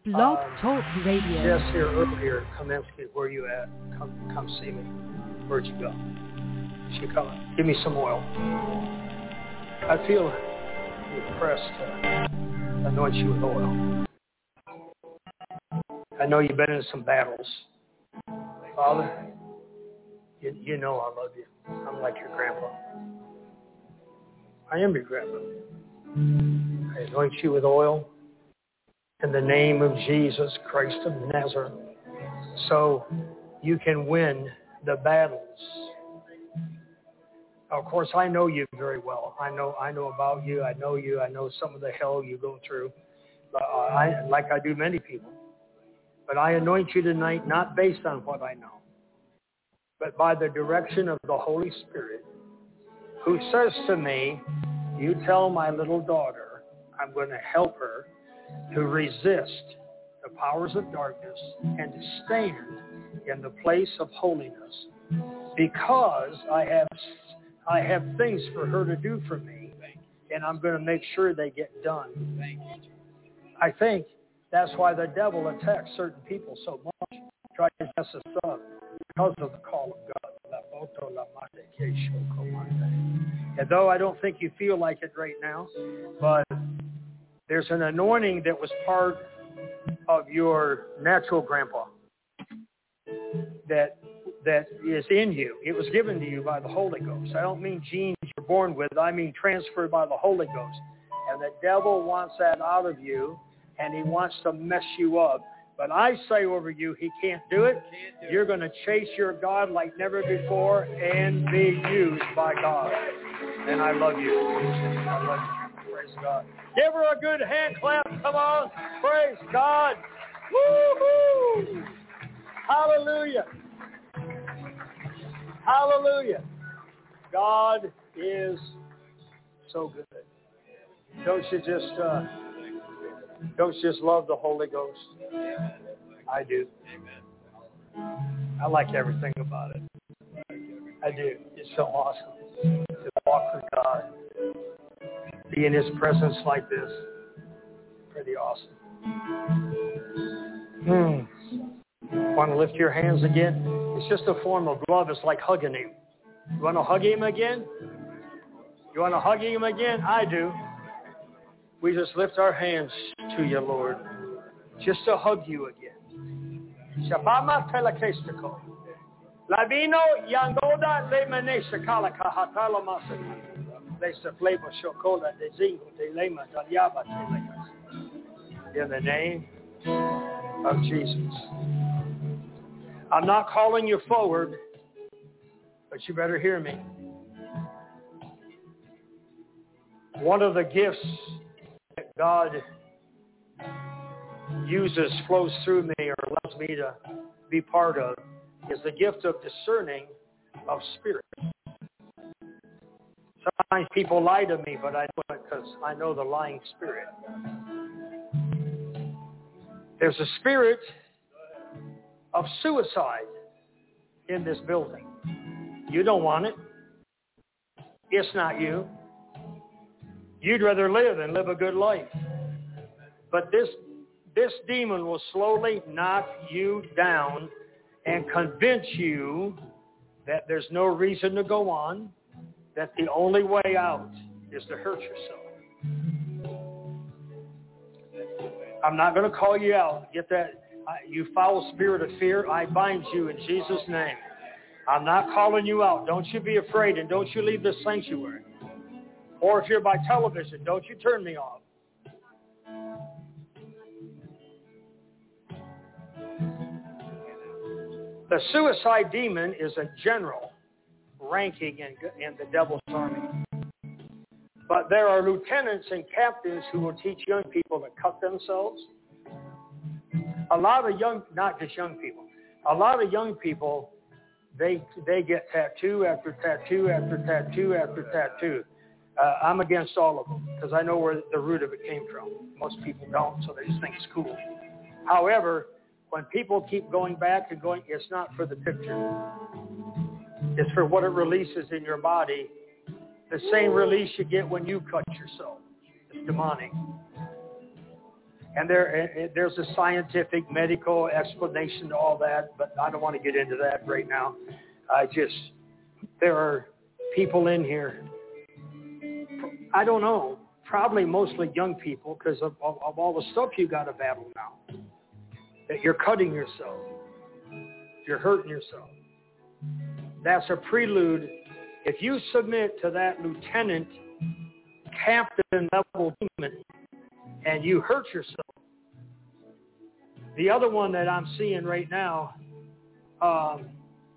Blog Talk Radio. Jess here earlier, Kaminsky, where you at? Come see me. Where'd you go? She coming. Give me some oil. I feel you're pressed to anoint you with oil. I know you've been in some battles. Father, you know I love you. I'm like your grandpa. I am your grandpa. I anoint you with oil in the name of Jesus Christ of Nazareth, so you can win the battles. Of course, I know you very well. I know about you. I know you. I know some of the hell you go through, like I do many people. But I anoint you tonight not based on what I know, but by the direction of the Holy Spirit, who says to me, you tell my little daughter I'm going to help her to resist the powers of darkness and to stand in the place of holiness, because I have things for her to do for me, and I'm going to make sure they get done. I think that's why the devil attacks certain people so much, tries to mess us up, because of the call of God. And though I don't think you feel like it right now, but there's an anointing that was part of your natural grandpa that is in you. It was given to you by the Holy Ghost. I don't mean genes you're born with. I mean transferred by the Holy Ghost. And the devil wants that out of you, and he wants to mess you up. But I say over you, he can't do it. You're going to chase your God like never before and be used by God. And I love you. I love you. Praise God. Give her a good hand clap. Come on. Praise God. Woo-hoo. Hallelujah. Hallelujah. God is so good. Don't you just love the Holy Ghost? I do. I like everything about it. I do. It's so awesome to walk with God. Be in his presence like this. Pretty awesome. Want to lift your hands again? It's just a form of love. It's like hugging him. You want to hug him again? You want to hug him again? I do. We just lift our hands to you, Lord, just to hug you again. Shabama telekestiko. Lavino yangoda le manesha kalaka hatala masaka. In the name of Jesus. I'm not calling you forward, but you better hear me. One of the gifts that God uses, flows through me, or allows me to be part of, is the gift of discerning of spirits. Sometimes people lie to me, but I know it because I know the lying spirit. There's a spirit of suicide in this building. You don't want it. It's not you. You'd rather live and live a good life. But this demon will slowly knock you down and convince you that there's no reason to go on, that the only way out is to hurt yourself. I'm not going to call you out. Get that? You foul spirit of fear, I bind you in Jesus' name. I'm not calling you out. Don't you be afraid, and don't you leave the sanctuary. Or if you're by television, don't you turn me off. The suicide demon is a general ranking in the devil's army. But there are lieutenants and captains who will teach young people to cut themselves. A lot of not just young people, a lot of young people, they get tattoo after tattoo after tattoo after tattoo. I'm against all of them because I know where the root of it came from. Most people don't, so they just think it's cool. However, when people keep going back and going, it's not for the picture. It's for what it releases in your body. The same release you get when you cut yourself. It's demonic. And there's a scientific, medical explanation to all that, but I don't want to get into that right now. There are people in here, I don't know, probably mostly young people because of all the stuff you got to battle now. That you're cutting yourself. You're hurting yourself. That's a prelude. If you submit to that lieutenant, captain level demon, and you hurt yourself, the other one that I'm seeing right now, not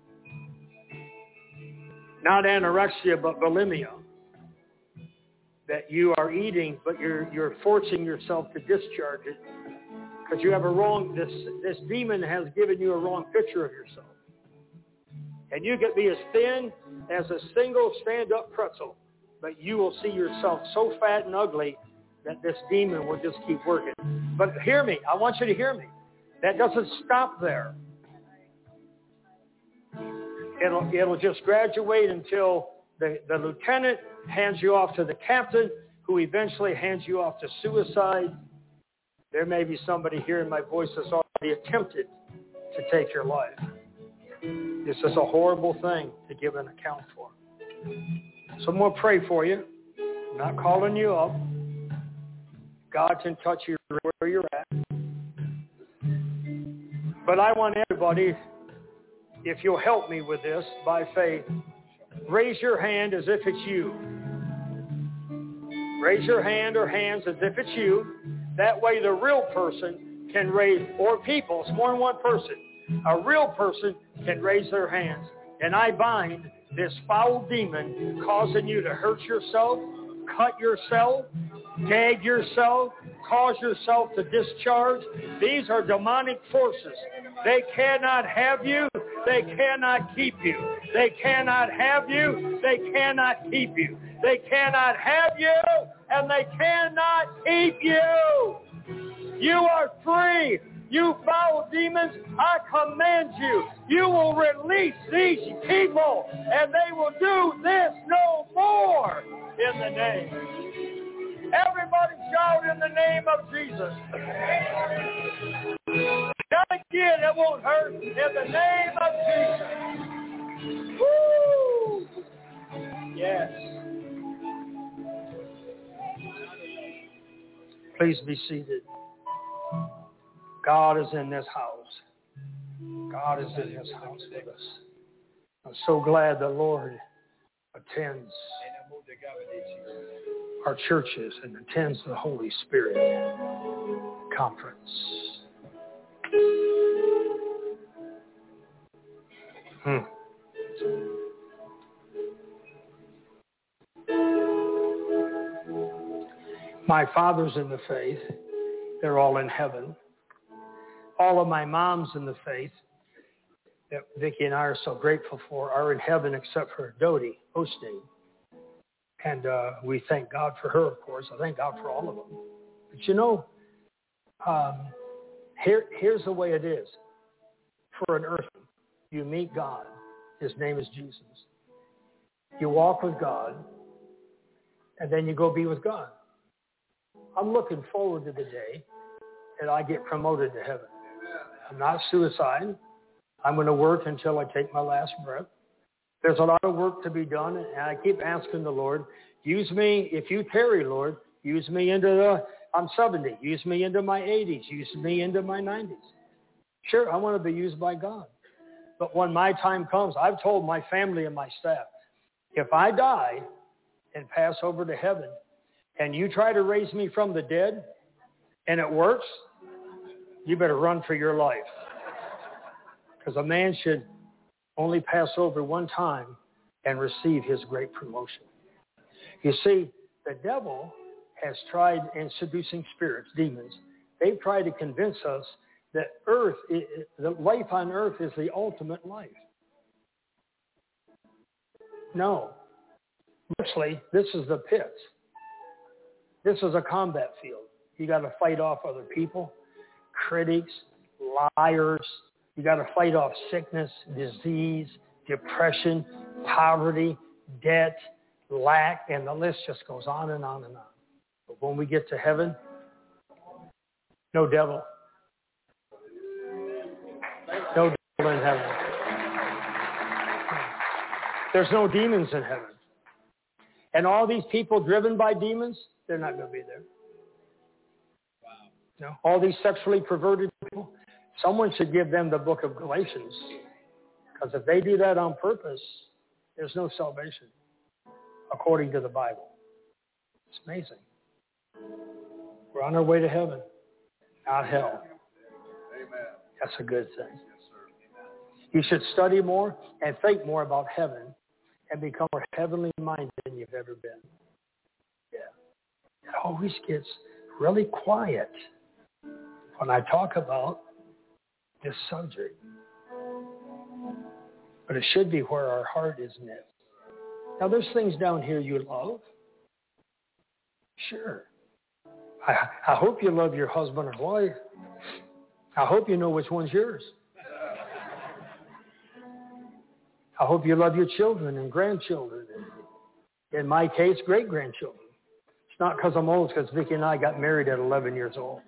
anorexia, but bulimia, that you are eating, but you're forcing yourself to discharge it because you have this demon has given you a wrong picture of yourself. And you can be as thin as a single stand-up pretzel, but you will see yourself so fat and ugly that this demon will just keep working. But hear me. I want you to hear me. That doesn't stop there. It'll just graduate until the lieutenant hands you off to the captain, who eventually hands you off to suicide. There may be somebody hearing my voice that's already attempted to take your life. This is a horrible thing to give an account for. So I'm going to pray for you. I'm not calling you up. God can touch you where you're at. But I want everybody, if you'll help me with this by faith, raise your hand as if it's you. Raise your hand or hands as if it's you. That way the real person can raise, or people, it's more than one person. A real person can raise their hands. And I bind this foul demon causing you to hurt yourself, cut yourself, gag yourself, cause yourself to discharge. These are demonic forces. They cannot have you. They cannot keep you. They cannot have you. They cannot keep you. They cannot have you, and they cannot keep you. You are free. You foul demons, I command you. You will release these people, and they will do this no more in the name. Everybody shout in the name of Jesus. Shout again, it won't hurt. In the name of Jesus. Woo! Yes. Please be seated. God is in this house. God is in this house with us. I'm so glad the Lord attends our churches and attends the Holy Spirit conference. My father's in the faith. They're all in heaven. All of my moms in the faith that Vicki and I are so grateful for are in heaven except for Dodie Osteen. And we thank God for her, of course. I thank God for all of them. But you know, here's the way it is. For an earthly, you meet God. His name is Jesus. You walk with God, and then you go be with God. I'm looking forward to the day that I get promoted to heaven. I'm not suicide. I'm going to work until I take my last breath. There's a lot of work to be done, and I keep asking the Lord, use me, if you tarry, Lord, use me I'm 70, use me into my 80s, use me into my 90s. Sure, I want to be used by God. But when my time comes, I've told my family and my staff, if I die and pass over to heaven, and you try to raise me from the dead, and it works, you better run for your life. Because a man should only pass over one time and receive his great promotion. You see, the devil has tried, in seducing spirits, demons, they've tried to convince us that the life on earth is the ultimate life. No. Actually, this is the pits. This is a combat field. You got to fight off other people, critics, liars. You got to fight off sickness, disease, depression, poverty, debt, lack, and the list just goes on and on and on. But when we get to heaven, No devil. No devil in heaven. There's no demons in heaven. And all these people driven by demons, they're not going to be there. Wow. No. All these sexually perverted people, someone should give them the book of Galatians. Because if they do that on purpose, there's no salvation, according to the Bible. It's amazing. We're on our way to heaven, not hell. Amen. That's a good thing. Yes, sir. You should study more and think more about heaven and become more heavenly minded than you've ever been. Yeah. It always gets really quiet when I talk about this subject. But it should be where our heart is knit. Now, there's things down here you love. Sure. I hope you love your husband or wife. I hope you know which one's yours. I hope you love your children and grandchildren. And in my case, great-grandchildren. It's not because I'm old, it's because Vicki and I got married at 11 years old.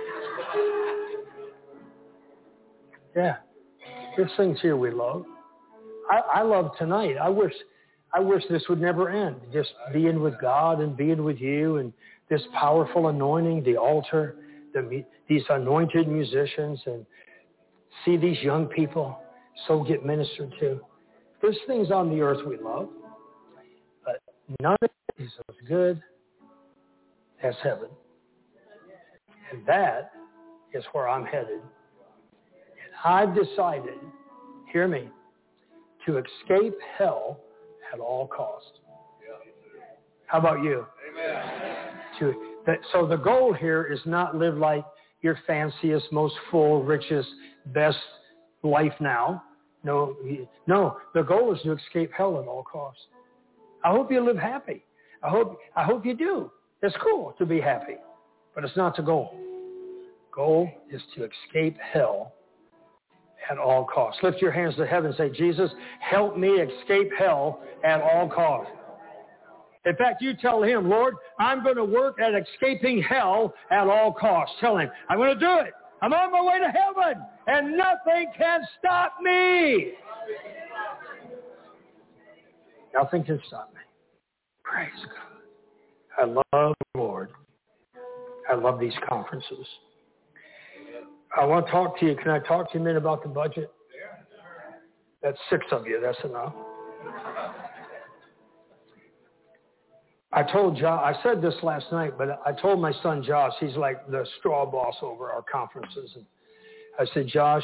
Yeah. There's things here we love. I love tonight. I wish this would never end. Just being with God and being with you and this powerful anointing, the altar, these anointed musicians, and see these young people so get ministered to. There's things on the earth we love, but none of it is as good as heaven. And that is where I'm headed. And I've decided, hear me, to escape hell at all costs. How about you? Amen. So the goal here is not live like your fanciest, most full, richest, best life now. No, the goal is to escape hell at all costs. I hope you live happy. I hope you do. It's cool to be happy, but it's not the goal. Goal is to escape hell at all costs. Lift your hands to heaven and say, Jesus, help me escape hell at all costs. In fact, you tell him, Lord, I'm going to work at escaping hell at all costs. Tell him, I'm going to do it. I'm on my way to heaven, and nothing can stop me. Nothing can stop me. Praise God. I love the Lord. I love these conferences. I want to talk to you. Can I talk to you a minute about the budget? That's 6 of you. That's enough. I told Josh, I said this last night, but I told my son Josh, he's like the straw boss over our conferences. And I said, Josh,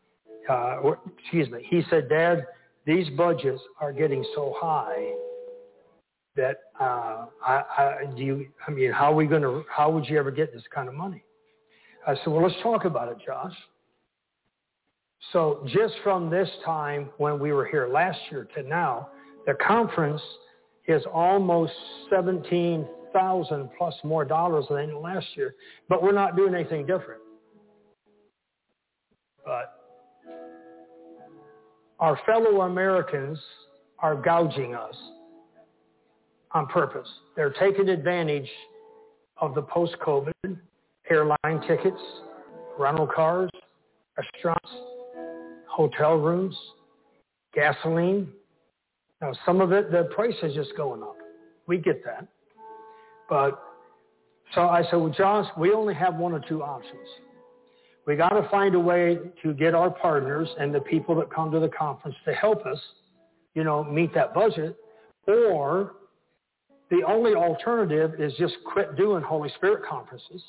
he said, Dad, these budgets are getting so high that how would you ever get this kind of money? I said, well, let's talk about it, Josh. So just from this time when we were here last year to now, the conference is almost $17,000 plus more dollars than last year, but we're not doing anything different. But our fellow Americans are gouging us on purpose. They're taking advantage of the post-COVID airline tickets, rental cars, restaurants, hotel rooms, gasoline. Now, some of it, the price is just going up. We get that. But so I said, well, Josh, we only have one or two options. We got to find a way to get our partners and the people that come to the conference to help us, meet that budget. Or the only alternative is just quit doing Holy Spirit conferences.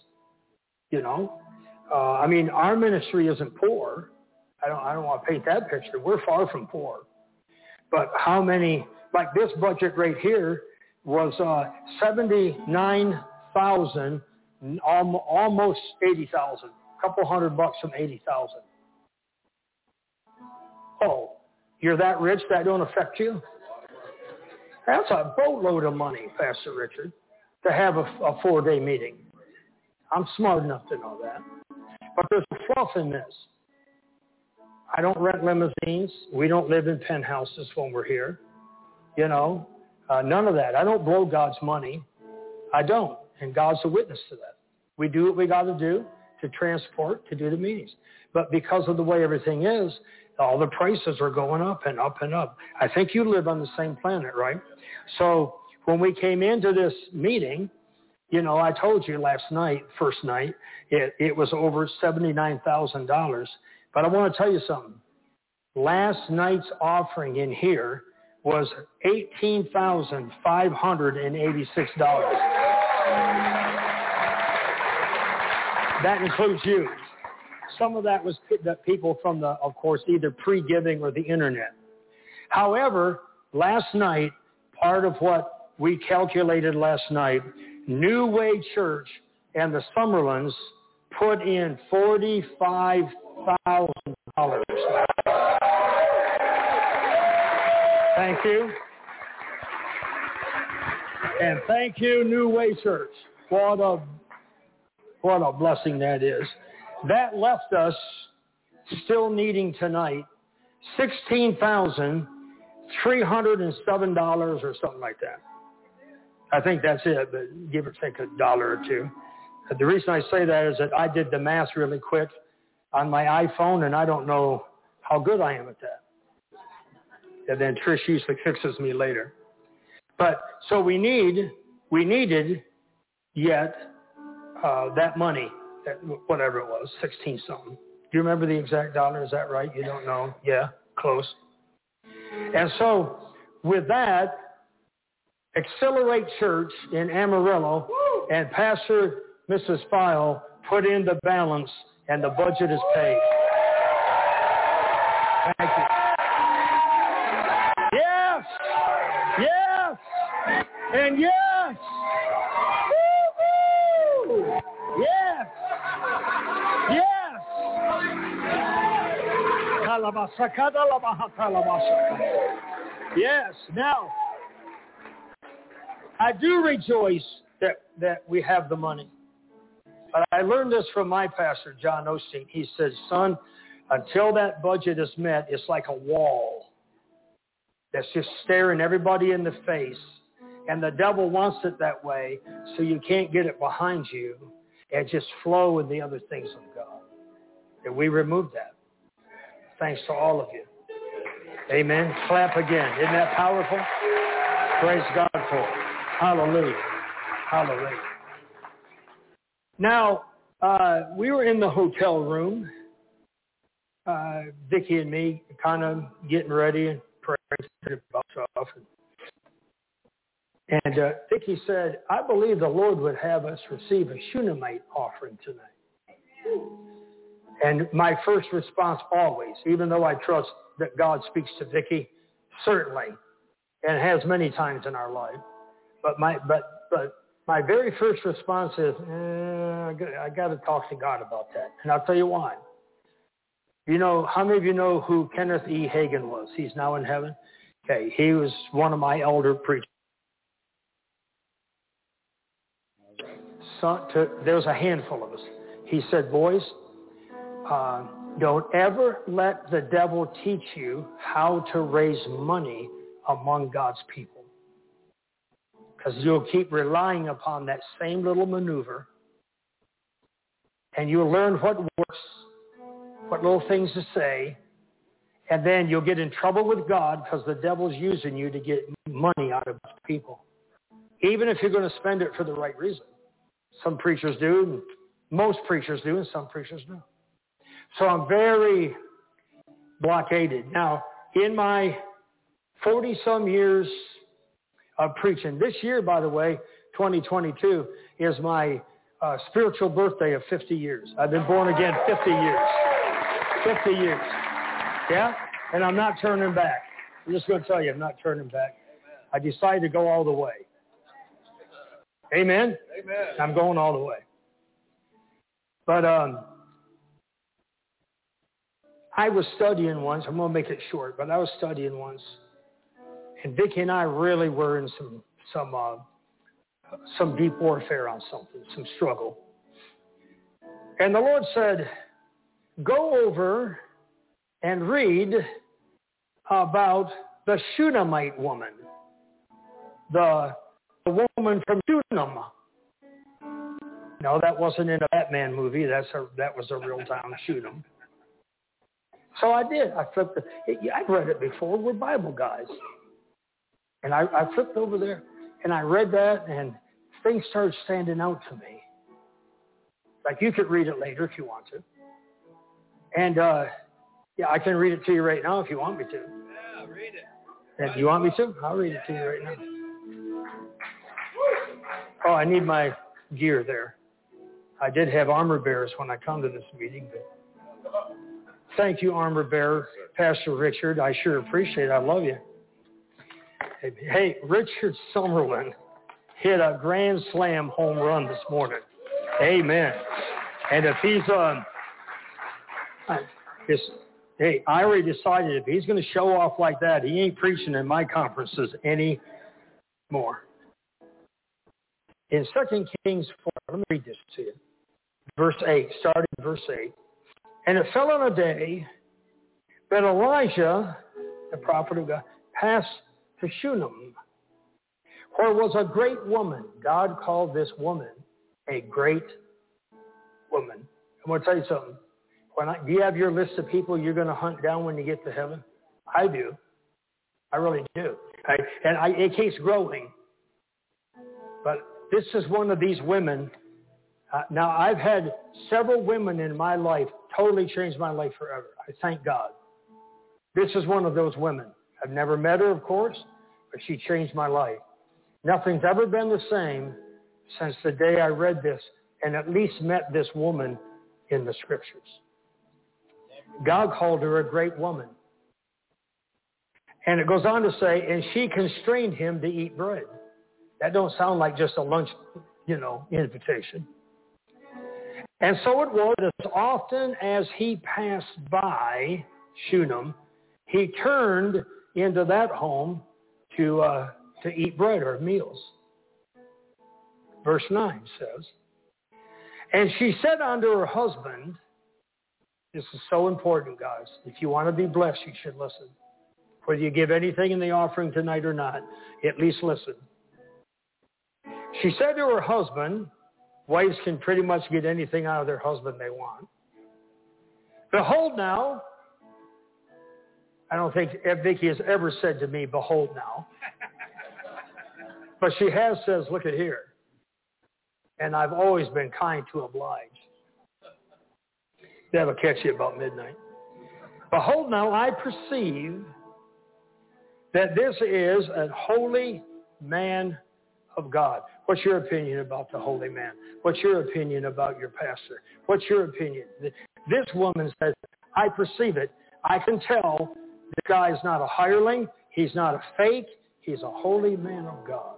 Our ministry isn't poor. I don't want to paint that picture. We're far from poor. But how many, like this budget right here was $79,000, almost $80,000, a couple $100 from $80,000. Oh, you're that rich that don't affect you? That's a boatload of money, Pastor Richard, to have a 4-day meeting. I'm smart enough to know that. But there's a fluff in this. I don't rent limousines. We don't live in penthouses when we're here. None of that. I don't blow God's money. I don't. And God's a witness to that. We do what we got to do to transport, to do the meetings. But because of the way everything is, all the prices are going up and up and up. I think you live on the same planet, right? So when we came into this meeting, you know, I told you last night, first night, it was over $79,000. But I want to tell you something. Last night's offering in here was $18,586. That includes you. Some of that was the people from the, of course, either pre-giving or the internet. However, last night, part of what we calculated last night, New Way Church and the Summerlands put in $45,000. Thank you. And thank you, New Way Church. What a blessing that is. That left us still needing tonight $16,307 or something like that. I think that's it, but give or take $1 or $2. The reason I say that is that I did the math really quick on my iPhone, and I don't know how good I am at that. And then Trish usually fixes me later. But so we needed yet that money, whatever it was, 16 something. Do you remember the exact dollar? Is that right? You don't know? Yeah, close. And so with that, Accelerate Church in Amarillo and Pastor Mrs. File put in the balance, and the budget is paid. Thank you. Yes! Yes! And yes! Woo-hoo! Yes! Yes! Yes. Now, I do rejoice that we have the money. But I learned this from my pastor, John Osteen. He said, son, until that budget is met, it's like a wall that's just staring everybody in the face. And the devil wants it that way, so you can't get it behind you and just flow with the other things of God. And we removed that. Thanks to all of you. Amen. Clap again. Isn't that powerful? Praise God for it. Hallelujah. Hallelujah. Now, we were in the hotel room, Vicki and me, kind of getting ready and praying about stuff. And Vicki said, I believe the Lord would have us receive a Shunammite offering tonight. And my first response always, even though I trust that God speaks to Vicki, certainly, and has many times in our life, but my very first response is, I got to talk to God about that. And I'll tell you why. You know, how many of you know who Kenneth E. Hagin was? He's now in heaven. Okay, he was one of my elder preachers. There was a handful of us. He said, boys, don't ever let the devil teach you how to raise money among God's people. Because you'll keep relying upon that same little maneuver, and you'll learn what works, what little things to say, and then you'll get in trouble with God because the devil's using you to get money out of people, even if you're going to spend it for the right reason. Some preachers do, most preachers do, and some preachers don't. So I'm very blockaded. Now, in my 40-some years of preaching, this year, by the way, 2022, is my spiritual birthday of 50 years. I've been born again 50 years. 50 years. Yeah? And I'm not turning back. I'm just going to tell you, I'm not turning back. I decided to go all the way. Amen? Amen. I'm going all the way. But I was studying once. I'm going to make it short, but I was studying once. And Vicki and I really were in some deep warfare on something, some struggle. And the Lord said, go over and read about the Shunammite woman, the woman from Shunem. No, that wasn't in a Batman movie. That was a real-time Shunem. So I did. I flipped I've read it before. We're Bible guys. And I flipped over there, and I read that, and things started standing out to me. Like, you could read it later if you want to. And, yeah, I can read it to you right now if you want me to. Yeah, read it. And do you want me to? I'll read it to you right now. Oh, I need my gear there. I did have armor bearers when I come to this meeting, but thank you, armor bearer, Pastor Richard. I sure appreciate it. I love you. Hey, Richard Summerlin hit a grand slam home run this morning. Amen. And if he's hey, I already decided if he's going to show off like that, he ain't preaching in my conferences anymore. In 2 Kings 4, let me read this to you. Verse 8, starting verse 8. And it fell on a day that Elijah, the prophet of God, passed to Shunem, where was a great woman. God called this woman a great woman. I'm going to tell you something. Do you have your list of people you're going to hunt down when you get to heaven? I do. I really do. It keeps growing. But this is one of these women. Now, I've had several women in my life totally change my life forever. I thank God. This is one of those women. I've never met her, of course, but she changed my life. Nothing's ever been the same since the day I read this and at least met this woman in the Scriptures. God called her a great woman. And it goes on to say, and she constrained him to eat bread. That don't sound like just a lunch, invitation. And so it was, as often as he passed by Shunem, he turned into that home to eat bread or meals. Verse 9 says, and she said unto her husband, this is so important, guys. If you want to be blessed, you should listen. Whether you give anything in the offering tonight or not, at least listen. She said to her husband, wives can pretty much get anything out of their husband they want. Behold now, I don't think Vicki has ever said to me, behold now. But she has says, look at here. And I've always been kind to oblige. That'll catch you about midnight. Behold now, I perceive that this is a holy man of God. What's your opinion about the holy man? What's your opinion about your pastor? What's your opinion? This woman says, I perceive it. I can tell this guy is not a hireling. He's not a fake. He's a holy man of God.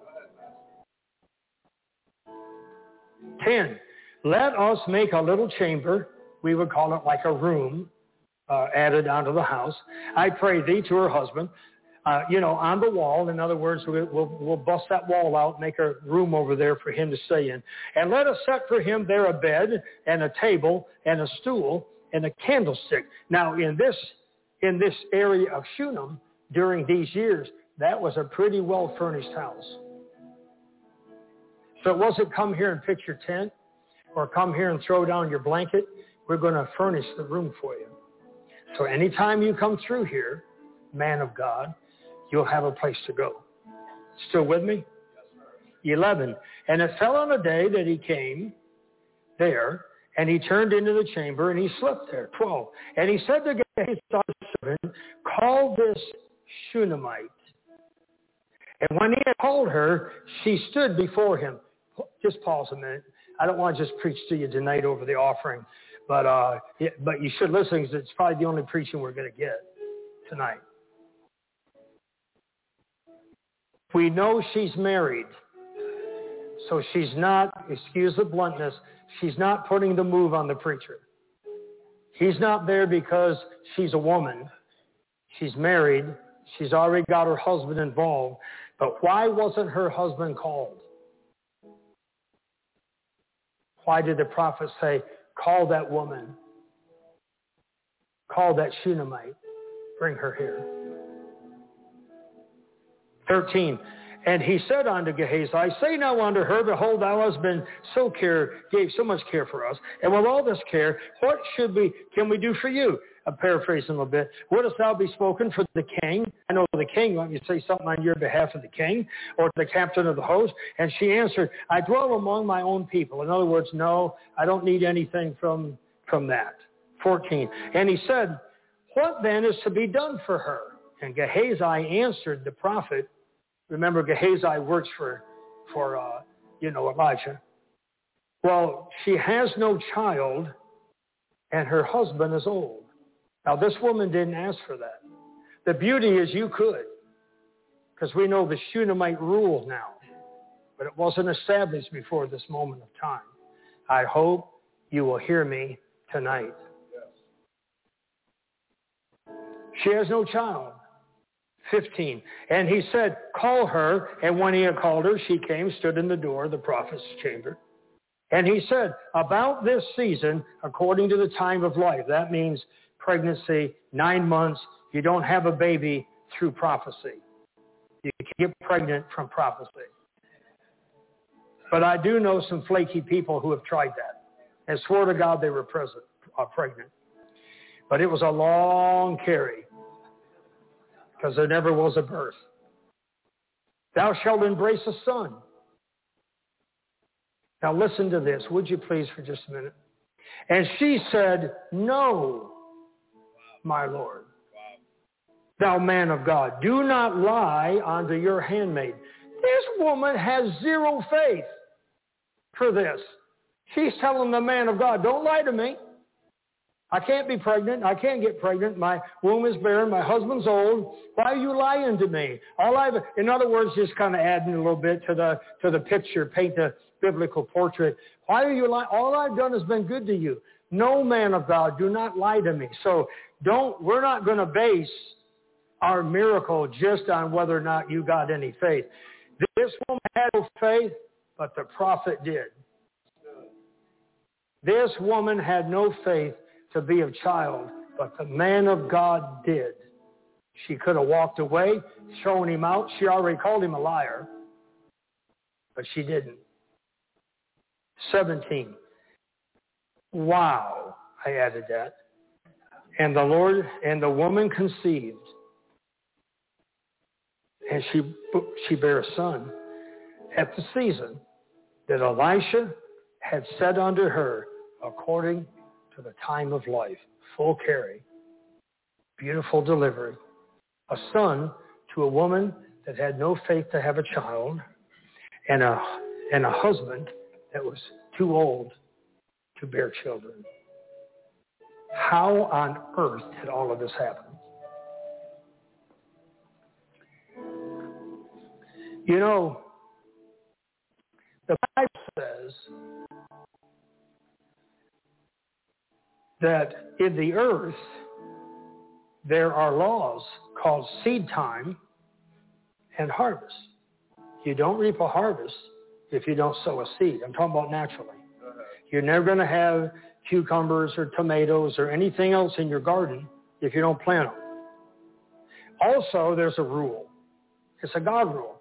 10, let us make a little chamber. We would call it like a room added onto the house. I pray thee, to her husband, on the wall. In other words, we'll bust that wall out, make a room over there for him to stay in. And let us set for him there a bed and a table and a stool and a candlestick. Now, in this area of Shunem, during these years, that was a pretty well-furnished house. So it wasn't come here and pitch your tent or come here and throw down your blanket. We're going to furnish the room for you. So anytime you come through here, man of God, you'll have a place to go. Still with me? Yes, sir. 11, and it fell on a day that he came there, and he turned into the chamber, and he slept there. 12, and he said to his servant, call this Shunammite. And when he had called her, she stood before him. Just pause a minute. I don't want to just preach to you tonight over the offering, but you should listen, because it's probably the only preaching we're going to get tonight. We know she's married, so she's not, excuse the bluntness, she's not putting the move on the preacher. He's not there because she's a woman. She's married. She's already got her husband involved. But why wasn't her husband called? Why did the prophet say, call that woman, call that Shunammite, bring her here? 13, And he said unto Gehazi, say now unto her, behold, thou hast been gave so much care for us. And with all this care, what can we do for you? I'm paraphrasing a little bit. Wouldst thou be spoken for the king? I know the king, let me say something on your behalf of the king or the captain of the host. And she answered, I dwell among my own people. In other words, no, I don't need anything from that. 14. And he said, what then is to be done for her? And Gehazi answered the prophet. Remember, Gehazi works for Elijah. Well, she has no child, and her husband is old. Now, this woman didn't ask for that. The beauty is you could, because we know the Shunammite rule now, but it wasn't established before this moment of time. I hope you will hear me tonight. She has no child. 15. And he said, call her. And when he had called her, she came, stood in the door of the prophet's chamber. And he said, about this season, according to the time of life, that means pregnancy, 9 months, you don't have a baby through prophecy. You can get pregnant from prophecy. But I do know some flaky people who have tried that and swore to God they were pregnant. But it was a long carry because there never was a birth. Thou shalt embrace a son. Now listen to this, would you please, for just a minute. And she said, no, my Lord, thou man of God, do not lie unto your handmaid. This woman has zero faith for this. She's telling the man of God, don't lie to me. I can't be pregnant. I can't get pregnant. My womb is barren. My husband's old. Why are you lying to me? In other words, just kind of adding a little bit to the picture, paint the biblical portrait. Why are you lying? All I've done has been good to you. No, man of God, do not lie to me. So we're not going to base our miracle just on whether or not you got any faith. This woman had no faith, but the prophet did. This woman had no faith to be a child, but the man of God did. She could have walked away, thrown him out. She already called him a liar, but she didn't. 17. Wow, I added that. And the woman conceived, and she bare a son at the season that Elisha had said unto her, according to the time of life, full carry, beautiful delivery, a son to a woman that had no faith to have a child, and a husband that was too old to bear children. How on earth did all of this happen? You know, the Bible says that in the earth there are laws called seed time and harvest. You don't reap a harvest if you don't sow a seed. I'm talking about naturally. You're never going to have cucumbers or tomatoes or anything else in your garden if you don't plant them. Also, there's a rule. It's a God rule.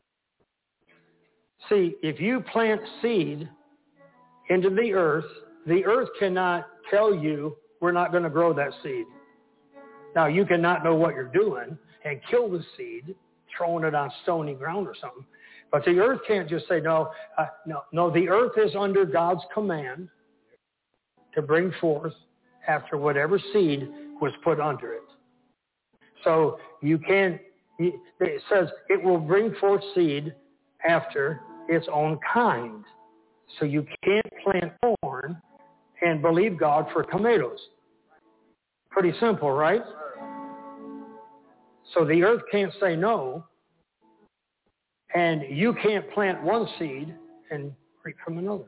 See, if you plant seed into the earth cannot tell you we're not going to grow that seed. Now, you cannot know what you're doing and kill the seed, throwing it on stony ground or something. But the earth can't just say, no, the earth is under God's command to bring forth after whatever seed was put under it. So it says it will bring forth seed after its own kind. So you can't plant corn and believe God for tomatoes. Pretty simple, right? So the earth can't say no, and you can't plant one seed and reap from another.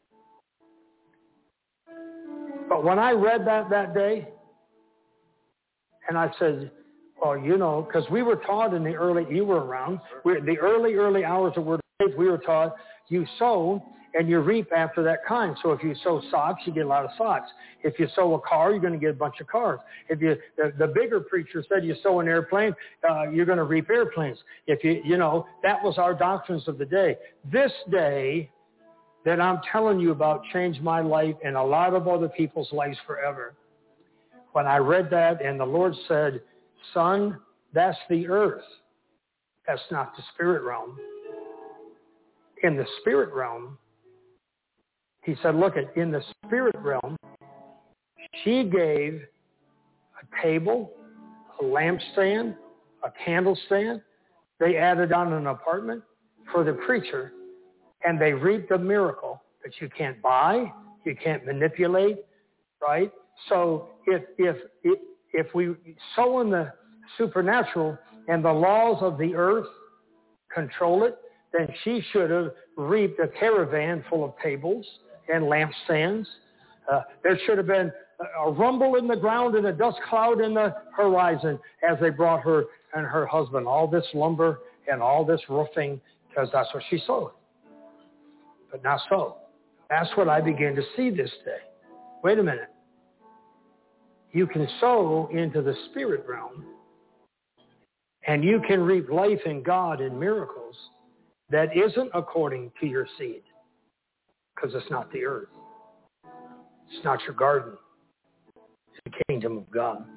But when I read that day, and I said, well, because we were taught in you were around, the early hours of Word of Faith, we were taught you sow, and you reap after that kind. So if you sow socks, you get a lot of socks. If you sow a car, you're going to get a bunch of cars. If the bigger preacher said you sow an airplane, you're going to reap airplanes. If that was our doctrines of the day. This day that I'm telling you about changed my life and a lot of other people's lives forever. When I read that and the Lord said, son, that's the earth. That's not the spirit realm. In the spirit realm, he said, look, in the spirit realm, she gave a table, a lampstand, a candlestand. They added on an apartment for the preacher, and they reaped a miracle that you can't buy, you can't manipulate, right? So if we sow in the supernatural and the laws of the earth control it, then she should have reaped a caravan full of tables and lampstands. There should have been a rumble in the ground and a dust cloud in the horizon as they brought her and her husband all this lumber and all this roofing, because that's what she sowed. But not so. That's what I began to see this day. Wait a minute. You can sow into the spirit realm, and you can reap life in God and miracles that isn't according to your seed, because it's not the earth. It's not your garden. It's the kingdom of God.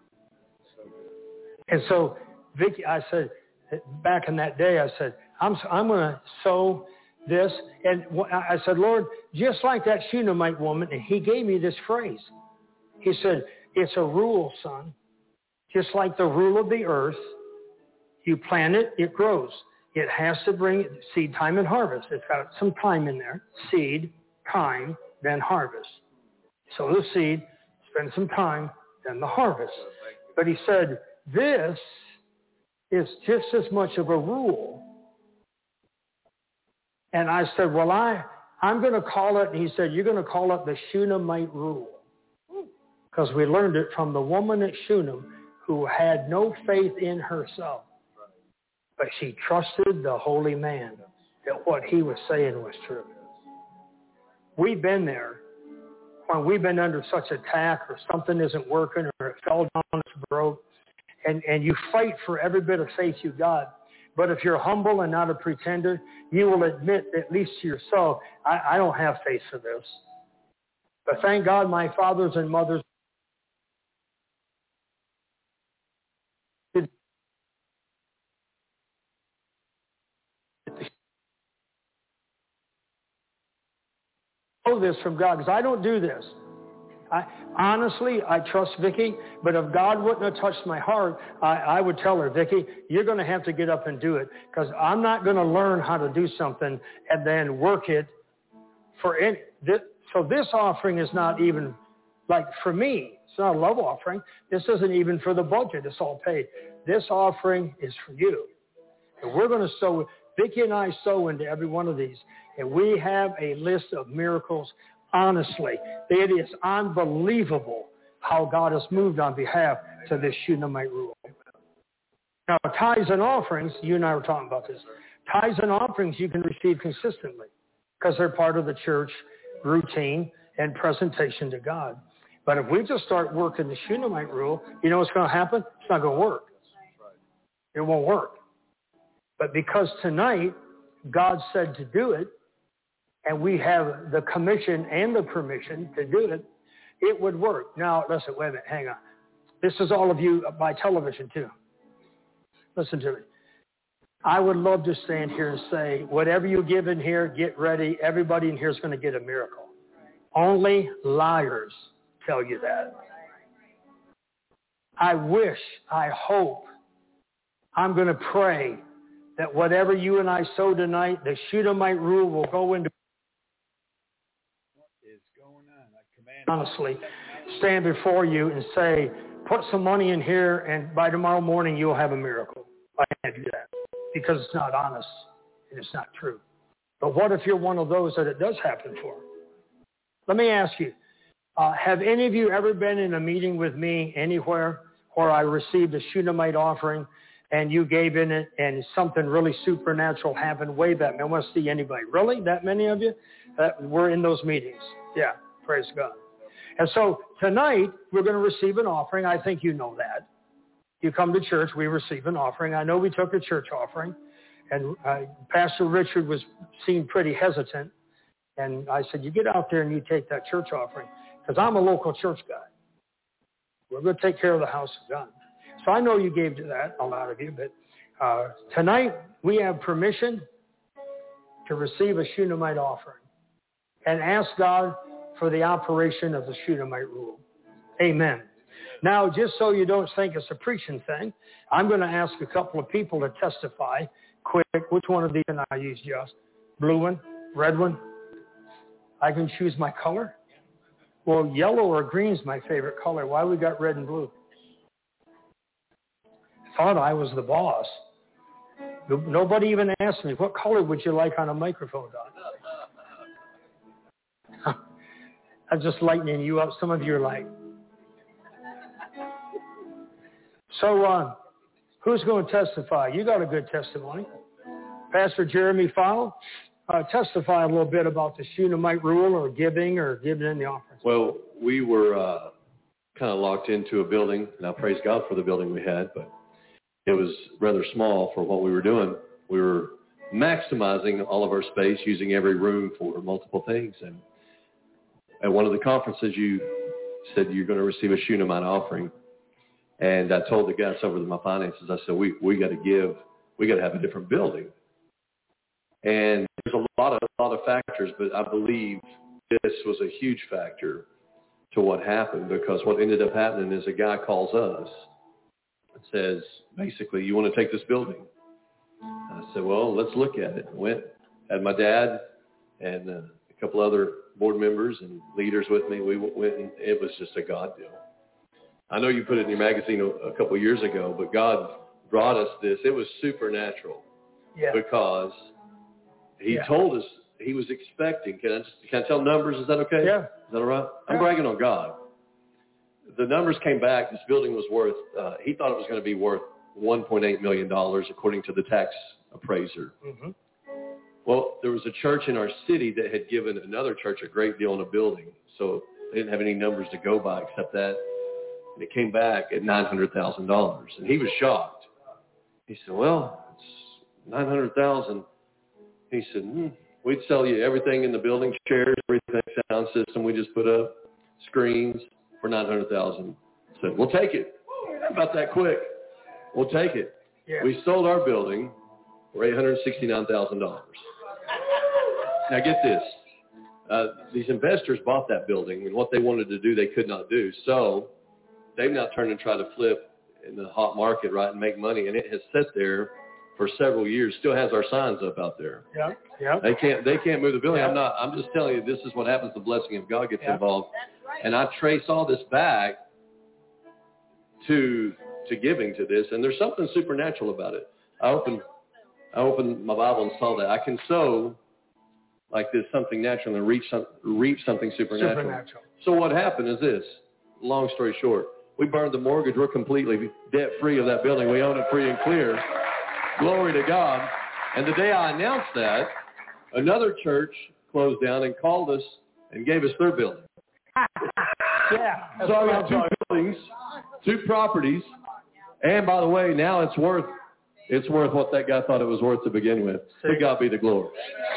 And so, Vicki, I said, back in that day, I said, I'm going to sow this. And I said, Lord, just like that Shunammite woman, and he gave me this phrase. He said, it's a rule, son. Just like the rule of the earth, you plant it, it grows. It has to bring seed time and harvest. It's got some time in there. Seed, time, then harvest. Sow the seed, spend some time, then the harvest. But he said, this is just as much of a rule. And I said, well, I'm going to call it, and he said, you're going to call it the Shunammite rule. Because we learned it from the woman at Shunem who had no faith in herself. But she trusted the holy man that what he was saying was true. We've been there when we've been under such attack or something isn't working or it fell down, it's broke, and you fight for every bit of faith you got. But if you're humble and not a pretender, you will admit, at least to yourself, I don't have faith for this. But thank God my fathers and mothers know this from God, because I don't do this. Honestly, I trust Vicki, but if God wouldn't have touched my heart, I would tell her, Vicki, you're going to have to get up and do it, because I'm not going to learn how to do something and then work it for any. So this offering is not even like for me. It's not a love offering. This isn't even for the budget. It's all paid. This offering is for you. And we're going to sow. Vicki and I sow into every one of these. And we have a list of miracles. Honestly, it is unbelievable how God has moved on behalf to this Shunammite rule. Now, tithes and offerings, you and I were talking about this. Tithes and offerings you can receive consistently because they're part of the church routine and presentation to God. But if we just start working the Shunammite rule, you know what's going to happen? It's not going to work. It won't work. But because tonight God said to do it, and we have the commission and the permission to do it, it would work. Now, listen, wait a minute, hang on. This is all of you by television too. Listen to me. I would love to stand here and say, whatever you give in here, get ready. Everybody in here is going to get a miracle. Only liars tell you that. I wish, I hope, I'm going to pray that whatever you and I sow tonight, the Shunammite rule will go into. Honestly, stand before you and say, put some money in here, and by tomorrow morning you'll have a miracle. I can't do that because it's not honest and it's not true. But what if you're one of those that it does happen for? Let me ask you, have any of you ever been in a meeting with me anywhere where I received a Shunammite offering and you gave in it and something really supernatural happened? Wave at me. I want to see anybody. Really? That many of you? We're in those meetings. Yeah, praise God. And so tonight, we're going to receive an offering. I think you know that. You come to church, we receive an offering. I know we took a church offering, and Pastor Richard seemed pretty hesitant. And I said, you get out there and you take that church offering, because I'm a local church guy. We're going to take care of the house of God. So I know you gave to that, a lot of you, but tonight we have permission to receive a Shunammite offering and ask God for the operation of the Shunammite rule. Amen. Now, just so you don't think it's a preaching thing, I'm going to ask a couple of people to testify quick. Which one of these can I use, Josh? Blue one? Red one? I can choose my color? Well, yellow or green is my favorite color. Why we got red and blue? I thought I was the boss. Nobody even asked me, what color would you like on a microphone, Don? I'm just lightening you up. Some of you are like. So who's going to testify? You got a good testimony. Pastor Jeremy Fowle, testify a little bit about the Shunammite rule or giving in the offering. Well, we were kind of locked into a building, and I praise God for the building we had, but it was rather small for what we were doing. We were maximizing all of our space, using every room for multiple things. And at one of the conferences, you said you're going to receive a Shunammite offering. And I told the guys over my finances, I said, we got to give. We got to have a different building. And there's a lot of factors, but I believe this was a huge factor to what happened, because what ended up happening is a guy calls us and says, basically, you want to take this building? I said, well, let's look at it. I went, had my dad and a couple other board members and leaders with me. We went, and it was just a God deal. I know you put it in your magazine a couple of years ago, but God brought us this. It was supernatural, because he told us he was expecting. Can I tell numbers? Is that okay? Yeah. Is that all right? I'm bragging on God. The numbers came back. This building was worth, he thought it was going to be worth $1.8 million, according to the tax appraiser. Mm-hmm. Well, there was a church in our city that had given another church a great deal on a building. So they didn't have any numbers to go by except that. And it came back at $900,000. And he was shocked. He said, well, it's $900,000. He said, we'd sell you everything in the building, chairs, everything, sound system. We just put up screens for $900,000. Said, we'll take it. About that quick. We'll take it. Yeah. We sold our building for $869,000. Now get this. These investors bought that building, and what they wanted to do, they could not do. So they've now turned and tried to flip in the hot market, right, and make money. And it has sat there for several years. Still has our signs up out there. Yeah, yeah. They can't move the building. Yeah. I'm just telling you, this is what happens. The blessing of God gets involved. That's right. And I trace all this back to giving to this, and there's something supernatural about it. I opened my Bible and saw that I can sow like this, something natural, and reap something supernatural. So what happened is this. Long story short, we burned the mortgage. We're completely debt-free of that building. We own it free and clear. Glory to God. And the day I announced that, another church closed down and called us and gave us their building. Yeah. So I got 2 buildings, 2 properties, and by the way, now it's worth what that guy thought it was worth to begin with. To God be the glory.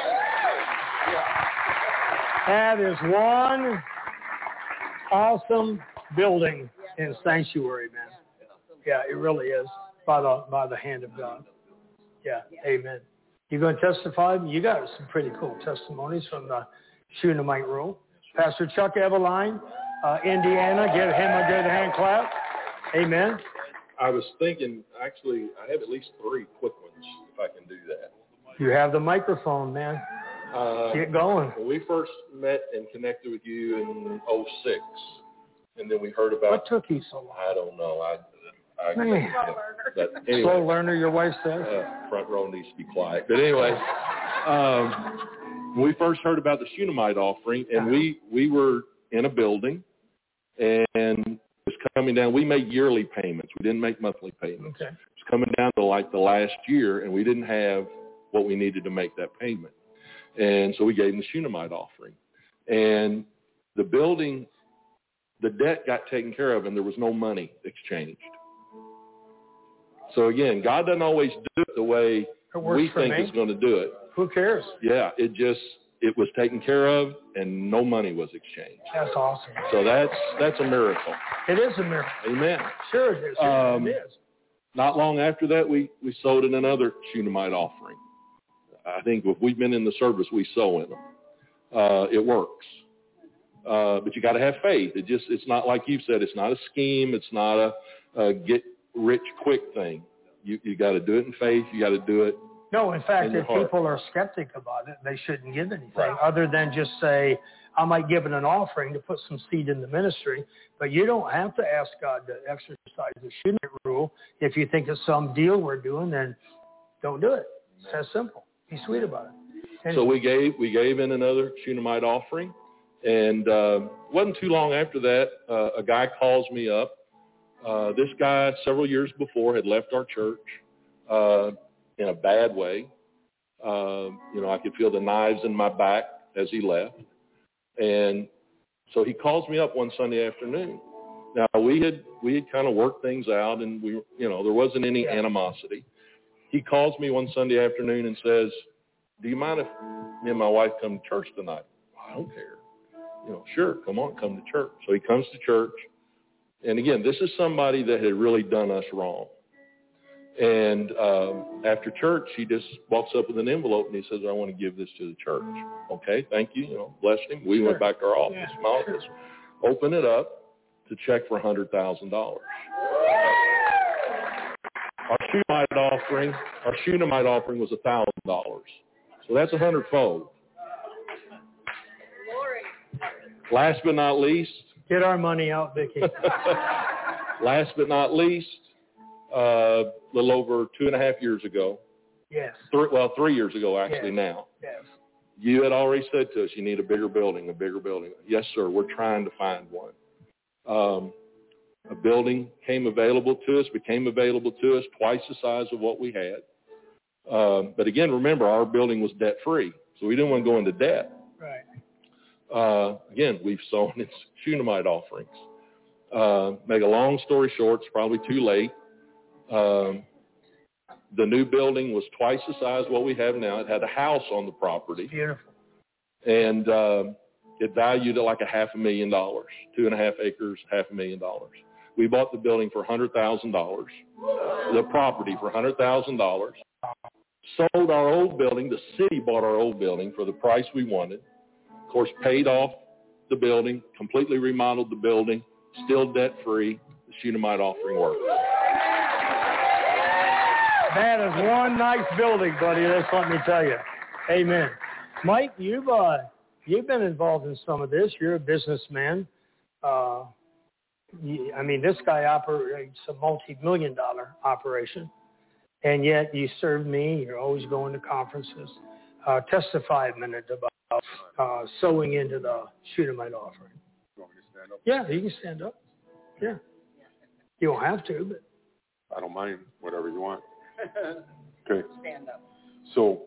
That is one awesome building in sanctuary, man. Yeah, it really is, by the hand of God. Yeah, amen. You going to testify? You got some pretty cool testimonies from the Shunammite rule. Pastor Chuck Eveline, Indiana, give him a good hand clap. Amen. I was thinking, actually, I have at least 3 quick ones, if I can do that. You have the microphone, man. Get going. When we first met and connected with you in 2006, and then we heard about... What took you so long? I don't know. Man. But anyway, slow learner, your wife says. Front row needs to be quiet. But anyway, when we first heard about the Shunammite offering, and we were in a building, and it was coming down. We made yearly payments. We didn't make monthly payments. Okay. It was coming down to like the last year, and we didn't have what we needed to make that payment. And so we gave them the Shunammite offering. And the building, the debt got taken care of, and there was no money exchanged. So again, God doesn't always do it the way we think He's going to do it. Who cares? Yeah, it was taken care of, and no money was exchanged. That's awesome. So that's a miracle. It is a miracle. Amen. Sure it is. It is. Not long after that, we sold in another Shunammite offering. I think if we've been in the service, we sow in them. It works. But you got to have faith. It's not like you've said. It's not a scheme. It's not a get rich quick thing. You got to do it in faith. You got to do it. No, in fact, if heart. people are skeptic about it, they shouldn't give anything Right. other than just say, I might give it an offering to put some seed in the ministry, but you don't have to ask God to exercise the Shunammite rule. If you think it's some deal we're doing, then don't do it. It's that simple. Be sweet about it. And So we gave in another Shunammite offering, and wasn't too long after that, a guy calls me up. This guy, several years before, had left our church in a bad way. I could feel the knives in my back as he left. And so he calls me up one Sunday afternoon. Now, we had kind of worked things out, and there wasn't any animosity. He calls me one Sunday afternoon and says, do you mind if me and my wife come to church tonight? I don't care. Sure, come on, come to church. So he comes to church. And again, this is somebody that had really done us wrong. And after church, he just walks up with an envelope and he says, I want to give this to the church. Okay, thank you. Blessed him. We went back to our office. Yeah, my office. Open it up to check for $100,000. Our Shunammite offering was $1,000. So that's 100-fold. Last but not least. get our money out, Vicki. Last but not least, a little over 2.5 years ago. Yes. 3 years ago, actually, now. Yes. You had already said to us, you need a bigger building. Yes, sir, we're trying to find one. A building became available to us, twice the size of what we had. But again, remember, our building was debt-free, so we didn't want to go into debt. Right. Again, we've sown its Shunammite offerings. Make a long story short, it's probably too late. The new building was twice the size of what we have now. It had a house on the property. Beautiful. And it valued at like $500,000, 2.5 acres, $500,000. We bought the building for $100,000, the property for $100,000, sold our old building. The city bought our old building for the price we wanted. Of course, paid off the building, completely remodeled the building, still debt-free. The Shunammite offering worked. That is one nice building, buddy. That's let me tell you. Amen. Mike, you've been involved in some of this. You're a businessman. This guy operates a multi-million-dollar operation, and yet you serve me. You're always going to conferences. Testify a minute about sowing into the Shunammite offering. You want me to stand up? Yeah, you can stand up. Yeah. You don't have to, but. I don't mind, whatever you want. Okay. Stand up. So,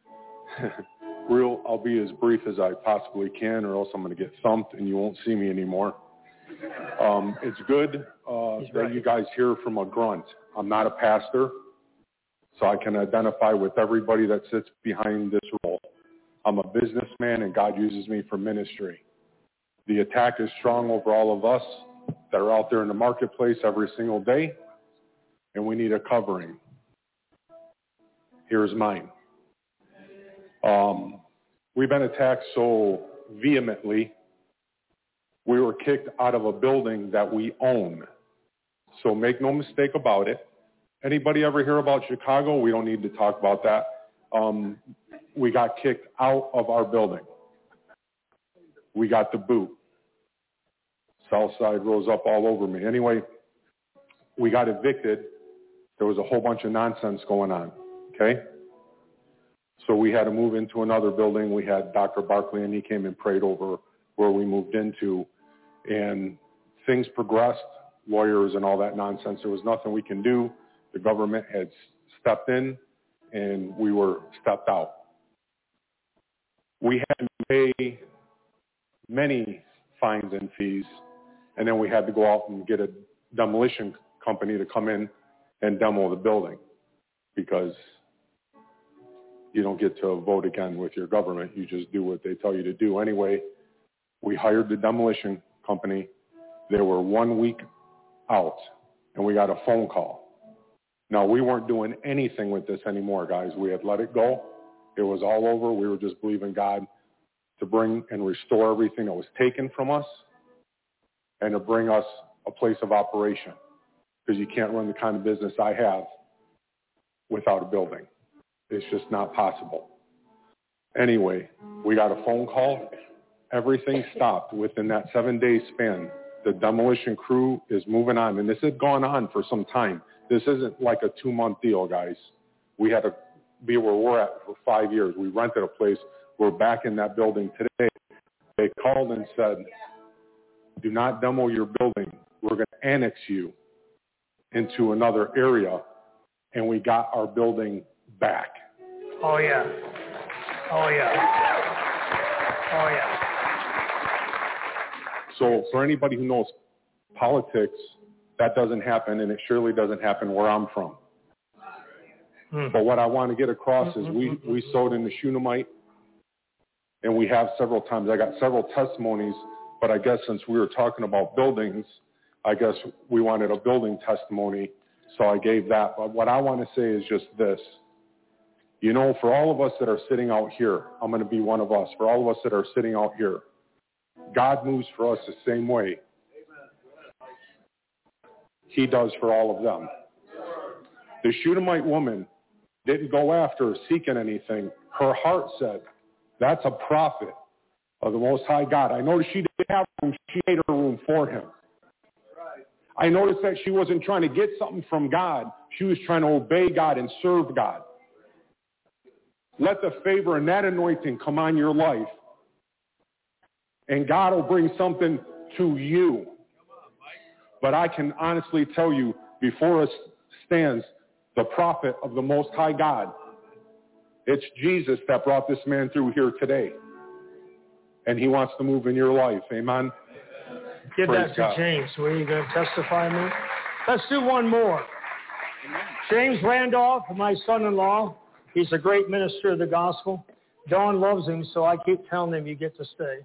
I'll be as brief as I possibly can, or else I'm going to get thumped and you won't see me anymore. It's good that you guys hear from a grunt. I'm not a pastor, so I can identify with everybody that sits behind this role. I'm a businessman, and God uses me for ministry. The attack is strong over all of us that are out there in the marketplace every single day, and we need a covering. Here's mine. We've been attacked so vehemently, we were kicked out of a building that we own. So make no mistake about it. Anybody ever hear about Chicago? We don't need to talk about that. We got kicked out of our building. We got the boot. Southside rose up all over me. Anyway, we got evicted. There was a whole bunch of nonsense going on, okay? So we had to move into another building. We had Dr. Barkley, and he came and prayed over where we moved into. And things progressed, lawyers and all that nonsense. There was nothing we can do. The government had stepped in, and we were stepped out. We had to pay many fines and fees, and then we had to go out and get a demolition company to come in and demo the building, because you don't get to vote again with your government. You just do what they tell you to do. Anyway, we hired the demolition company. They were 1 week out, and we got a phone call. Now, we weren't doing anything with this anymore, guys. We had let it go. It was all over. We were just believing God to bring and restore everything that was taken from us and to bring us a place of operation, because you can't run the kind of business I have without a building. It's just not possible. Anyway, we got a phone call. Everything stopped within that 7-day span. The demolition crew is moving on, and this had gone on for some time. This isn't like a 2-month deal, guys. We had to be where we're at for 5 years. We rented a place. We're back in that building today. They called and said, do not demo your building. We're going to annex you into another area. And we got our building back. Oh, yeah. Oh, yeah. Oh, yeah. So for anybody who knows politics, that doesn't happen, and it surely doesn't happen where I'm from. But what I want to get across is we sowed in the Shunammite, and we have several times. I got several testimonies, but I guess since we were talking about buildings, I guess we wanted a building testimony, so I gave that. But what I want to say is just this. You know, for all of us that are sitting out here, I'm going to be one of us. For all of us that are sitting out here, God moves for us the same way He does for all of them. The Shunammite woman didn't go after seeking anything. Her heart said, that's a prophet of the Most High God. I noticed she didn't have room. She made her room for him. I noticed that she wasn't trying to get something from God. She was trying to obey God and serve God. Let the favor and that anointing come on your life, and God will bring something to you. But I can honestly tell you, before us stands the prophet of the Most High God. It's Jesus that brought this man through here today. And he wants to move in your life. Amen? Give Praise that to God. James. Were you going to testify me? Let's do one more. James Randolph, my son-in-law. He's a great minister of the gospel. Dawn loves him, so I keep telling him you get to stay.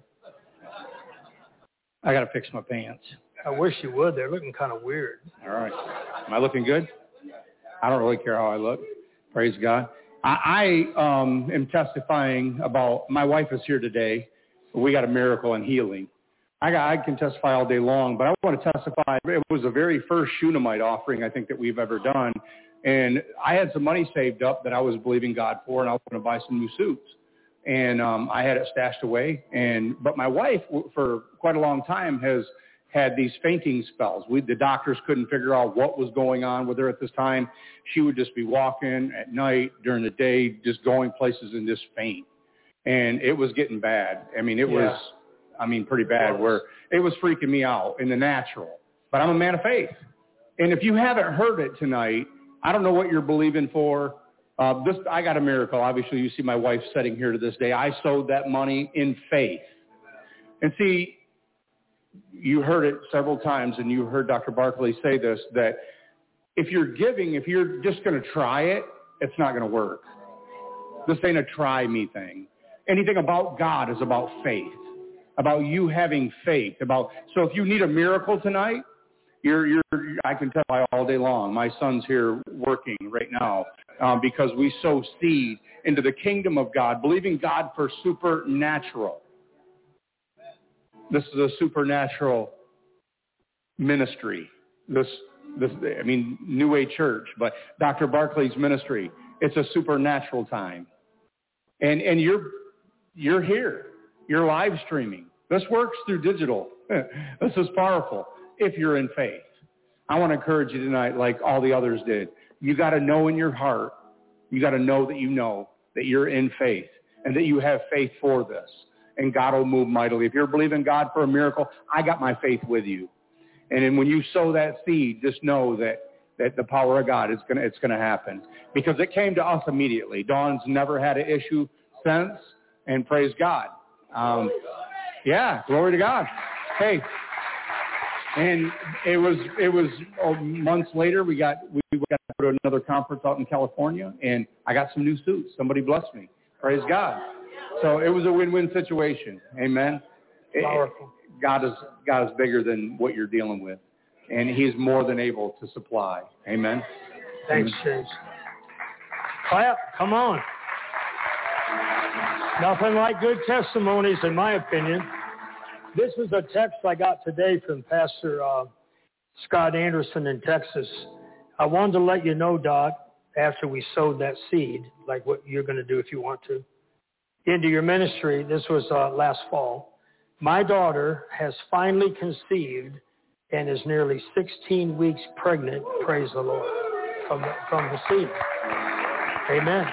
I got to fix my pants. I wish you would. They're looking kind of weird. All right. Am I looking good? I don't really care how I look. Praise God. I am testifying about, my wife is here today. We got a miracle and healing. I can testify all day long, but I want to testify. It was the very first Shunammite offering I think that we've ever done. And I had some money saved up that I was believing God for, and I was going to buy some new suits. And I had it stashed away. But my wife, for quite a long time, has had these fainting spells. The doctors couldn't figure out what was going on with her at this time. She would just be walking at night, during the day, just going places and just faint. And it was getting bad. I mean, it was pretty bad, where it was freaking me out in the natural. But I'm a man of faith. And if you haven't heard it tonight, I don't know what you're believing for. I got a miracle. Obviously, you see my wife sitting here to this day. I sowed that money in faith. And see, you heard it several times, and you heard Dr. Barkley say this, that if you're giving, if you're just going to try it, it's not going to work. This ain't a try me thing. Anything about God is about faith, about you having faith. So if you need a miracle tonight, I can testify all day long. My son's here working right now because we sow seed into the kingdom of God, believing God for supernatural. This is a supernatural ministry. New Way Church, but Dr. Barkley's ministry. It's a supernatural time, and you're here. You're live streaming. This works through digital. This is powerful if you're in faith. I want to encourage you tonight, like all the others did. You got to know in your heart. You got to know that you're in faith and that you have faith for this. And God will move mightily. If you're believing God for a miracle, I got my faith with you. And then when you sow that seed, just know that the power of God it's going to happen, because it came to us immediately. Dawn's never had an issue since. and praise God. Yeah, glory to God. Hey, and it was months later. We got to go to another conference out in California, and I got some new suits. Somebody blessed me. Praise God. So it was a win-win situation. Amen. Powerful. God is bigger than what you're dealing with, and He's more than able to supply. Amen. Thanks, James. Clap. Come on. Nothing like good testimonies, in my opinion. This was a text I got today from Pastor Scott Anderson in Texas. I wanted to let you know, Doc, after we sowed that seed, like what you're going to do if you want to, into your ministry. This was last fall. My daughter has finally conceived and is nearly 16 weeks pregnant, praise the Lord, from the seed. Amen.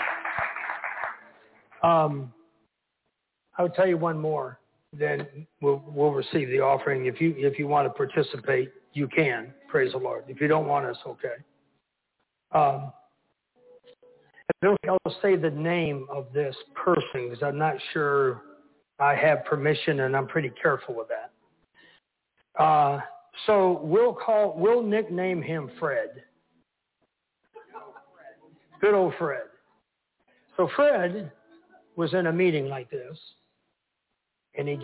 I would tell you one more, then we'll receive the offering. If you want to participate, you can, praise the Lord. If you don't want to, it's okay. I'll say the name of this person because I'm not sure I have permission, and I'm pretty careful with that. So we'll nickname him Fred. Good old Fred. So Fred was in a meeting like this, and he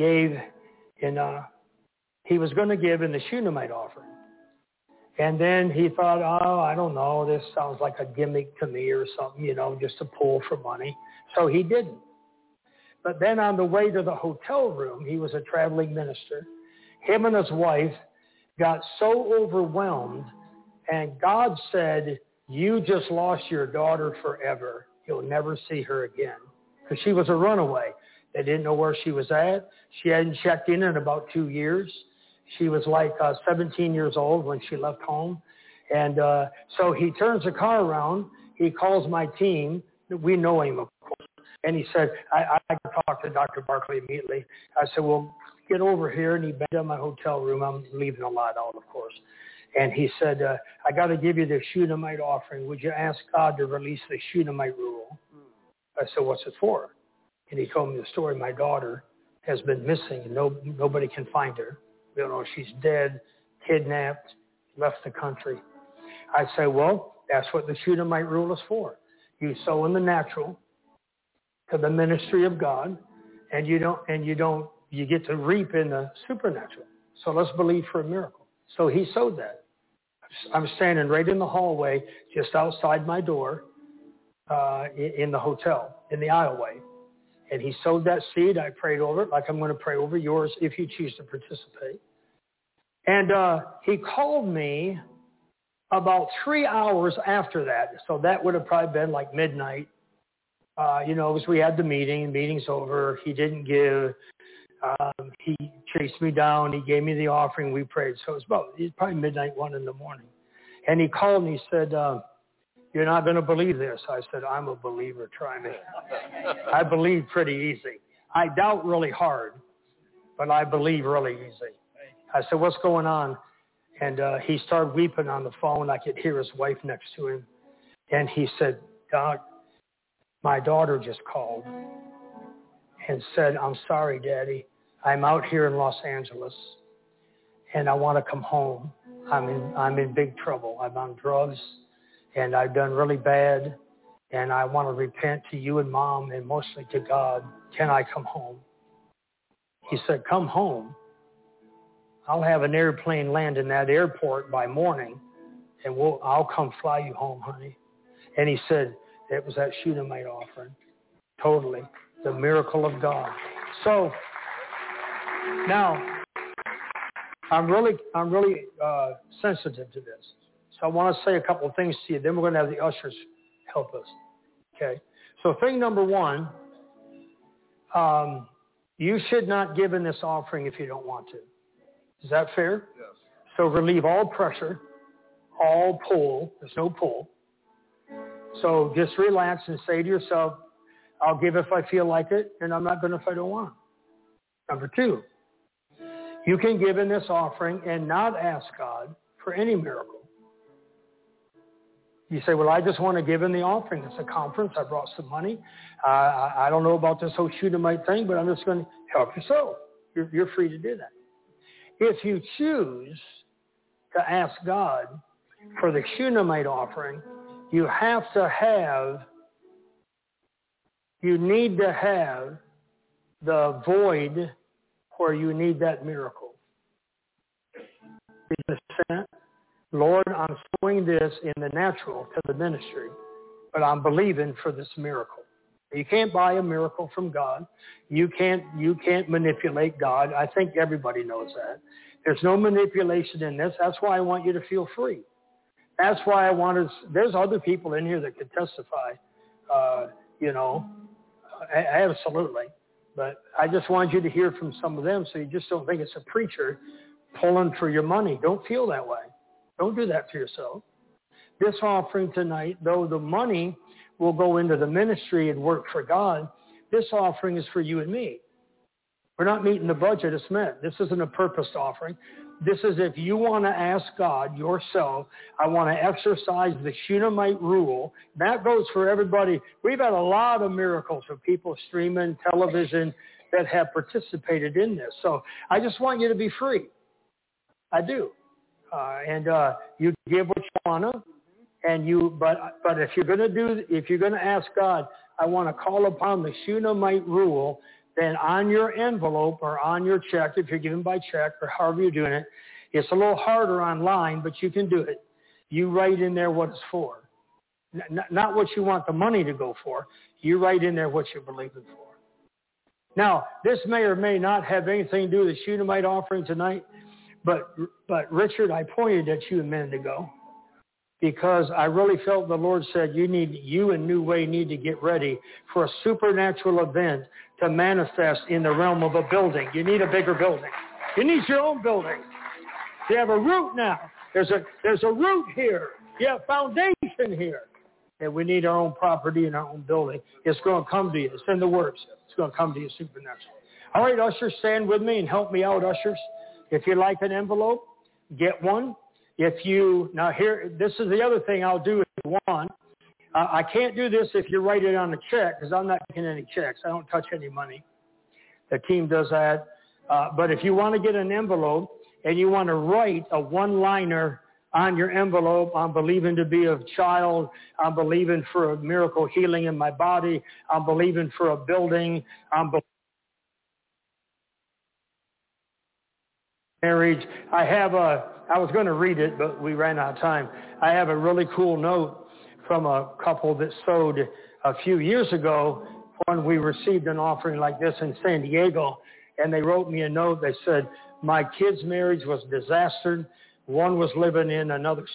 was going to give in the Shunammite offering. And then he thought, I don't know, this sounds like a gimmick to me or something, just to pull for money. So he didn't. But then on the way to the hotel room, he was a traveling minister. Him and his wife got so overwhelmed, and God said, you just lost your daughter forever. You'll never see her again. Because she was a runaway. They didn't know where she was at. She hadn't checked in about 2 years. She was like 17 years old when she left home. And so he turns the car around. He calls my team. We know him, of course. And he said, I talked to Dr. Barkley immediately. I said, well, get over here. And he bent in my hotel room. I'm leaving a lot out, of course. And he said, I got to give you the Shunammite offering. Would you ask God to release the Shunammite rule? I said, what's it for? And he told me the story. My daughter has been missing, and nobody can find her. We don't know if she's dead, kidnapped, left the country. I say, well, that's what the Shunammite rule is for. You sow in the natural to the ministry of God, and you get to reap in the supernatural. So let's believe for a miracle. So he sowed that. I'm standing right in the hallway, just outside my door, in the hotel, in the aisleway. And he sowed that seed. I prayed over it like I'm going to pray over yours if you choose to participate. And he called me about 3 hours after that. So that would have probably been like midnight. As we had the meeting's over. He didn't give. He chased me down. He gave me the offering. We prayed. So it was probably midnight, 1 in the morning. And he called me. He said, you're not going to believe this. I said, I'm a believer. Try me. I believe pretty easy. I doubt really hard, but I believe really easy. I said, what's going on? And he started weeping on the phone. I could hear his wife next to him. And he said, Doc, my daughter just called and said, I'm sorry, Daddy. I'm out here in Los Angeles, and I want to come home. I'm in big trouble. I'm on drugs, and I've done really bad, and I want to repent to you and Mom and mostly to God. Can I come home? He said, come home. I'll have an airplane land in that airport by morning, and I'll come fly you home, honey. And he said, it was that Shunammite offering. Totally. The miracle of God. So now I'm really sensitive to this. So I want to say a couple of things to you. Then we're going to have the ushers help us. Okay. So thing number one, you should not give in this offering if you don't want to. Is that fair? Yes. So relieve all pressure, all pull. There's no pull. So just relax and say to yourself, I'll give if I feel like it, and I'm not going to if I don't want. Number two, you can give in this offering and not ask God for any miracle. You say, well, I just want to give in the offering. It's a conference. I brought some money. I don't know about this whole Shunammite thing, but I'm just going to help you sow. You're free to do that. If you choose to ask God for the Shunammite offering, you need to have the void where you need that miracle. You understand? Lord, I'm sowing this in the natural to the ministry, but I'm believing for this miracle. You can't buy a miracle from God. You can't manipulate God. I think everybody knows that. There's no manipulation in this. That's why I want you to feel free. That's why there's other people in here that could testify, absolutely. But I just want you to hear from some of them so you just don't think it's a preacher pulling for your money. Don't feel that way. Don't do that to yourself. This offering tonight, though the money will go into the ministry and work for God, this offering is for you and me. We're not meeting the budget, it's met. This isn't a purposed offering. This is if you want to ask God yourself, I want to exercise the Shunammite rule. That goes for everybody. We've had a lot of miracles of people streaming television that have participated in this. So I just want you to be free. I do. You give what you want to. But if you're going to ask God, I want to call upon the Shunammite rule, then on your envelope or on your check, if you're giving by check or however you're doing it, it's a little harder online, but you can do it. You write in there what it's for. Not what you want the money to go for. You write in there what you're believing for. Now, this may or may not have anything to do with the Shunammite offering tonight, but Richard, I pointed at you a minute ago because I really felt the Lord said you and New Way need to get ready for a supernatural event to manifest in the realm of a building. You need a bigger building. You need your own building. You have a root now. There's a root here. You have foundation here. And we need our own property and our own building. It's going to come to you. It's in the works. It's going to come to you supernaturally. All right, ushers, stand with me and help me out, ushers. If you like an envelope, get one. This is the other thing I'll do if you want. I can't do this if you write it on a check because I'm not taking any checks. I don't touch any money. The team does that. But if you want to get an envelope and you want to write a one-liner on your envelope, I'm believing to be a child. I'm believing for a miracle healing in my body. I'm believing for a building. Marriage. I was going to read it, but we ran out of time. I have a really cool note from a couple that sowed a few years ago when we received an offering like this in San Diego, and they wrote me a note. They said, my kid's marriage was disastered. One was living in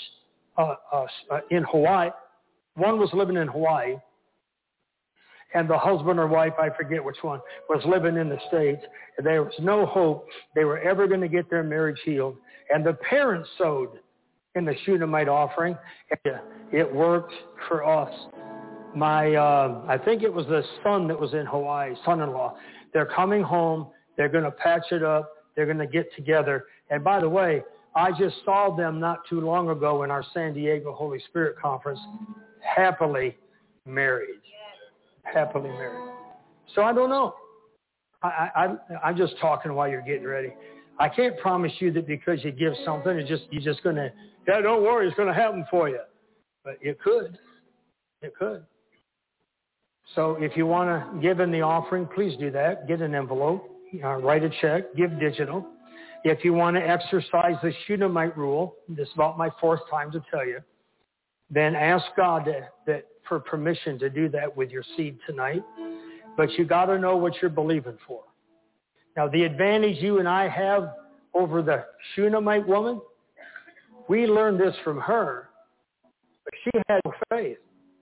in Hawaii. One was living in Hawaii, and the husband or wife, I forget which one, was living in the States. There was no hope they were ever going to get their marriage healed. And the parents sowed in the Shunammite offering. It worked for us. I think it was the son that was in Hawaii, son-in-law. They're coming home. They're going to patch it up. They're going to get together. And by the way, I just saw them not too long ago in our San Diego Holy Spirit Conference, happily married. Happily married. So I don't know. I'm just talking while you're getting ready. I can't promise you that because you give something, you're just going to, don't worry, it's going to happen for you. But it could. It could. So if you want to give in the offering, please do that. Get an envelope. Write a check. Give digital. If you want to exercise the Shunammite rule, this is about my fourth time to tell you, then ask God for permission to do that with your seed tonight. But you got to know what you're believing for. Now, the advantage you and I have over the Shunammite woman, we learned this from her, but she had no faith.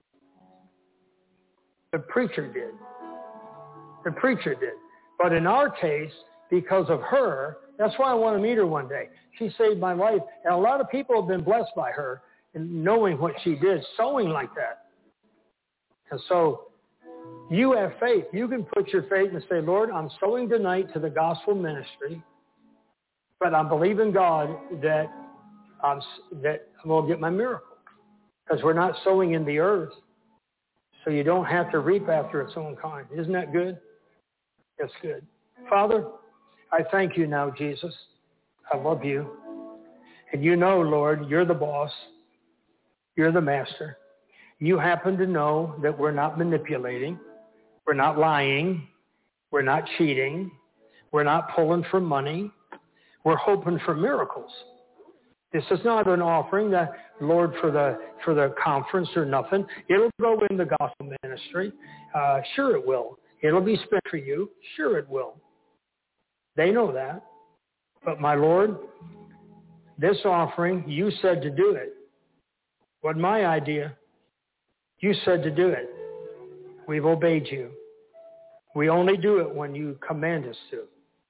The preacher did. The preacher did. But in our case, because of her, that's why I want to meet her one day. She saved my life. And a lot of people have been blessed by her in knowing what she did, sowing like that. And so you have faith. You can put your faith and say, Lord, I'm sowing tonight to the gospel ministry, but I'm believing God that I'm going to get my miracle. Because we're not sowing in the earth. So you don't have to reap after its own kind. Isn't that good? That's good. Father, I thank you now, Jesus. I love you. And you know, Lord, you're the boss. You're the master. You happen to know that we're not manipulating. We're not lying. We're not cheating. We're not pulling for money. We're hoping for miracles. This is not an offering, that Lord, for the conference or nothing. It'll go in the gospel ministry. Sure it will. It'll be spent for you. Sure it will. They know that. But my Lord, this offering, you said to do it. Wasn't my idea. You said to do it. We've obeyed you. We only do it when you command us to.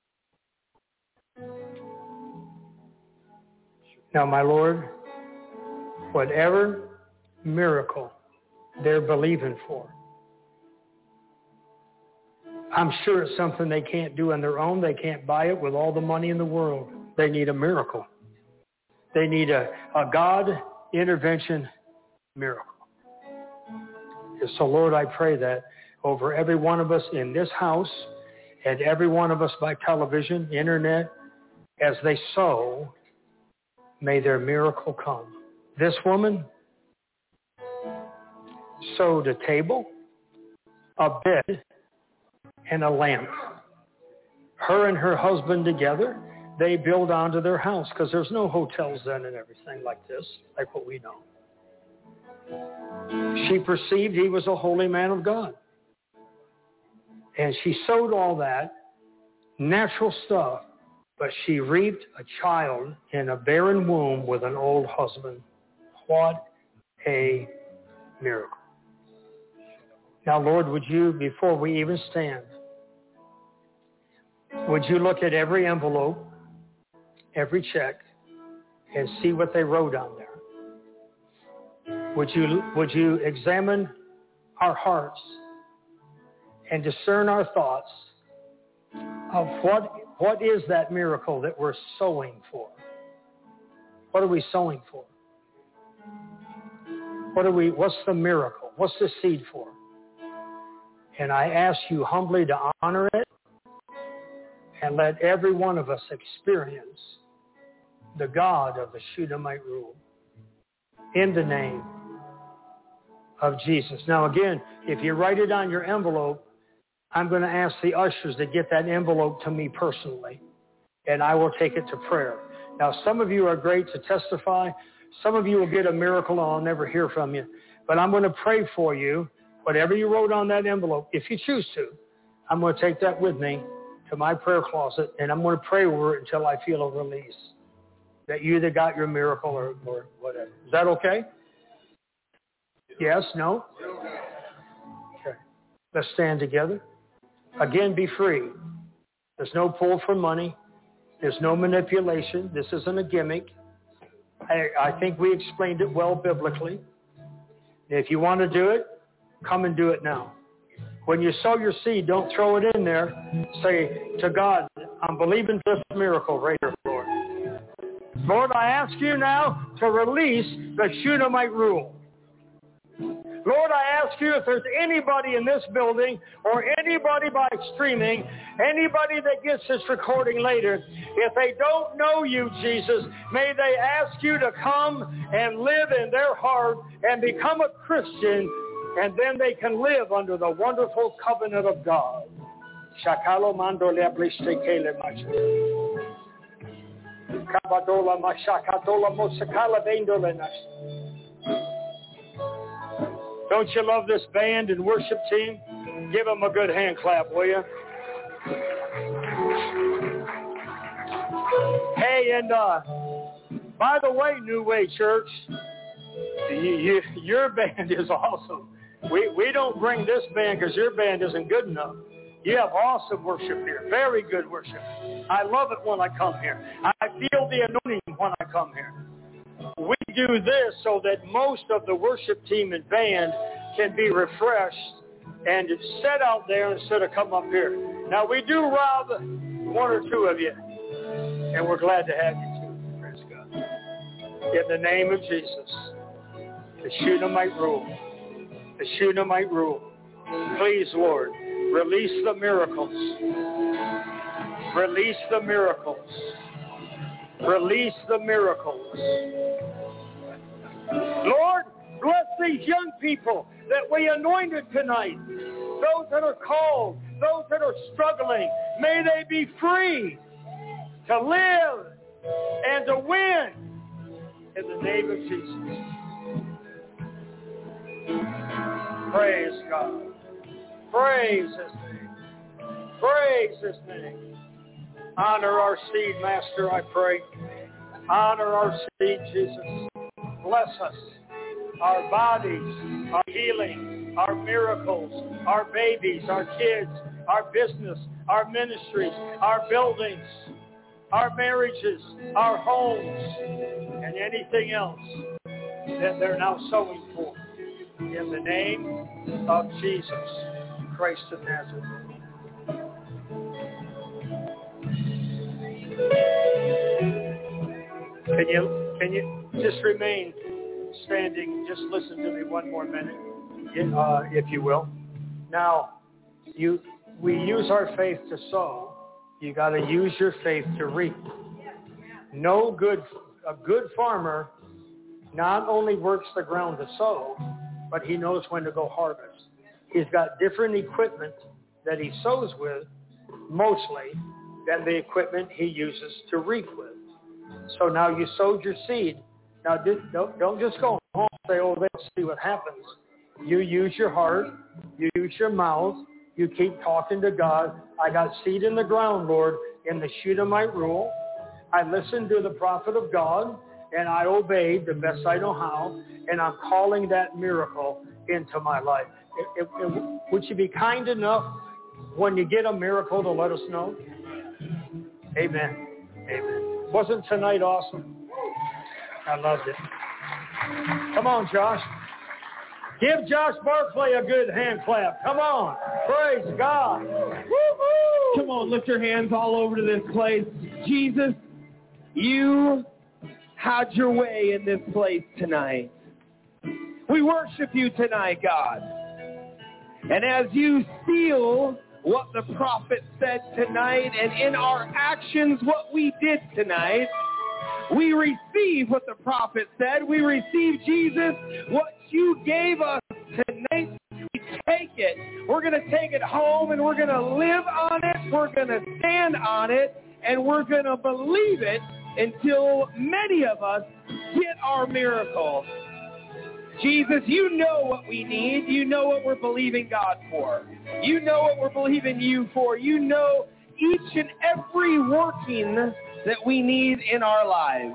Now, my Lord, whatever miracle they're believing for, I'm sure it's something they can't do on their own. They can't buy it with all the money in the world. They need a miracle. They need a God intervention miracle. And so, Lord, I pray that over every one of us in this house and every one of us by television, internet, as they sow, may their miracle come. This woman sewed a table, a bed, and a lamp. Her and her husband together, they build onto their house because there's no hotels then and everything like this, like what we know. She perceived he was a holy man of God. And she sowed all that natural stuff, but she reaped a child in a barren womb with an old husband. What a miracle. Now, Lord, would you, before we even stand, would you look at every envelope, every check, and see what they wrote on there? Would you examine our hearts and discern our thoughts of what is that miracle that we're sowing for? What are we sowing for? What's the miracle? What's the seed for? And I ask you humbly to honor it and let every one of us experience the God of the Shunammite rule in the name of Jesus. Now again, if you write it on your envelope, I'm going to ask the ushers to get that envelope to me personally, and I will take it to prayer. Now, some of you are great to testify. Some of you will get a miracle and I'll never hear from you. But I'm going to pray for you. Whatever you wrote on that envelope, if you choose to, I'm going to take that with me to my prayer closet, and I'm going to pray over it until I feel a release that you either got your miracle or whatever. Is that okay? Yes? No? Okay. Let's stand together. Again, be free. There's no pull for money. There's no manipulation. This isn't a gimmick. I think we explained it well biblically. If you want to do it, come and do it now. When you sow your seed, don't throw it in there. Say to God, I'm believing this miracle right here, Lord. Lord, I ask you now to release the Shunammite rule. Lord, I ask you if there's anybody in this building or anybody by streaming, anybody that gets this recording later, if they don't know you, Jesus, may they ask you to come and live in their heart and become a Christian, and then they can live under the wonderful covenant of God. Shakalo mando le ablishtekele macho. Kabadola mashakatola mosakala vendole nas. Don't you love this band and worship team? Give them a good hand clap, will you? Hey, and by the way, New Way Church, your band is awesome. We don't bring this band because your band isn't good enough. You have awesome worship here, very good worship. I love it when I come here. I feel the anointing when I come here. We do this so that most of the worship team and band can be refreshed and sit out there instead of come up here. Now, we do rob one or two of you, and we're glad to have you too. Praise God. In the name of Jesus. The Shunammite rule. The Shunammite rule. Please, Lord, release the miracles. Release the miracles. Release the miracles. Lord, bless these young people that we anointed tonight. Those that are called, those that are struggling, may they be free to live and to win in the name of Jesus. Praise God. Praise His name. Praise His name. Honor our seed, Master, I pray. Honor our seed, Jesus. Bless us. Our bodies, our healing, our miracles, our babies, our kids, our business, our ministries, our buildings, our marriages, our homes, and anything else that they're now sowing for. In the name of Jesus Christ of Nazareth. Can you just remain standing? Just listen to me one more minute, if you will. Now, we use our faith to sow. You got to use your faith to reap. A good farmer not only works the ground to sow, but he knows when to go harvest. He's got different equipment that he sows with, mostly, than the equipment he uses to reap with. So now you sowed your seed. Now don't just go home and say, oh, let's see what happens. You use your heart. You use your mouth. You keep talking to God. I got seed in the ground, Lord, in the Shunammite rule. I listened to the prophet of God, and I obeyed the best I know how, and I'm calling that miracle into my life. Would you be kind enough when you get a miracle to let us know? Amen. Amen. Wasn't tonight awesome? I loved it. Come on, Josh. Give Josh Barclay a good hand clap. Come on. Praise God. Woo-hoo! Come on, lift your hands all over to this place. Jesus, you had your way in this place tonight. We worship you tonight, God. And as you seal what the prophet said tonight, and in our actions what we did tonight, we receive what the prophet said. We receive, Jesus, what you gave us tonight. We take it. We're going to take it home, and we're going to live on it. We're going to stand on it, and we're going to believe it until many of us get our miracle. Jesus, you know what we need. You know what we're believing God for. You know what we're believing you for. You know each and every working that we need in our lives.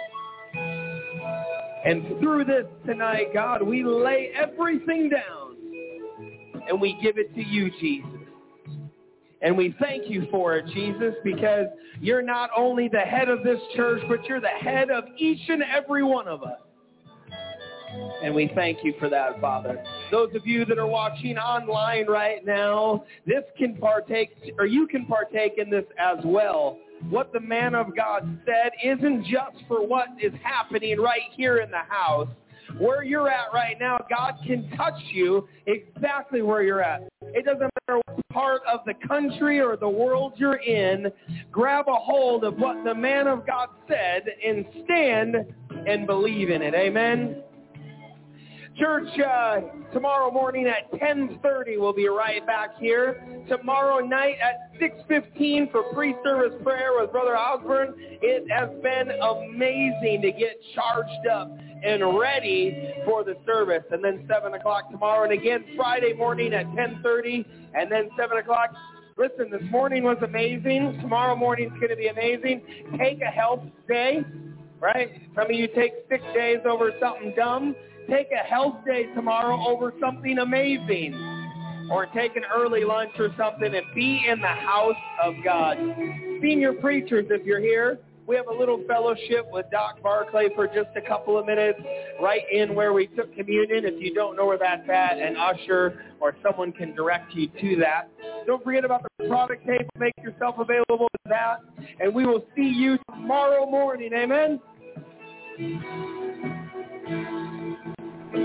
And through this tonight, God, we lay everything down and we give it to you, Jesus. And we thank you for it, Jesus, because you're not only the head of this church, but you're the head of each and every one of us. And we thank you for that, Father. Those of you that are watching online right now, this can partake, or you can partake in this as well. What the man of God said isn't just for what is happening right here in the house. Where you're at right now, God can touch you exactly where you're at. It doesn't matter what part of the country or the world you're in. Grab a hold of what the man of God said and stand and believe in it. Amen. Church, tomorrow morning at 10:30, we'll be right back here. Tomorrow night at 6:15 for pre-service prayer with Brother Osborne. It has been amazing to get charged up and ready for the service. And then 7 o'clock tomorrow. And again, Friday morning at 10:30 and then 7 o'clock. Listen, this morning was amazing. Tomorrow morning's going to be amazing. Take a health day, right? Some of you take sick days over something dumb. Take a health day tomorrow over something amazing. Or take an early lunch or something and be in the house of God. Senior preachers, if you're here, we have a little fellowship with Doc Barclay for just a couple of minutes right in where we took communion. If you don't know where that's at, an usher or someone can direct you to that. Don't forget about the product table. Make yourself available to that. And we will see you tomorrow morning. Amen?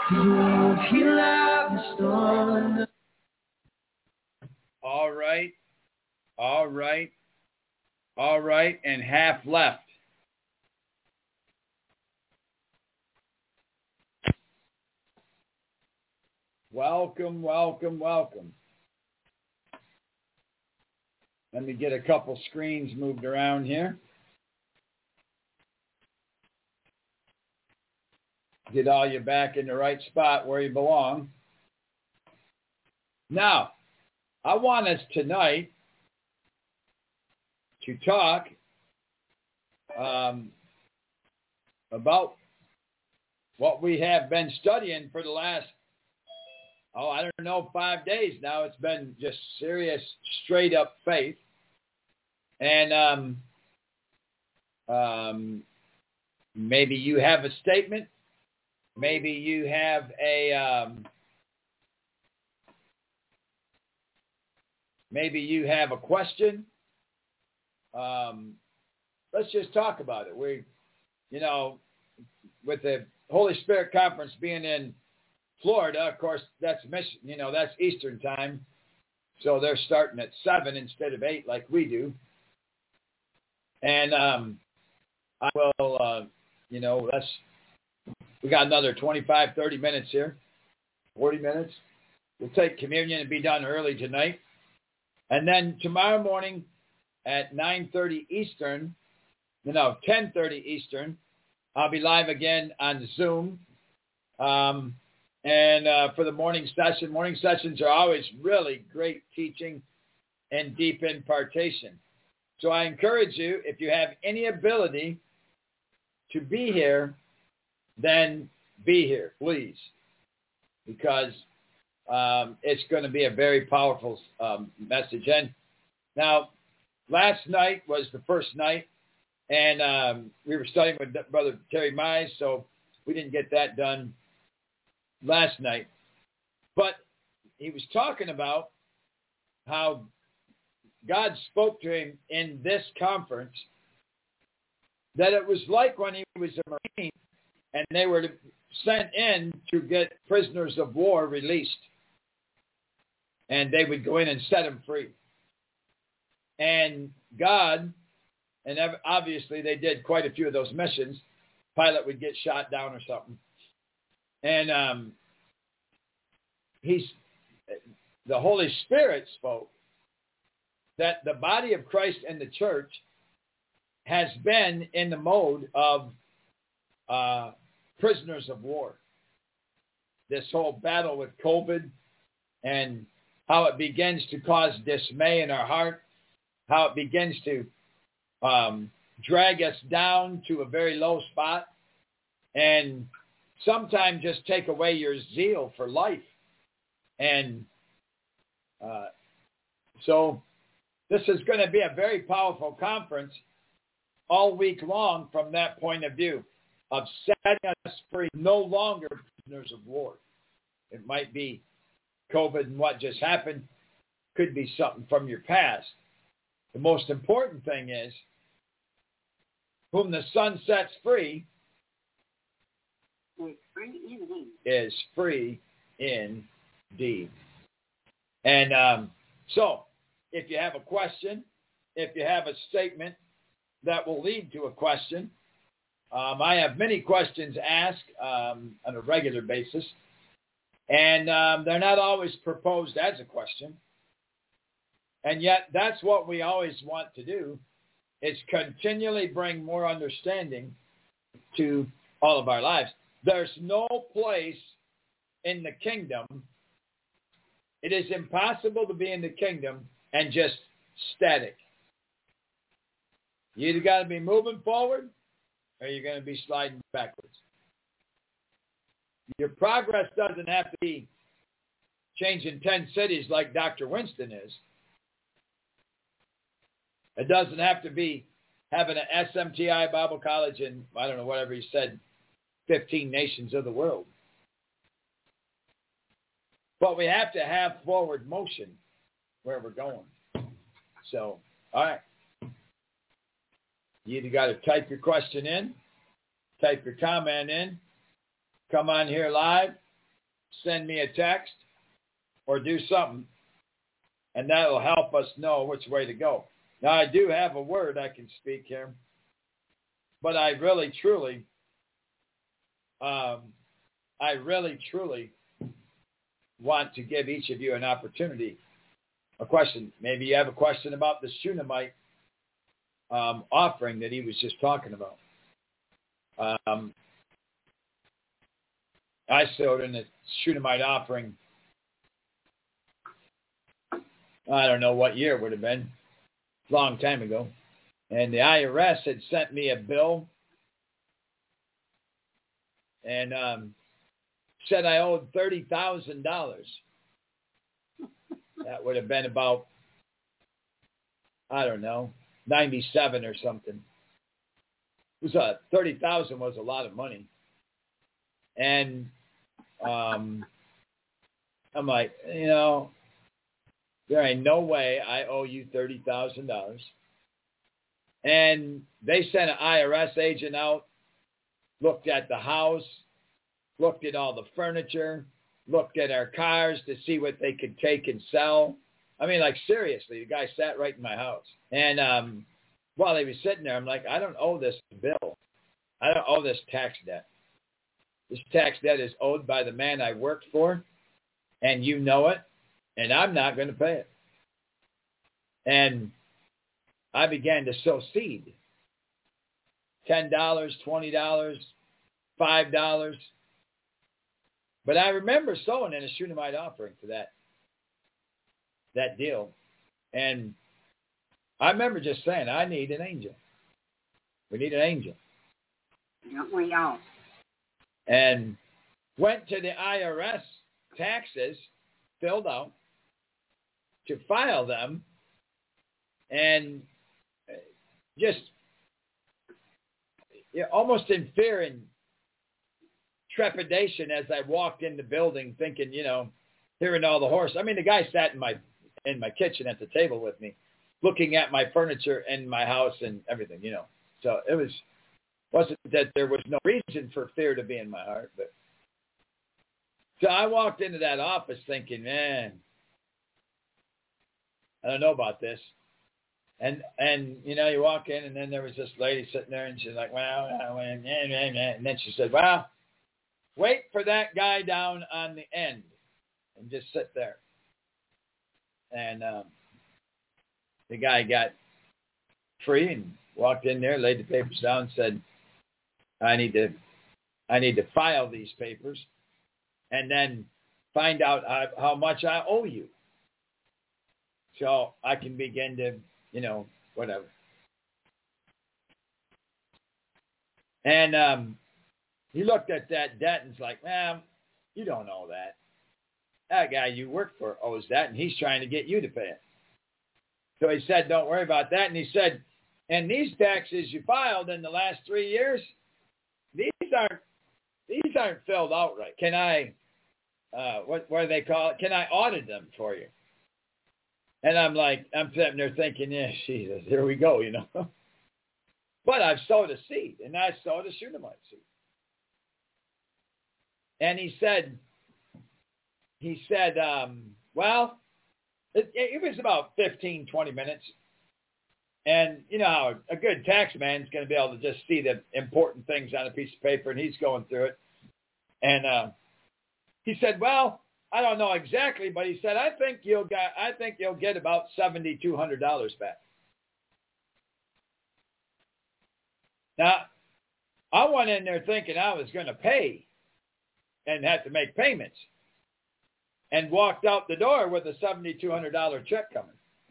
All right. All right. All right. And half left. Welcome, welcome, welcome. Let me get a couple screens moved around here. Get all you back in the right spot where you belong. Now, I want us tonight to talk about what we have been studying for the last, I don't know, 5 days now. It's been just serious, straight up faith. And maybe you have a statement. Maybe you have a question. Let's just talk about it. We, with the Holy Spirit Conference being in Florida, of course, that's that's Eastern time. So they're starting at 7 instead of 8 like we do. And I will, we got another 25, 30 minutes here, 40 minutes. We'll take communion and be done early tonight. And then tomorrow morning at 9:30 Eastern, 10:30 Eastern, I'll be live again on Zoom. And for the morning sessions are always really great teaching and deep impartation. So I encourage you, if you have any ability to be here, then be here, please, because it's going to be a very powerful message. And now, last night was the first night, and we were studying with Brother Terry Mize, so we didn't get that done last night. But he was talking about how God spoke to him in this conference, that it was like when he was a Marine and they were sent in to get prisoners of war released. And they would go in and set them free. And God, and obviously they did quite a few of those missions. Pilot would get shot down or something. And the Holy Spirit spoke that the body of Christ and the church has been in the mode of prisoners of war. This whole battle with COVID and how it begins to cause dismay in our heart, how it begins to drag us down to a very low spot, and sometimes just take away your zeal for life. And so this is going to be a very powerful conference all week long from that point of view of setting us free, no longer prisoners of war. It might be COVID and what just happened, could be something from your past. The most important thing is, whom the Son sets free is free indeed. And so, if you have a question, if you have a statement that will lead to a question, I have many questions asked on a regular basis, and they're not always proposed as a question. And yet, that's what we always want to do, is continually bring more understanding to all of our lives. There's no place in the kingdom. It is impossible to be in the kingdom and just static. You either got to be moving forward or you're going to be sliding backwards. Your progress doesn't have to be changing 10 cities like Dr. Winston is. It doesn't have to be having an SMTI Bible college in, I don't know, whatever he said, 15 nations of the world. But we have to have forward motion where we're going. So, all right. You either got to type your question in, type your comment in, come on here live, send me a text or do something, and that will help us know which way to go. Now, I do have a word I can speak here, but I really, truly want to give each of you an opportunity, a question. Maybe you have a question about the Shunammite offering that he was just talking about. I sowed in the Shunammite offering, I don't know what year it would have been, a long time ago. And the IRS had sent me a bill and said I owed $30,000. That would have been about, I don't know, 97 or something. It was $30,000 was a lot of money. And I'm like, there ain't no way I owe you $30,000. And they sent an IRS agent out, looked at the house, looked at all the furniture, looked at our cars to see what they could take and sell. I mean, like, seriously, the guy sat right in my house. And while he was sitting there, I'm like, I don't owe this bill. I don't owe this tax debt. This tax debt is owed by the man I worked for, and you know it, and I'm not going to pay it. And I began to sow seed. $10, $20, $5. But I remember sowing in a Shunammite offering for that deal. And I remember just saying, I need an angel. We need an angel. Don't we all? And went to the IRS taxes, filled out, to file them, and just almost in fear and trepidation as I walked in the building, thinking, hearing all the horse. I mean, the guy sat in my kitchen at the table with me, looking at my furniture and my house and everything, So it wasn't that there was no reason for fear to be in my heart, but so I walked into that office thinking, man, I don't know about this. And you walk in, and then there was this lady sitting there, and she's like, well, and then she said, well, wait for that guy down on the end and just sit there. And the guy got free and walked in there, laid the papers down, and said, I need to file these papers and then find out how much I owe you, so I can begin to, whatever. And he looked at that debt and was like, ma'am, you don't owe that. That guy you work for owes that, and he's trying to get you to pay it. So he said, don't worry about that. And he said, and these taxes you filed in the last 3 years, these aren't filled out right. Can I, what do they call it? Can I audit them for you? And I'm sitting there thinking, yeah, Jesus, here we go, But I've sowed a seed, and I sowed a Shunammite seed. And he said, well, it was about 15, 20 minutes. And you know how a good tax man is going to be able to just see the important things on a piece of paper, and he's going through it. And he said, well, I don't know exactly, but he said, I think you'll get about $7,200 back. Now, I went in there thinking I was going to pay and had to make payments, and walked out the door with a $7,200 check coming.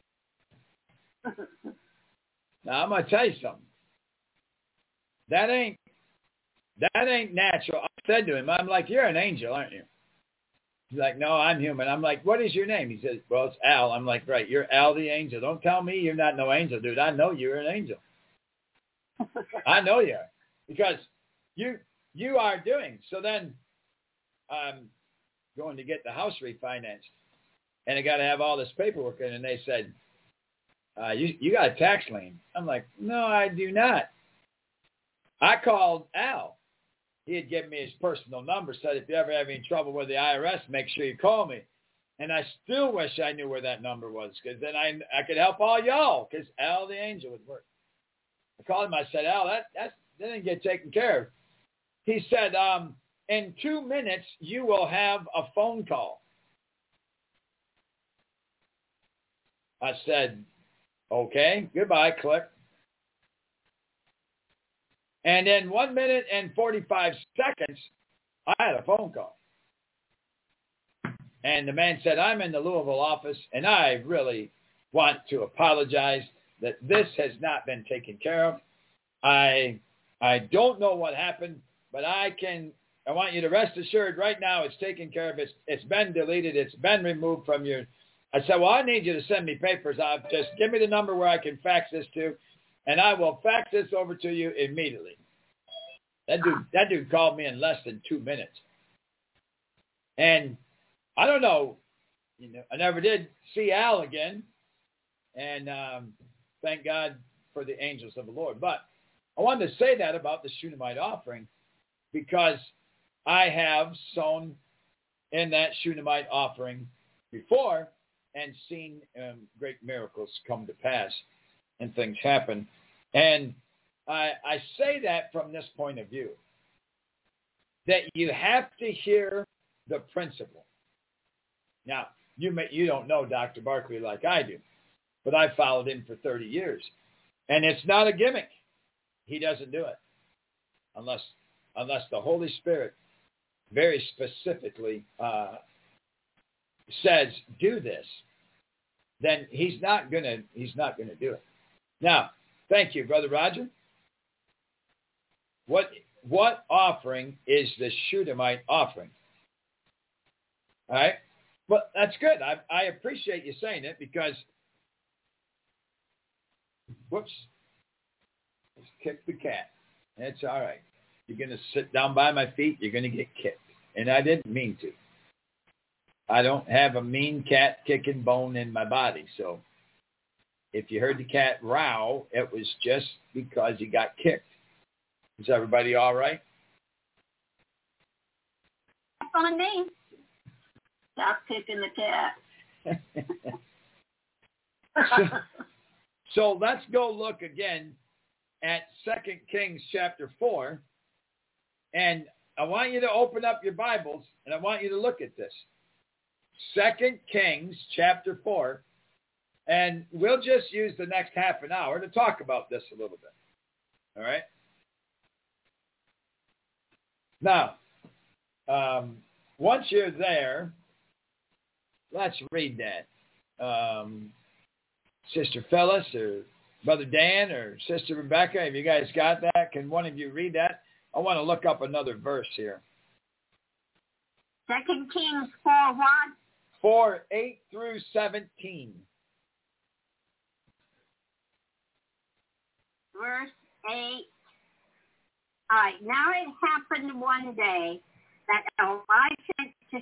Now, I'm going to tell you something. That ain't natural. I said to him, I'm like, you're an angel, aren't you? He's like, no, I'm human. I'm like, what is your name? He says, well, it's Al. I'm like, right, you're Al the angel. Don't tell me you're not no angel, dude. I know you're an angel. I know you are, because you are doing. So then I'm going to get the house refinanced, and I got to have all this paperwork in, and they said, you got a tax lien. I'm like, no, I do not. I called Al, he had given me his personal number, said, if you ever have any trouble with the IRS, make sure you call me. And I still wish I knew where that number was, because then I could help all y'all, because Al the angel would work. I called him. I said, Al, that didn't get taken care of. He said, in 2 minutes, you will have a phone call. I said, okay, goodbye, click. And in 1 minute and 45 seconds, I had a phone call. And the man said, I'm in the Louisville office, and I really want to apologize that this has not been taken care of. I don't know what happened, but I want you to rest assured right now it's taken care of. It's been deleted. It's been removed from your. I said, well, I need you to send me papers. Just give me the number where I can fax this to, and I will fax this over to you immediately. That dude called me in less than 2 minutes. And I don't know, I never did see Al again. And thank God for the angels of the Lord. But I wanted to say that about the Shunammite offering, because I have sown in that Shunammite offering before and seen great miracles come to pass and things happen. And I say that from this point of view, that you have to hear the principle. Now, you don't know Dr. Barkley like I do, but I followed him for 30 years. And it's not a gimmick. He doesn't do it unless the Holy Spirit very specifically says, do this. Then he's not gonna do it. Now, thank you, Brother Roger. What offering is the Shunammite offering? All right. Well, that's good. I appreciate you saying it, because, whoops, just kicked the cat. That's all right. You're going to sit down by my feet, you're going to get kicked. And I didn't mean to. I don't have a mean cat kicking bone in my body. So if you heard the cat row, it was just because he got kicked. Is everybody all right? On me. Stop kicking the cat. So let's go look again at 2 Kings chapter 4. And I want you to open up your Bibles, and I want you to look at this. 2 Kings chapter 4. And we'll just use the next half an hour to talk about this a little bit. All right? Now, once you're there, let's read that. Sister Phyllis or Brother Dan or Sister Rebecca, have you guys got that? Can one of you read that? I want to look up another verse here. 2 Kings 4 what? 4, 8 through 17. Verse 8. All right. Now it happened one day that Elisha to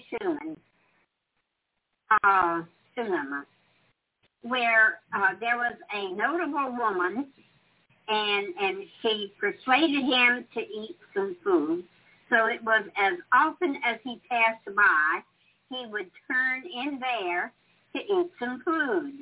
Shunem, where there was a notable woman, and she persuaded him to eat some food. So it was as often as he passed by, he would turn in there to eat some food.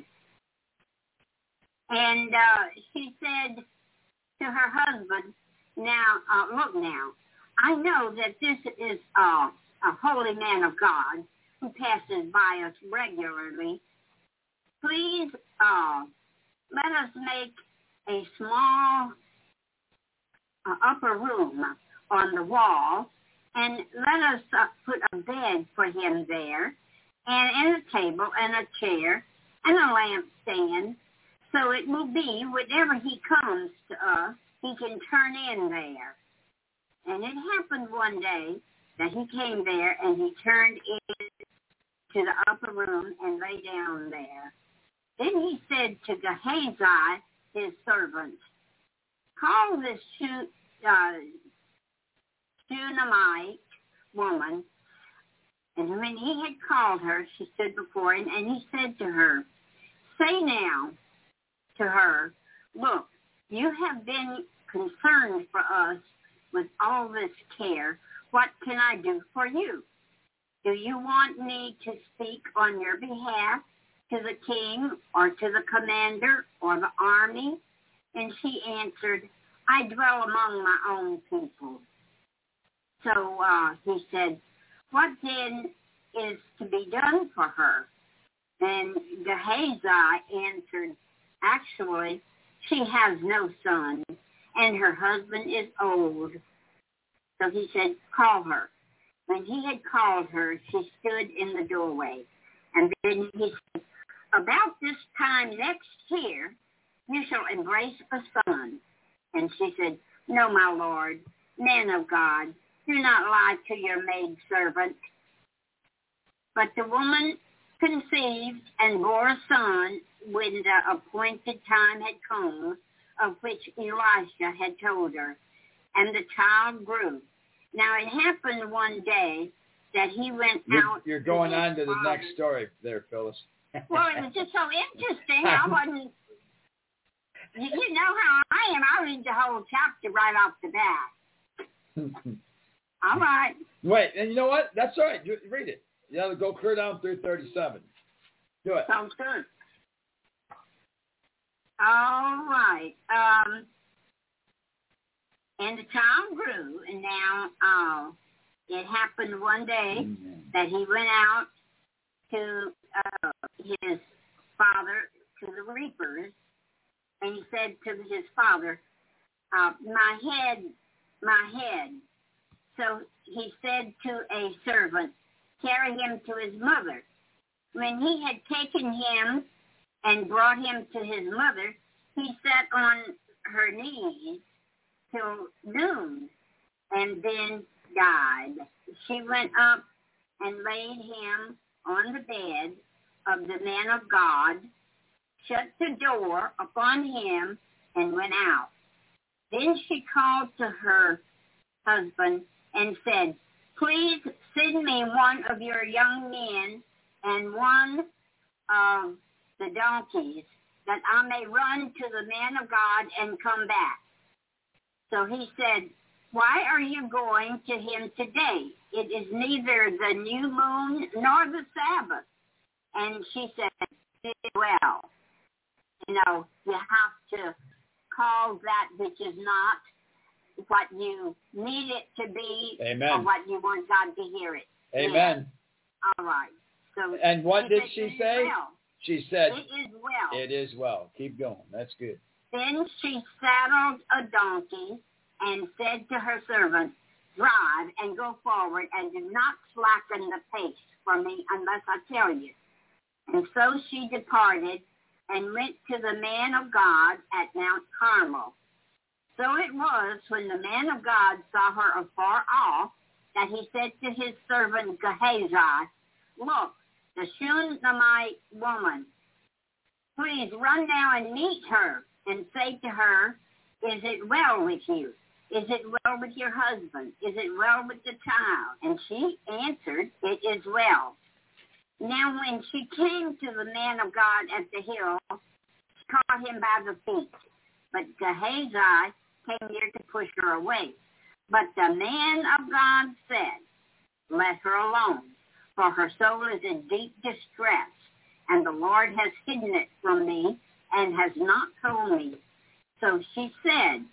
And she said to her husband, now, look now, I know that this is a holy man of God who passes by us regularly. Please let us make a small upper room on the wall, and let us put a bed for him there, and a table and a chair and a lampstand, so it will be whenever he comes to us, he can turn in there. And it happened one day that he came there and he turned in to the upper room and lay down there. Then he said to Gehazi, his servant, call this Shunammite woman. And when he had called her, she stood before him, and he said to her, say now to her, look, you have been concerned for us with all this care. What can I do for you? Do you want me to speak on your behalf to the king or to the commander or the army? And she answered, I dwell among my own people. So he said, what then is to be done for her? And Gehazi answered, actually, she has no son, and her husband is old. So he said, call her. When he had called her, she stood in the doorway. And then he said, about this time next year, you shall embrace a son. And she said, no, my lord, man of God, do not lie to your maidservant. But the woman conceived and bore a son when the appointed time had come, of which Elisha had told her. And the child grew. Now it happened one day that he went out. You're going on to the father. next story there, Phyllis. Well, it was just so interesting. I wasn't. You know how I am. I read the whole chapter right off the bat. All right. Wait, and you know what? That's all right. Read it. You have to go clear down through 37. Do it. Sounds good. All right. And the child grew, and now it happened one day that he went out to his father, to the reapers, and he said to his father, my head. So he said to a servant, carry him to his mother. When he had taken him and brought him to his mother, he sat on her knees till noon and then died. She went up and laid him on the bed of the man of God, shut the door upon him, and went out. Then she called to her husband and said, please send me one of your young men and one of the donkeys, that I may run to the man of God and come back. So he said, why are you going to him today? It is neither the new moon nor the Sabbath. And she said, well, you know, you have to call that which is not what you need it to be. Amen. Or what you want God to hear it. Amen. Yeah. All right. So and what did she say? Well. She said, it is well. It is well. Keep going. That's good. Then she saddled a donkey and said to her servant, drive and go forward and do not slacken the pace for me unless I tell you. And so she departed and went to the man of God at Mount Carmel. So it was when the man of God saw her afar off that he said to his servant Gehazi, look, the Shunammite woman, please run now and meet her and say to her, is it well with you? Is it well with your husband? Is it well with the child? And she answered, it is well. Now when she came to the man of God at the hill, she caught him by the feet. But Gehazi came near to push her away. But the man of God said, let her alone, for her soul is in deep distress, and the Lord has hidden it from me and has not told me. So she said,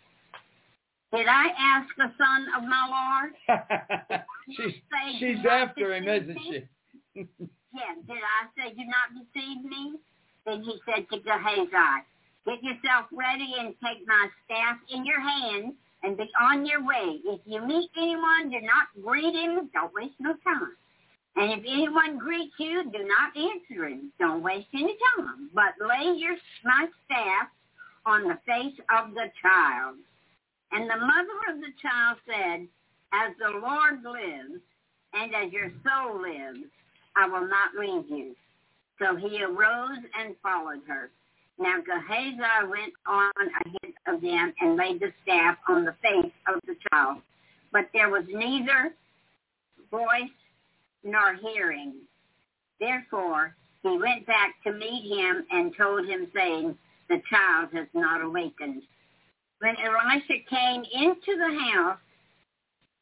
did I ask a son of my Lord? she's after him, isn't she? Yeah, did I say, do not deceive me? Then he said to Gehazi, get yourself ready and take my staff in your hand and be on your way. If you meet anyone, do not greet him. Don't waste no time. And if anyone greets you, do not answer him. Don't waste any time. But lay my staff on the face of the child. And the mother of the child said, as the Lord lives, and as your soul lives, I will not leave you. So he arose and followed her. Now Gehazi went on ahead of them and laid the staff on the face of the child. But there was neither voice nor hearing. Therefore he went back to meet him and told him, saying, the child has not awakened. When Elisha came into the house,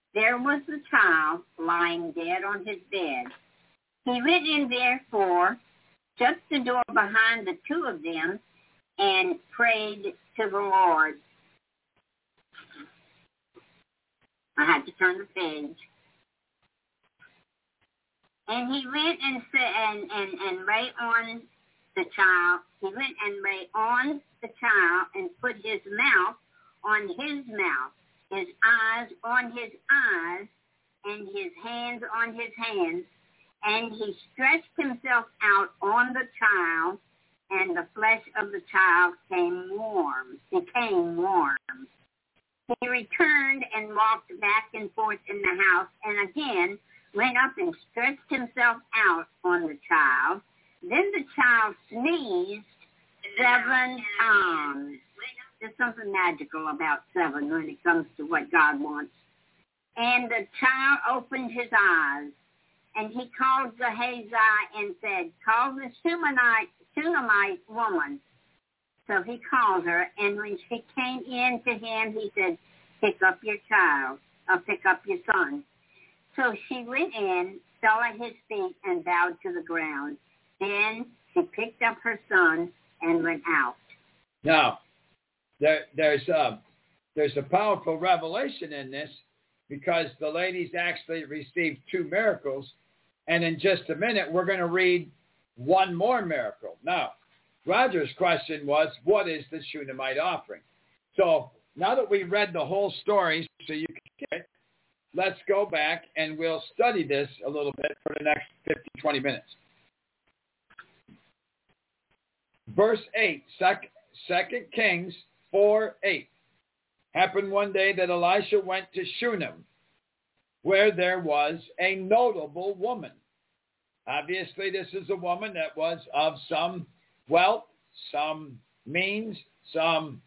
there was the child lying dead on his bed. He went in therefore, shut the door behind the two of them, and prayed to the Lord. I had to turn the page. And he went and lay on the child. He went and lay on the child and put his mouth on his mouth, his eyes on his eyes, and his hands on his hands. And he stretched himself out on the child, and the flesh of the child became warm. He returned and walked back and forth in the house, and again went up and stretched himself out on the child. Then the child sneezed 7 times. There's something magical about 7 when it comes to what God wants. And the child opened his eyes, and he called Gehazi and said, "Call the Shunammite woman." So he called her, and when she came in to him, he said, "Pick up your child, or pick up your son." So she went in, fell at his feet, and bowed to the ground. Then she picked up her son and went out. Now, there's a powerful revelation in this, because the ladies actually received 2 miracles, and in just a minute we're going to read one more miracle. Now, Roger's question was, what is the Shunammite offering? So now that we read the whole story so you can get it, let's go back and we'll study this a little bit for the next 20 minutes. Verse 8, 2 Kings 4:8. Happened one day that Elisha went to Shunem, where there was a notable woman. Obviously, this is a woman that was of some wealth, some means, some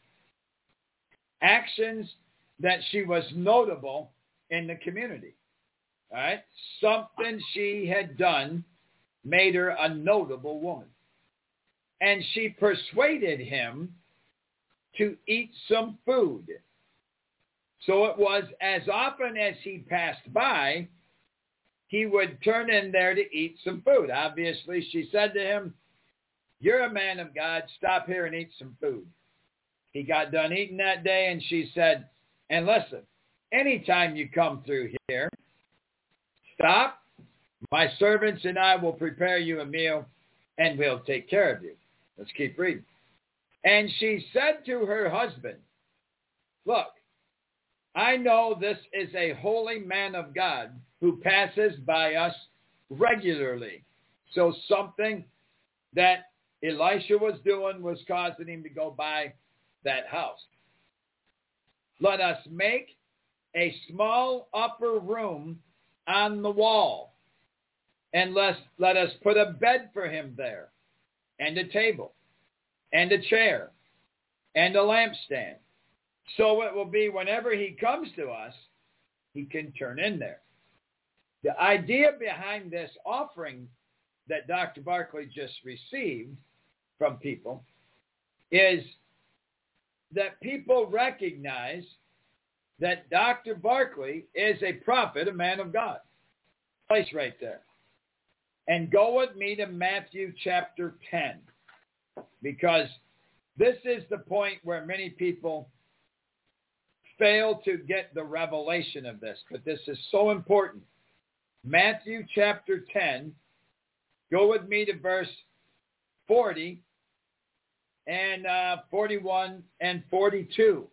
actions, that she was notable in the community. All right? Something she had done made her a notable woman. And she persuaded him to eat some food. So it was as often as he passed by, he would turn in there to eat some food. Obviously, she said to him, "You're a man of God. Stop here and eat some food." He got done eating that day, and she said, "And listen, anytime you come through here, stop. My servants and I will prepare you a meal, and we'll take care of you." Let's keep reading. And she said to her husband, "Look, I know this is a holy man of God who passes by us regularly." So something that Elisha was doing was causing him to go by that house. "Let us make a small upper room on the wall, and let us put a bed for him there, and a table, and a chair, and a lampstand. So it will be whenever he comes to us, he can turn in there." The idea behind this offering that Dr. Barclay just received from people is that people recognize that Dr. Barclay is a prophet, a man of God. Place right there. And go with me to Matthew chapter 10, because this is the point where many people fail to get the revelation of this, but this is so important. Matthew chapter 10, go with me to verse 40 and 41 and 42.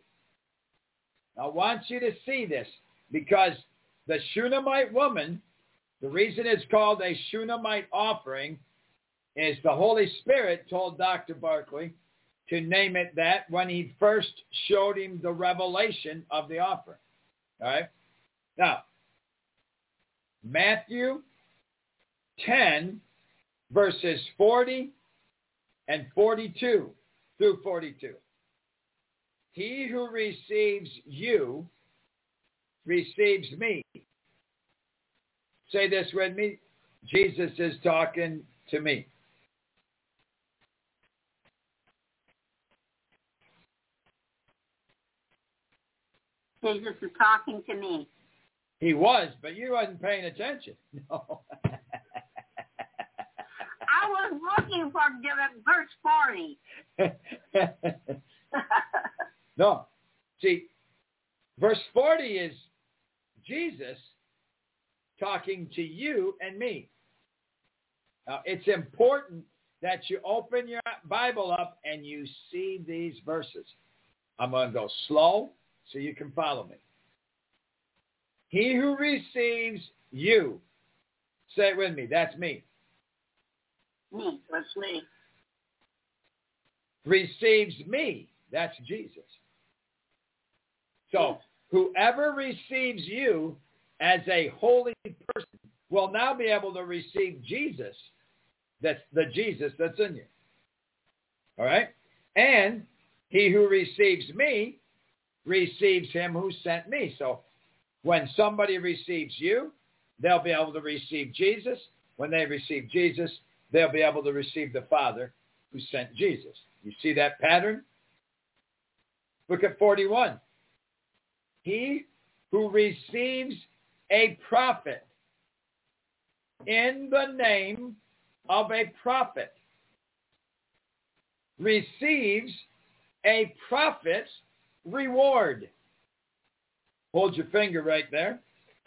I want you to see this, because the Shunammite woman, the reason it's called a Shunammite offering is the Holy Spirit told Dr. Barclay to name it that when he first showed him the revelation of the offering. All right? Now, Matthew 10, verses 40 and 42 through 42. "He who receives you receives me." Say this with me. Jesus is talking to me. Jesus is talking to me. He was, but you wasn't paying attention. No. I was looking for verse 40. No. See, verse 40 is Jesus talking to you and me. Now, it's important that you open your Bible up and you see these verses. I'm going to go slow so you can follow me. He who receives you, say it with me, that's me. Me, that's me. Receives me, that's Jesus. So whoever receives you as a holy person will now be able to receive Jesus. That's the Jesus that's in you. All right? And he who receives me receives him who sent me. So when somebody receives you, they'll be able to receive Jesus. When they receive Jesus, they'll be able to receive the Father who sent Jesus. You see that pattern? Look at 41. He who receives a prophet in the name of a prophet receives a prophet's reward. Hold your finger right there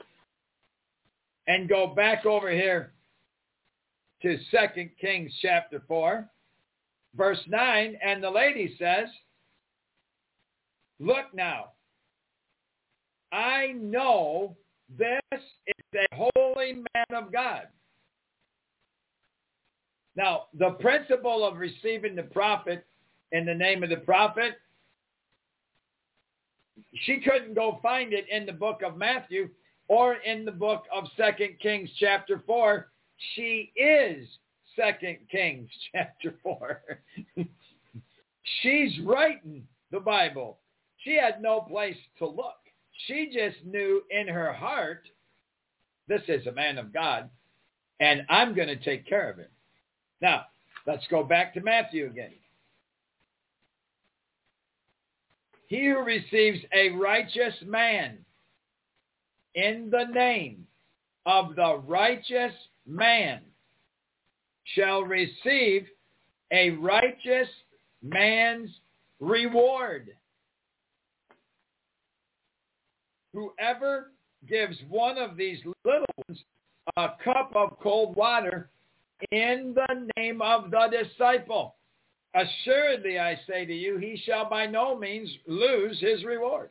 and go back over here to 2 Kings chapter 4, verse 9, and the lady says, look now, I know this is a holy man of God. Now, the principle of receiving the prophet in the name of the prophet, she couldn't go find it in the book of Matthew or in the book of 2 Kings chapter 4. She is 2 Kings chapter 4. She's writing the Bible. She had no place to look. She just knew in her heart, this is a man of God, and I'm going to take care of him. Now, let's go back to Matthew again. He who receives a righteous man in the name of the righteous man shall receive a righteous man's reward. Whoever gives one of these little ones a cup of cold water in the name of the disciple, assuredly I say to you, he shall by no means lose his reward.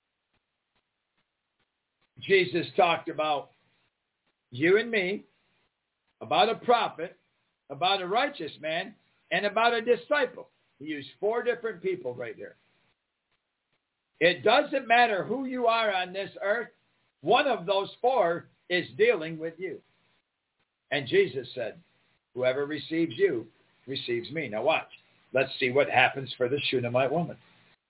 Jesus talked about you and me, about a prophet, about a righteous man, and about a disciple. He used 4 different people right there. It doesn't matter who you are on this earth. One of those 4 is dealing with you. And Jesus said, whoever receives you receives me. Now watch. Let's see what happens for the Shunammite woman.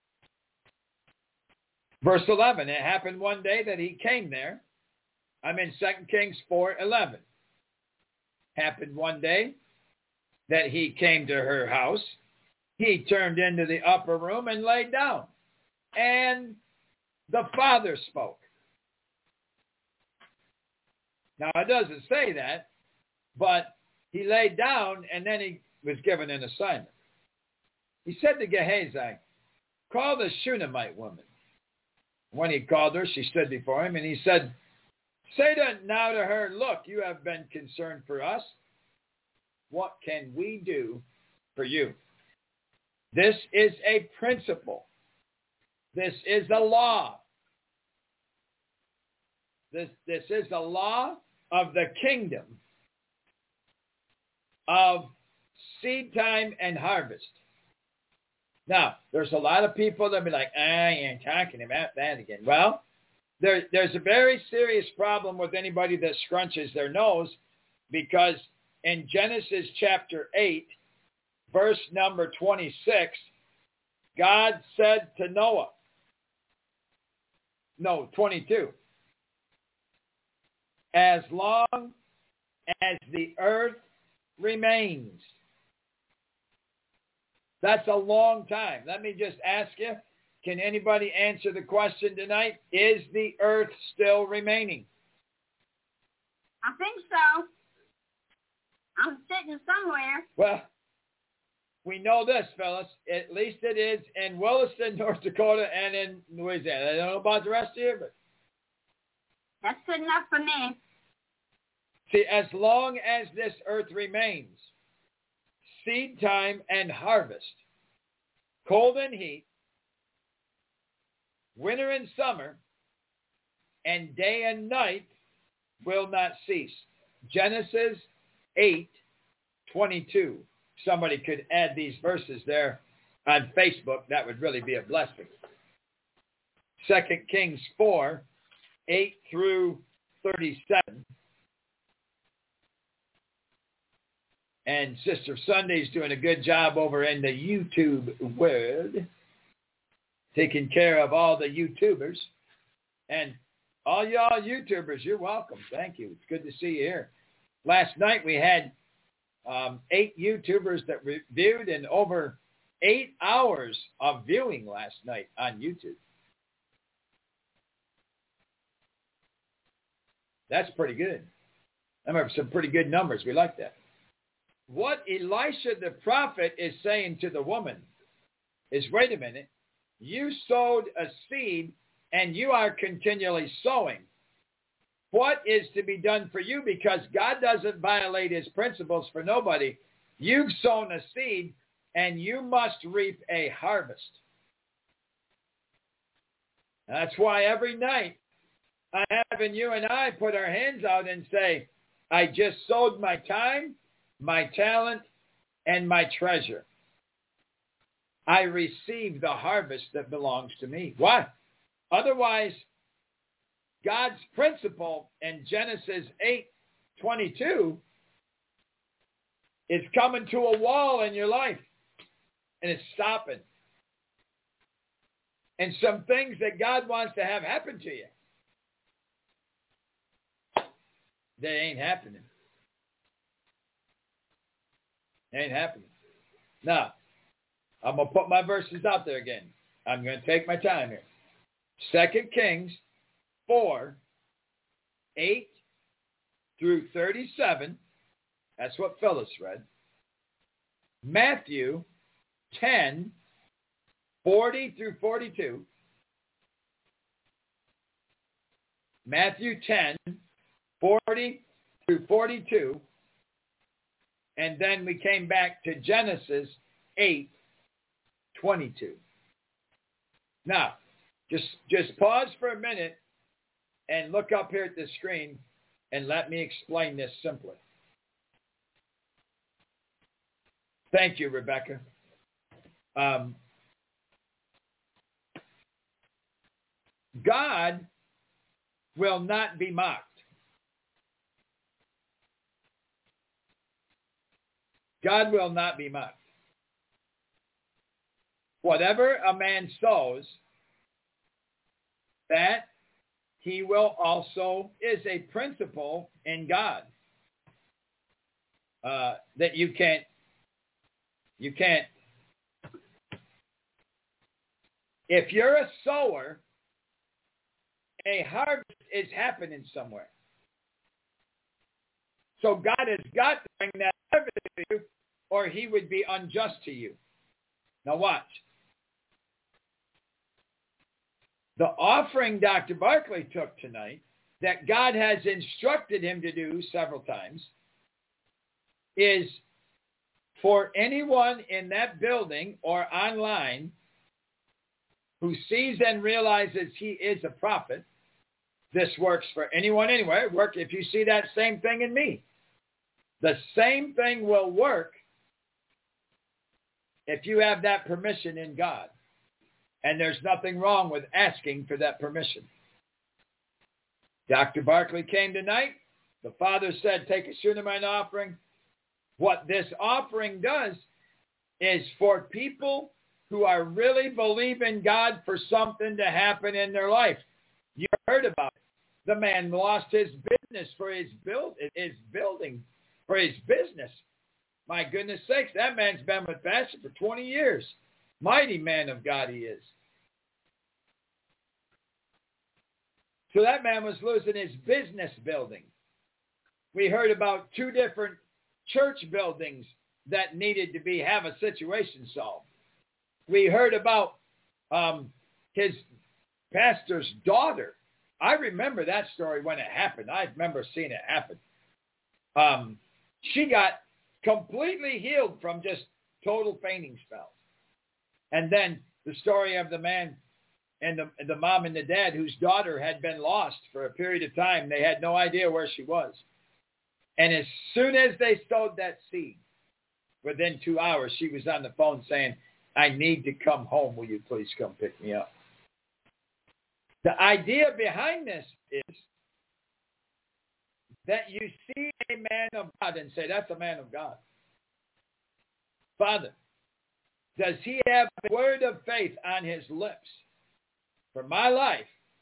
Verse 11, it happened one day that he came there. I'm in 2 Kings 4:11. Happened one day that he came to her house. He turned into the upper room and laid down. And the father spoke. Now, it doesn't say that, but he laid down and then he was given an assignment. He said to Gehazi, call the Shunammite woman. When he called her, she stood before him, and he said, say now to her, look, you have been concerned for us. What can we do for you? This is a principle. This is a law. This is the law of the kingdom of seed time and harvest. Now, there's a lot of people that be like, I ain't talking about that again. Well, there's a very serious problem with anybody that scrunches their nose, because in Genesis chapter 8, verse number 26, God said to Noah, 22, as long as the earth remains. That's a long time. Let me just ask you, can anybody answer the question tonight? Is the earth still remaining? I think so. I'm sitting somewhere. Well, we know this, fellas. At least it is in Williston, North Dakota, and in Louisiana. I don't know about the rest of you, but That's good enough for me. see, as long as this earth remains, seed time and harvest, cold and heat, winter and summer, and day and night will not cease. Genesis 8:22. Somebody could add these verses there on Facebook. That would really be a blessing. 2 Kings 4:8 through 37. And Sister Sunday's doing a good job over in the YouTube world, taking care of all the YouTubers. And all y'all YouTubers, you're welcome. Thank you. It's good to see you here. Last night we had 8 YouTubers that viewed, and over 8 hours of viewing last night on YouTube. That's pretty good. I remember some pretty good numbers. We like that. What Elisha the prophet is saying to the woman is, wait a minute, you sowed a seed and you are continually sowing. What is to be done for you? Because God doesn't violate his principles for nobody. You've sown a seed and you must reap a harvest. That's why every night I have you and I put our hands out and say, I just sowed my time, my talent, and my treasure. I receive the harvest that belongs to me. Why? Otherwise, God's principle in Genesis 8:22 is coming to a wall in your life, and it's stopping. And some things that God wants to have happen to you, they ain't happening. They ain't happening. Now, I'm going to put my verses out there again. I'm going to take my time here. 2 Kings 4:8 through 37. That's what Phyllis read. Matthew 10:40 through 42. Matthew 10:40 through 42. And then we came back to Genesis 8:22. Now, just pause for a minute and look up here at the screen and let me explain this simply. Thank you, Rebecca. God will not be mocked. God will not be mocked. Whatever a man sows, that he will also, is a principle in God that you can't, if you're a sower, a harvest is happening somewhere. So God has got to bring that harvest to you, or he would be unjust to you. Now watch. The offering Dr. Barkley took tonight, that God has instructed him to do several times, is for anyone in that building or online who sees and realizes he is a prophet. This works for anyone, anywhere. If you see that same thing in me. The same thing will work if you have that permission in God. And there's nothing wrong with asking for that permission. Dr. Barkley came tonight. The Father said, take a Shunammite offering. What this offering does is for people who are really believing God for something to happen in their life. You heard about it. The man lost his business for his building, for his business. My goodness sakes, that man's been with Pastor for 20 years. Mighty man of God he is. So that man was losing his business building. We heard about 2 different church buildings that needed to have a situation solved. We heard about his pastor's daughter. I remember that story when it happened. I remember seeing it happen. She got completely healed from just total fainting spells. And then the story of the man and the mom and the dad whose daughter had been lost for a period of time. They had no idea where she was. And as soon as they sowed that seed, within 2 hours, she was on the phone saying, I need to come home. Will you please come pick me up? The idea behind this is that you see a man of God and say, that's a man of God. Father, does he have a word of faith on his lips for my life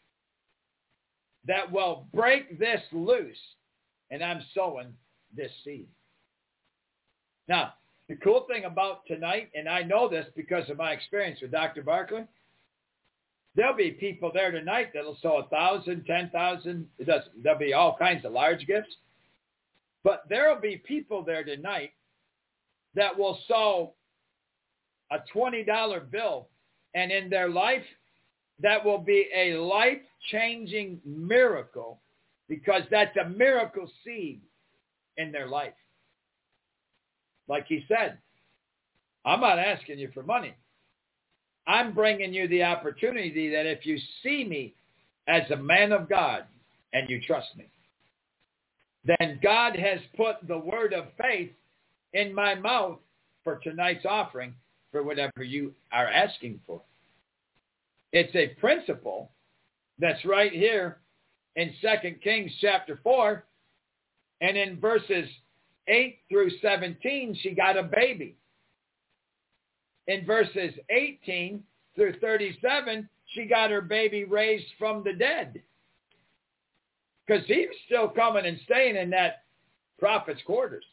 that will break this loose, and I'm sowing this seed? Now, the cool thing about tonight, and I know this because of my experience with Dr. Barkley, there'll be people there tonight that'll sow 1,000, 10,000. There'll be all kinds of large gifts. But there'll be people there tonight that will sow a $20 bill, and in their life, that will be a life-changing miracle, because that's a miracle seed in their life. Like he said, I'm not asking you for money. I'm bringing you the opportunity that if you see me as a man of God and you trust me, then God has put the word of faith in my mouth for tonight's offering for whatever you are asking for. It's a principle that's right here in 2 Kings chapter 4, and in verses 8 through 17, she got a baby. In verses 18 through 37, she got her baby raised from the dead. Because he was still coming and staying in that prophet's quarters.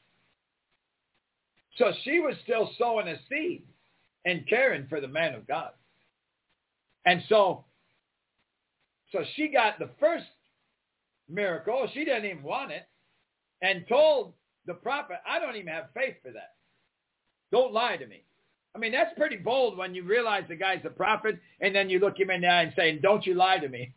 So she was still sowing a seed and caring for the man of God. And so she got the first miracle. She didn't even want it, and told the prophet, I don't even have faith for that. Don't lie to me. I mean, that's pretty bold when you realize the guy's a prophet, and then you look him in the eye and say, don't you lie to me.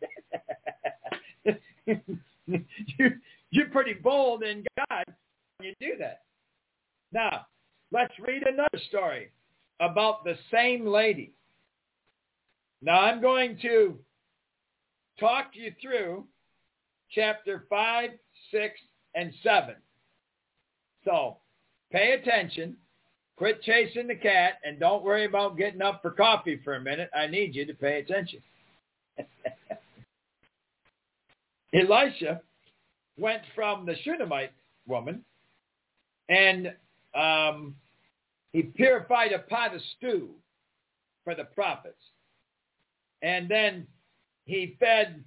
You're pretty bold in God when you do that. Now, let's read another story about the same lady. Now, I'm going to talk you through chapter 5, 6, and 7. So, pay attention. Quit chasing the cat, and don't worry about getting up for coffee for a minute. I need you to pay attention. Elisha went from the Shunammite woman, and he purified a pot of stew for the prophets. And then he fed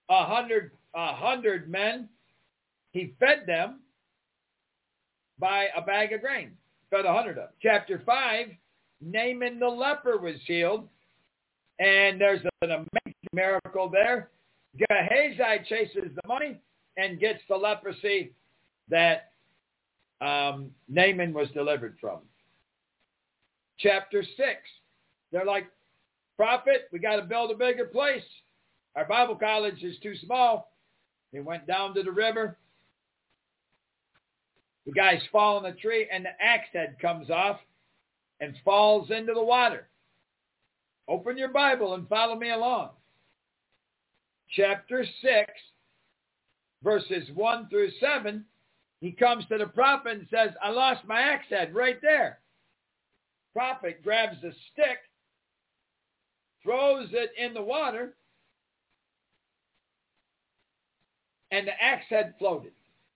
100 men. He fed them by a bag of grain. Fed 100 of them. Chapter 5, Naaman the leper was healed. And there's an amazing miracle there. Gehazi chases the money and gets the leprosy that Naaman was delivered from. Chapter 6, they're like, prophet, we got to build a bigger place. Our Bible college is too small. They went down to the river. The guy's fallen a tree, and the axe head comes off and falls into the water. Open your Bible and follow me along. Chapter 6, verses 1 through 7, he comes to the prophet and says, I lost my axe head right there. Prophet grabs a stick, throws it in the water, and the axe head floated.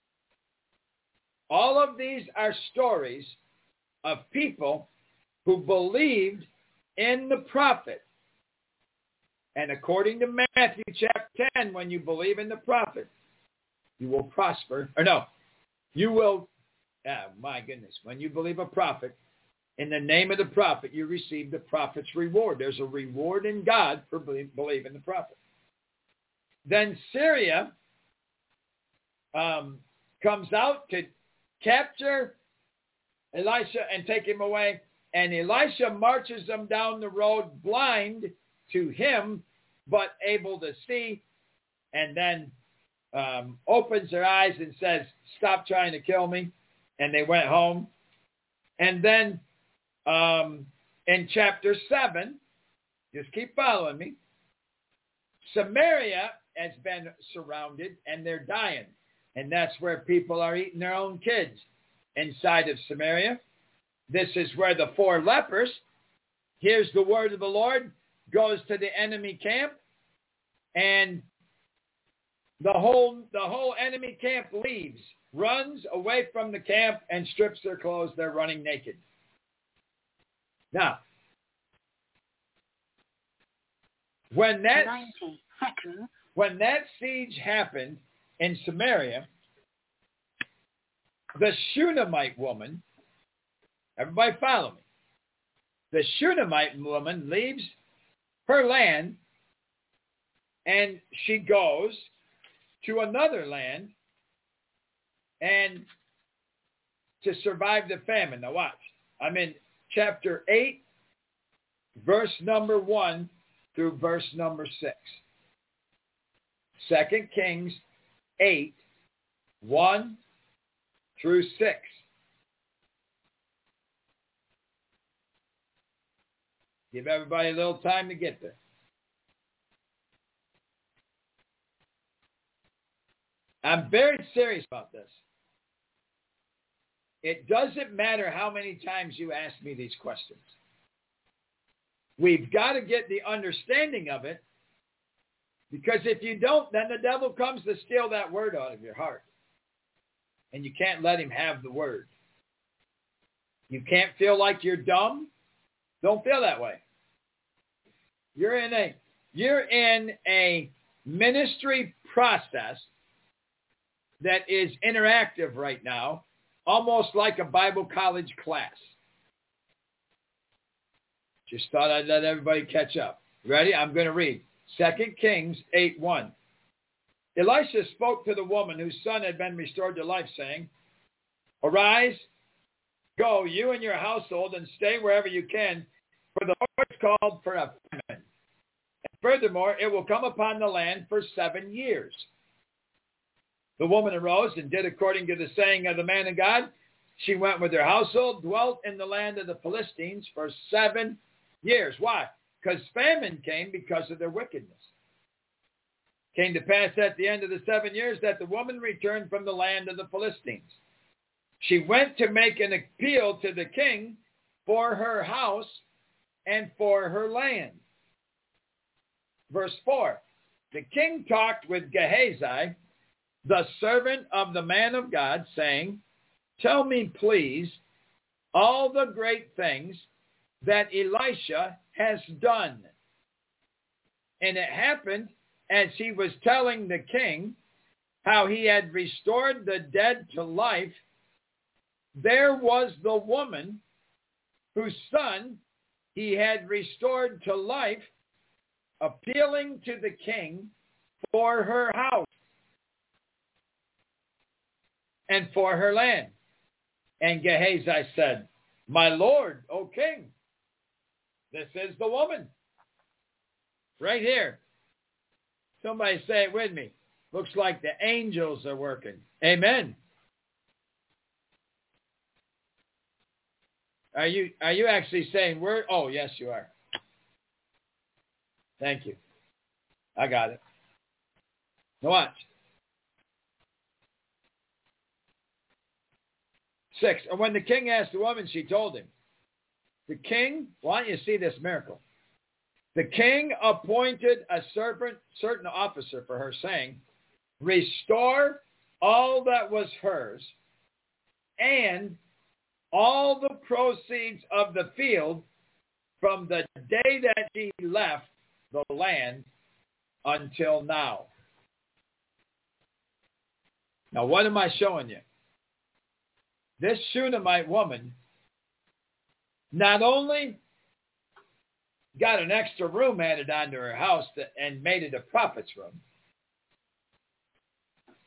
All of these are stories of people who believed in the prophet. And according to Matthew chapter 10, when you believe in the prophet, you will prosper. Or no, you will, my goodness, when you believe a prophet, in the name of the prophet, you receive the prophet's reward. There's a reward in God for believing the prophet. Then Syria comes out to capture Elisha and take him away. And Elisha marches them down the road blind to him, but able to see, and then opens their eyes and says, stop trying to kill me. And they went home. And then in chapter 7, just keep following me, Samaria has been surrounded and they're dying. And that's where people are eating their own kids inside of Samaria. This is where the 4 lepers, here's the word of the Lord, goes to the enemy camp, and the whole enemy camp leaves, runs away from the camp, and strips their clothes. They're running naked. Now, when that siege happened in Samaria, the Shunammite woman, everybody follow me, the Shunammite woman leaves her land and she goes to another land and to survive the famine. Now watch. I'm in chapter 8, verse number 1 through verse number 6. 2 Kings 8, 1 through 6. Give everybody a little time to get there. I'm very serious about this. It doesn't matter how many times you ask me these questions. We've got to get the understanding of it, because if you don't, then the devil comes to steal that word out of your heart. And you can't let him have the word. You can't feel like you're dumb. Don't feel that way. You're in a ministry process that is interactive right now, almost like a Bible college class. Just thought I'd let everybody catch up. Ready? I'm going to read 2 Kings 8:1. Elisha spoke to the woman whose son had been restored to life, saying, arise, go, you and your household, and stay wherever you can, for the Lord called for a famine. And furthermore, it will come upon the land for 7 years. The woman arose and did according to the saying of the man of God. She went with her household, dwelt in the land of the Philistines for 7 years. Why? Because famine came because of their wickedness. Came to pass at the end of the 7 years that the woman returned from the land of the Philistines. She went to make an appeal to the king for her house and for her land. Verse 4, the king talked with Gehazi, the servant of the man of God, saying, tell me, please, all the great things that Elisha has done. And it happened, as he was telling the king how he had restored the dead to life, there was the woman whose son he had restored to life, appealing to the king for her house and for her land. And Gehazi said, my lord, O king, this is the woman. Right here. Somebody say it with me. Looks like the angels are working. Amen. Are you actually saying word? Oh, yes, you are. Thank you. I got it. Now watch. 6. And when the king asked the woman, she told him. The king, why don't you see this miracle? The king appointed a certain officer for her, saying, restore all that was hers and all the proceeds of the field from the day that she left the land until now. Now, what am I showing you? This Shunammite woman not only got an extra room added onto her house and made it a prophet's room,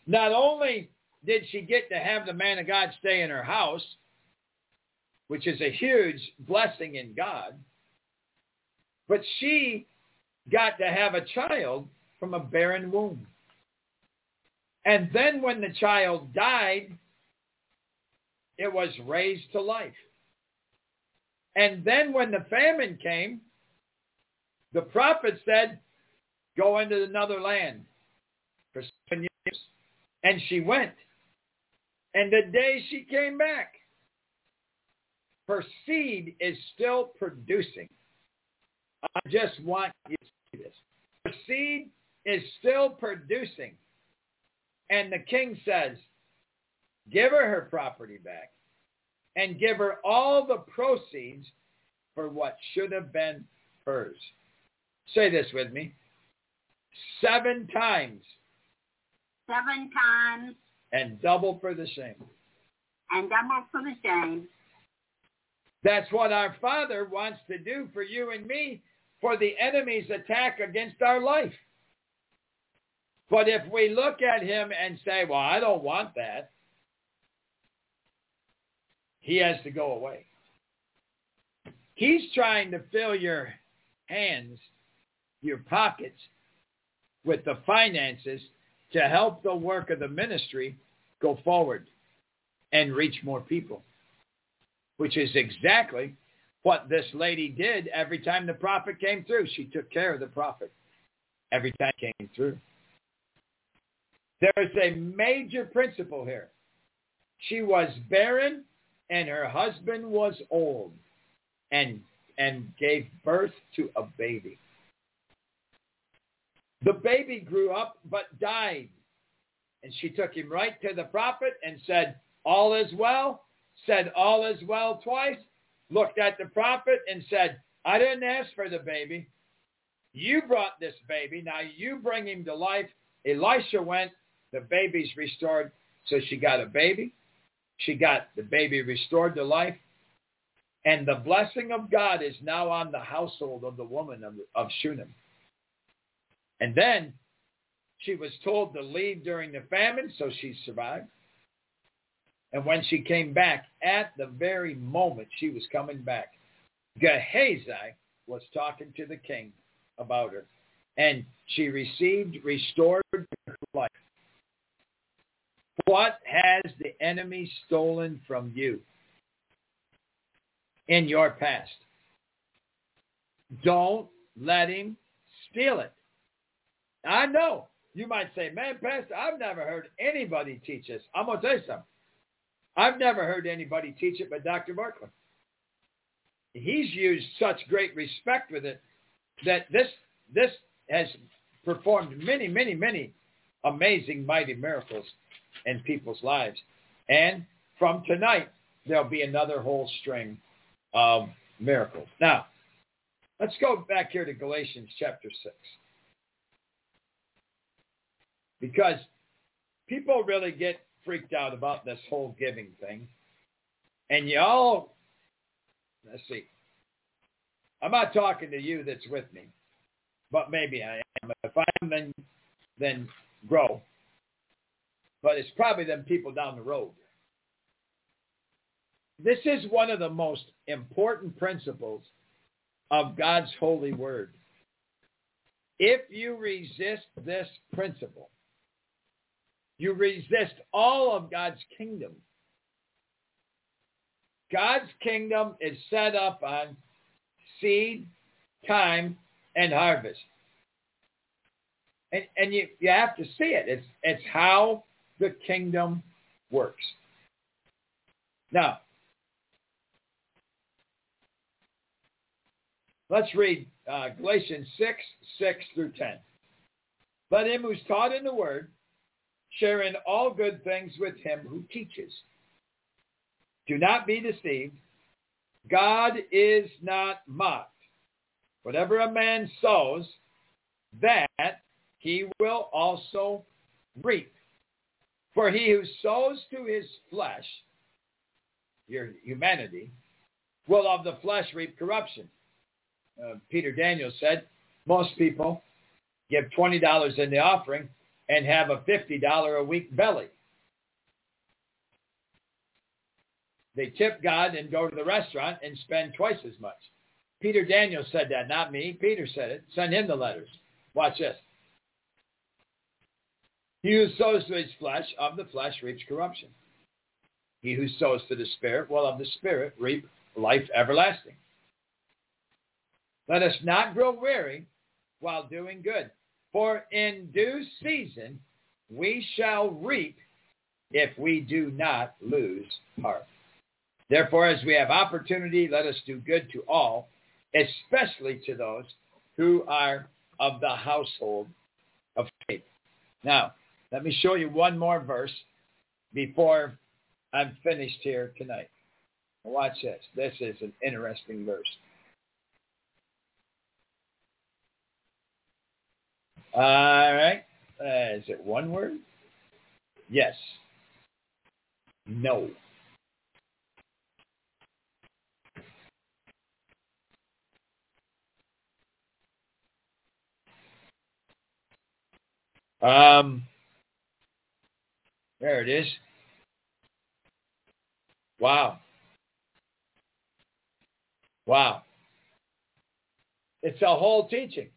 Not only did she get to have the man of God stay in her house, which is a huge blessing in God, but she got to have a child from a barren womb. And then when the child died, it was raised to life. And then when the famine came, the prophet said, go into another land for 7 years. And she went. And the day she came back, her seed is still producing. I just want you to see this. Her seed is still producing. And the king says, give her her property back and give her all the proceeds for what should have been hers. Say this with me. 7 times. 7 times. And double for the shame. And double for the shame. That's what our Father wants to do for you and me for the enemy's attack against our life. But if we look at him and say, well, I don't want that, he has to go away. He's trying to fill your hands, your pockets, with the finances to help the work of the ministry go forward and reach more people, which is exactly what this lady did every time the prophet came through. She took care of the prophet every time he came through. There is a major principle here. She was barren and her husband was old and gave birth to a baby. The baby grew up but died. And she took him right to the prophet and said, all is well. Said all is well twice. Looked at the prophet and said, I didn't ask for the baby. You brought this baby. Now you bring him to life. Elisha went. The baby's restored. So she got a baby. She got the baby restored to life. And the blessing of God is now on the household of the woman of Shunem. And then she was told to leave during the famine, so she survived. And when she came back, at the very moment she was coming back, Gehazi was talking to the king about her. And she received restored life. What has the enemy stolen from you in your past? Don't let him steal it. I know. You might say, man, Pastor, I've never heard anybody teach this. I'm going to tell you something. I've never heard anybody teach it but Dr. Barclay. He's used such great respect with it that this has performed many, many, many amazing, mighty miracles in people's lives. And from tonight, there'll be another whole string of miracles. Now, let's go back here to Galatians chapter 6. Because people really get freaked out about this whole giving thing. And y'all, let's see. I'm not talking to you that's with me, but maybe I am. If I am, then grow. But it's probably them people down the road. This is one of the most important principles of God's holy word. If you resist this principle, you resist all of God's kingdom. God's kingdom is set up on seed, time, and harvest. And you have to see it. It's how the kingdom works. Now, let's read Galatians 6 through 10. Let him who's taught in the word share in all good things with him who teaches. Do not be deceived. God is not mocked. Whatever a man sows, that he will also reap. For he who sows to his flesh, your humanity, will of the flesh reap corruption. Peter Daniels said, most people give $20 in the offering and have a $50 a week belly. They tip God and go to the restaurant and spend twice as much. Peter Daniels said that, not me. Peter said it. Send him the letters. Watch this. He who sows to his flesh, of the flesh reaps corruption. He who sows to the Spirit will of the Spirit reap life everlasting. Let us not grow weary while doing good, for in due season we shall reap if we do not lose heart. Therefore, as we have opportunity, let us do good to all, especially to those who are of the household of faith. Now, let me show you one more verse before I'm finished here tonight. Watch this. This is an interesting verse. All right. Is it one word? Yes. No. There it is. Wow. Wow. It's a whole teaching.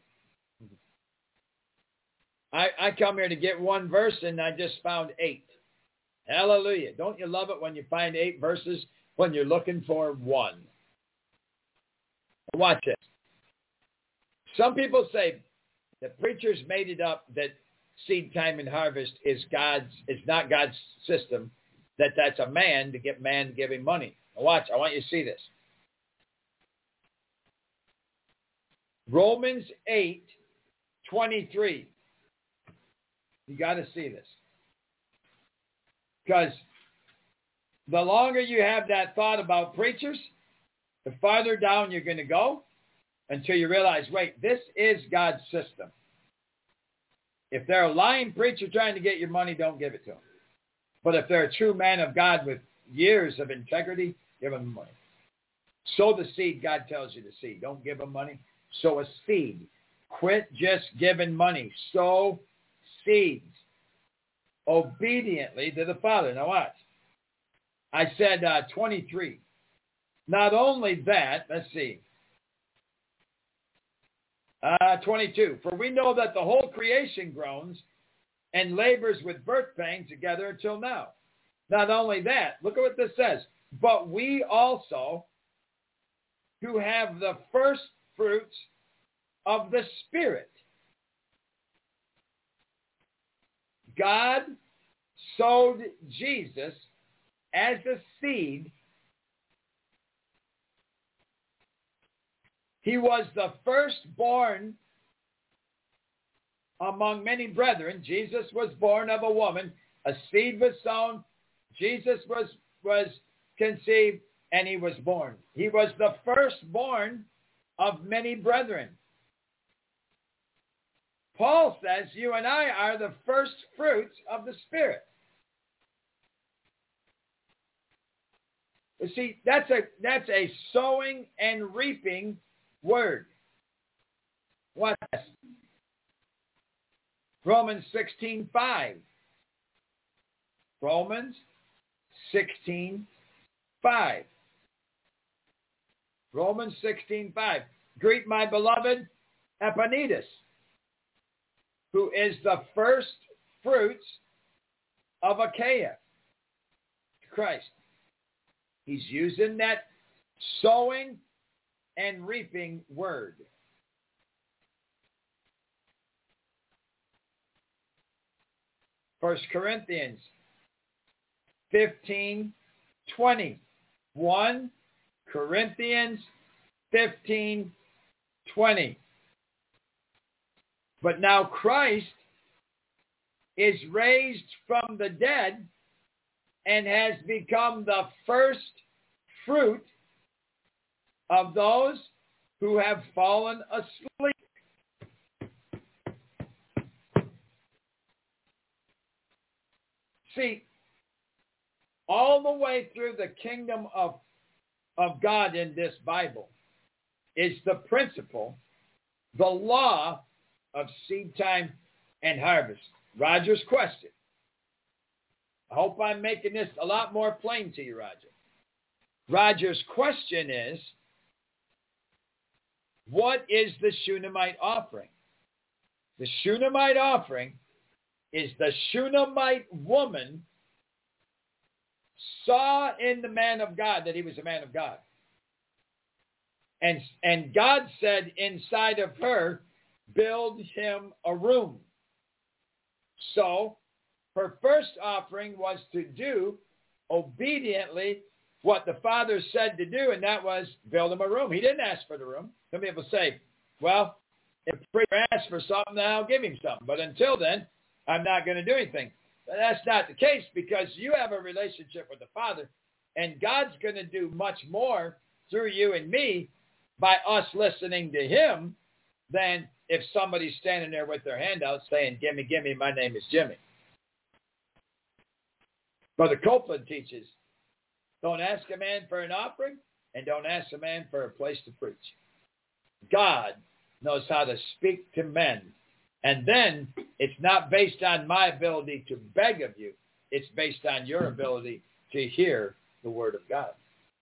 I come here to get one verse, and I just found 8. Hallelujah. Don't you love it when you find 8 verses when you're looking for one? Watch this. Some people say the preachers made it up that seed time and harvest is not God's system, that's a man to get man to give him money. Now watch, I want you to see this. Romans 8:23. You got to see this. Because the longer you have that thought about preachers, the farther down you're going to go until you realize, wait, this is God's system. If they're a lying preacher trying to get your money, don't give it to them. But if they're a true man of God with years of integrity, give them money. Sow the seed God tells you to seed. Don't give them money. Sow a seed. Quit just giving money. Sow seeds obediently to the Father. Now watch. I said 23. Not only that, let's see. 22. For we know that the whole creation groans and labors with birth pains together until now. Not only that, look at what this says. But we also, who have the first fruits of the Spirit. God sowed Jesus as a seed. He was the firstborn among many brethren. Jesus was born of a woman. A seed was sown. Jesus was conceived, and he was born. He was the firstborn of many brethren. Paul says you and I are the first fruits of the Spirit. You see, that's a sowing and reaping word. What? Romans 16:5. Romans 16:5. Romans 16:5. Greet my beloved Epaphras, who is the first fruits of Achaia to Christ. He's using that sowing and reaping word. First Corinthians 15:20. 1 Corinthians 15:20. But now Christ is raised from the dead and has become the first fruit of those who have fallen asleep. See, all the way through the kingdom of God in this Bible is the principle, the law of seed time and harvest. Roger's question. I hope I'm making this a lot more plain to you, Roger. Roger's question is, what is the Shunammite offering? The Shunammite offering is the Shunammite woman saw in the man of God that he was a man of God. And God said inside of her, build him a room. So her first offering was to do obediently what the Father said to do, and that was build him a room. He didn't ask for the room. Some people say, well, if the preacher asks for something, then I'll give him something. But until then, I'm not going to do anything. But that's not the case, because you have a relationship with the Father, and God's going to do much more through you and me by us listening to him than if somebody's standing there with their hand out saying, gimme, gimme, my name is Jimmy. Brother Copeland teaches, don't ask a man for an offering, and don't ask a man for a place to preach. God knows how to speak to men. And then it's not based on my ability to beg of you. It's based on your ability to hear the word of God.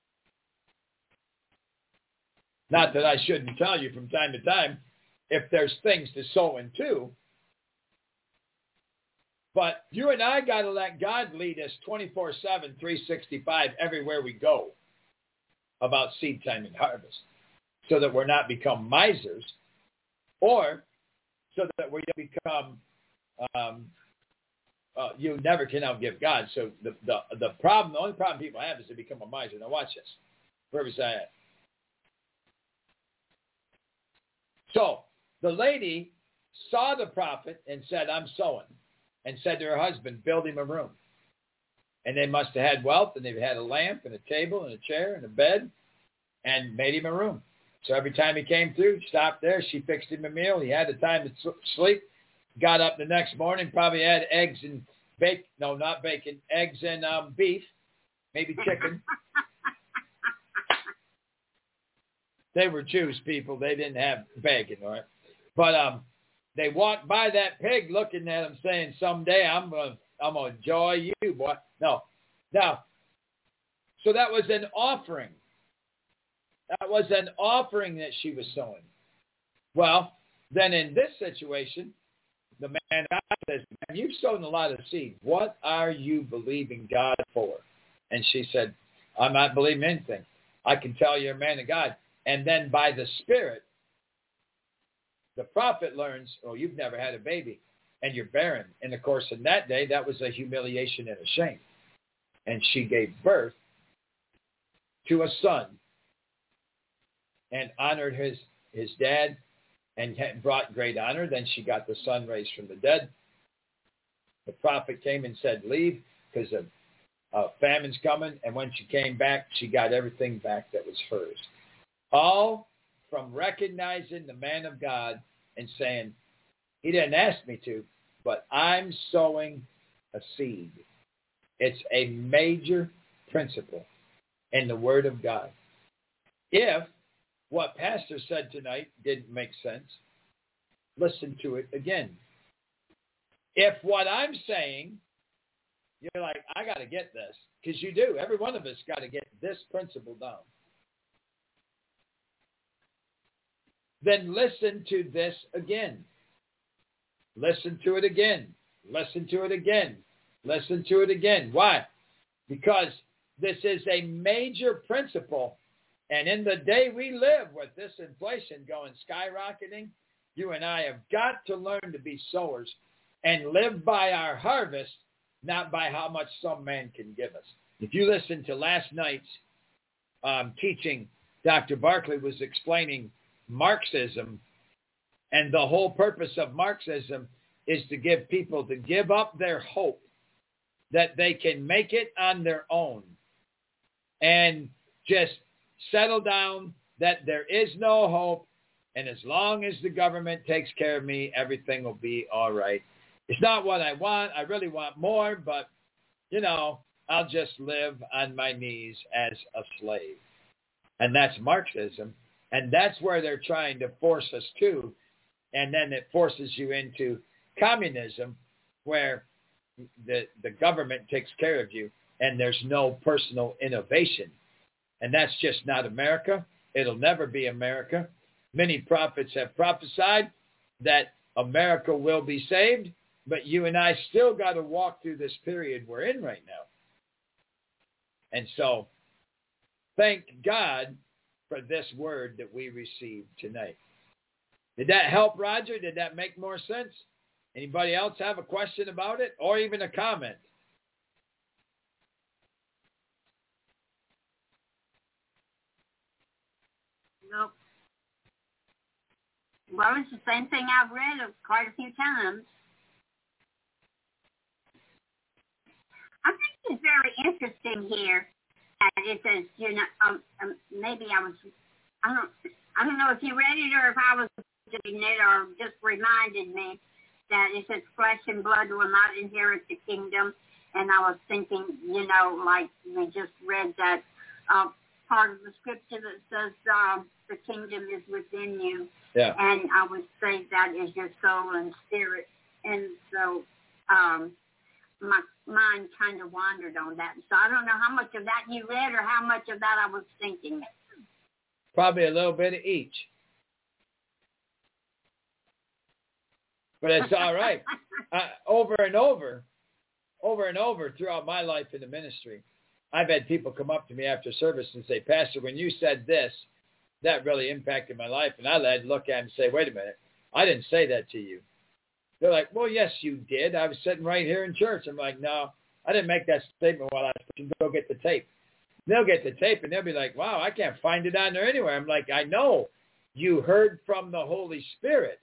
Not that I shouldn't tell you from time to time if there's things to sow into. But you and I got to let God lead us 24/7, 365 everywhere we go about seed time and harvest, so that we're not become misers, or so that we become, you never can outgive God. So the only problem people have is to become a miser. Now watch this. Where was I at? So the lady saw the prophet and said, I'm sowing, and said to her husband, build him a room. And they must have had wealth, and they had a lamp and a table and a chair and a bed, and made him a room. So every time he came through, stopped there, she fixed him a meal. He had the time to sleep. Got up the next morning, probably had eggs and eggs and beef, maybe chicken. They were Jews people. They didn't have bacon, all right? But they walked by that pig looking at him saying, someday I'm gonna enjoy you, boy. No. Now, so that was an offering. That was an offering that she was sowing. Well, then in this situation, the man of God says, man, you've sown a lot of seed. What are you believing God for? And she said, I'm not believing anything. I can tell you're a man of God. And then by the Spirit, the prophet learns, oh, you've never had a baby, and you're barren. And of course, in that day, that was a humiliation and a shame. And she gave birth to a son and honored his dad and brought great honor. Then she got the son raised from the dead. The prophet came and said, leave, because a famine's coming. And when she came back, she got everything back that was hers. All from recognizing the man of God and saying, he didn't ask me to, but I'm sowing a seed. It's a major principle in the Word of God. If what Pastor said tonight didn't make sense, listen to it again. If what I'm saying, you're like, I got to get this, because you do. Every one of us got to get this principle down. Then listen to this again. Listen to it again. Listen to it again. Listen to it again. Why? Because this is a major principle. And in the day we live with this inflation going skyrocketing, you and I have got to learn to be sowers and live by our harvest, not by how much some man can give us. If you listen to last night's teaching, Dr. Barclay was explaining Marxism, and the whole purpose of Marxism is to give people to give up their hope that they can make it on their own and just settle down that there is no hope, and as long as the government takes care of me, everything will be all right. It's not what I want. I really want more, but, I'll just live on my knees as a slave. And that's Marxism. And that's where they're trying to force us to. And then it forces you into communism where the government takes care of you and there's no personal innovation. And that's just not America. It'll never be America. Many prophets have prophesied that America will be saved, but you and I still got to walk through this period we're in right now. And so, thank God for this word that we received tonight. Did that help, Roger? Did that make more sense? Anybody else have a question about it or even a comment? Nope. Well, it's the same thing I've read quite a few times. I think it's very interesting here. It says, maybe I don't know if you read it or if I was reading it or just reminded me that it says flesh and blood will not inherit the kingdom. And I was thinking, like we just read that part of the scripture that says the kingdom is within you. Yeah. And I would say that is your soul and spirit. And so my mind kind of wandered on that. So I don't know how much of that you read or how much of that I was thinking. Probably a little bit of each. But it's all right. Over and over throughout my life in the ministry, I've had people come up to me after service and say, Pastor, when you said this, that really impacted my life. And I had to look at them and say, wait a minute, I didn't say that to you. They're like, well, yes, you did. I was sitting right here in church. I'm like, no, I didn't make that statement while I was preaching. Go get the tape. They'll get the tape and they'll be like, wow, I can't find it on there anywhere. I'm like, I know. You heard from the Holy Spirit.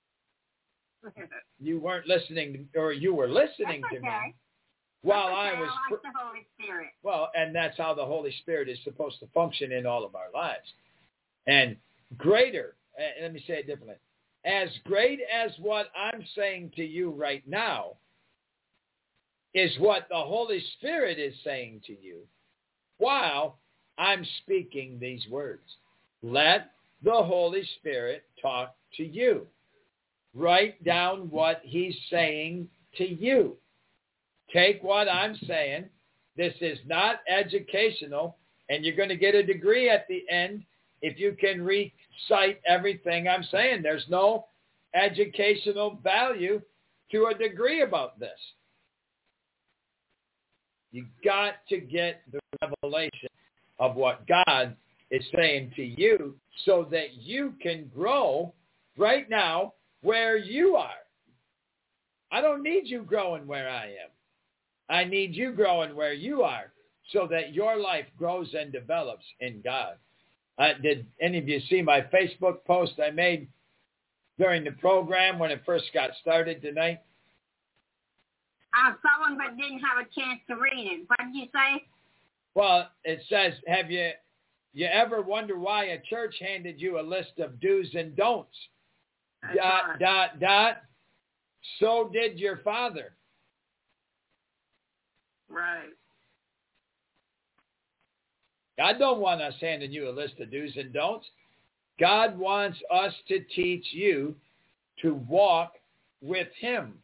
You weren't listening, or you were listening to me while I was. I like the Holy Spirit. Well, and that's how the Holy Spirit is supposed to function in all of our lives. And greater, let me say it differently, as great as what I'm saying to you right now is what the Holy Spirit is saying to you while I'm speaking these words. Let the Holy Spirit talk to you. Write down what he's saying to you. Take what I'm saying. This is not educational, and you're going to get a degree at the end if you can recite everything I'm saying. There's no educational value to a degree about this. You got to get the revelation of what God is saying to you so that you can grow right now where you are. I don't need you growing where I am. I need you growing where you are so that your life grows and develops in God. Did any of you see my Facebook post I made during the program when it first got started tonight? I saw one but didn't have a chance to read it. What did you say? Well, it says, have you ever wonder why a church handed you a list of do's and don'ts? ... So did your father. Right. God don't want us handing you a list of do's and don'ts. God wants us to teach you to walk with him.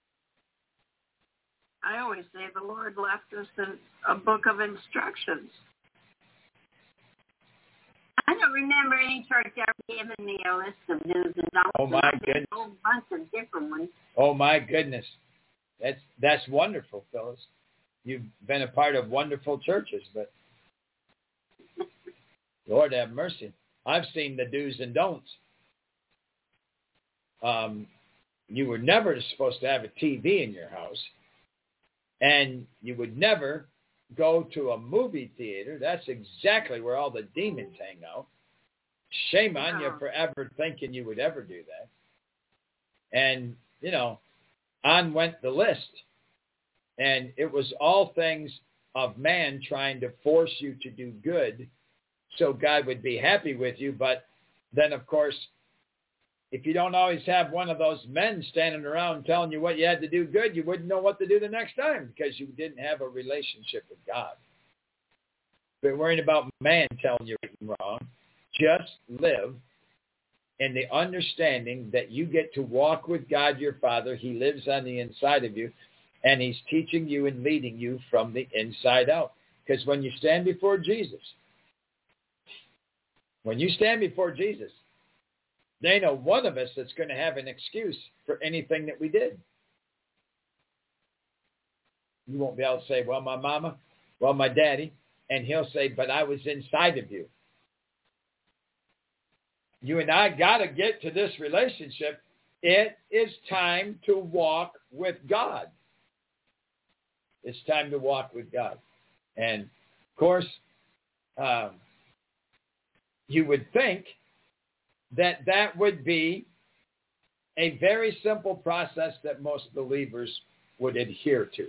I always say the Lord left us a book of instructions. I don't remember any church ever giving me a list of do's and don'ts. Oh, my goodness. A whole bunch of different ones. Oh, my goodness. That's wonderful, Phyllis. You've been a part of wonderful churches, but Lord have mercy. I've seen the do's and don'ts. You were never supposed to have a TV in your house, and you would never go to a movie theater. That's exactly where all the demons hang out. Shame on you for ever thinking you would ever do that. And, on went the list. And it was all things of man trying to force you to do good so God would be happy with you. But then, of course, if you don't always have one of those men standing around telling you what you had to do good, you wouldn't know what to do the next time because you didn't have a relationship with God. But worrying about man telling you right and wrong, just live in the understanding that you get to walk with God your Father. He lives on the inside of you, and he's teaching you and leading you from the inside out. Because when you stand before Jesus, there ain't no one of us that's going to have an excuse for anything that we did. You won't be able to say, well, my mama, well, my daddy, and he'll say, but I was inside of you. You and I got to get to this relationship. It is time to walk with God. It's time to walk with God. And, of course, you would think that that would be a very simple process that most believers would adhere to.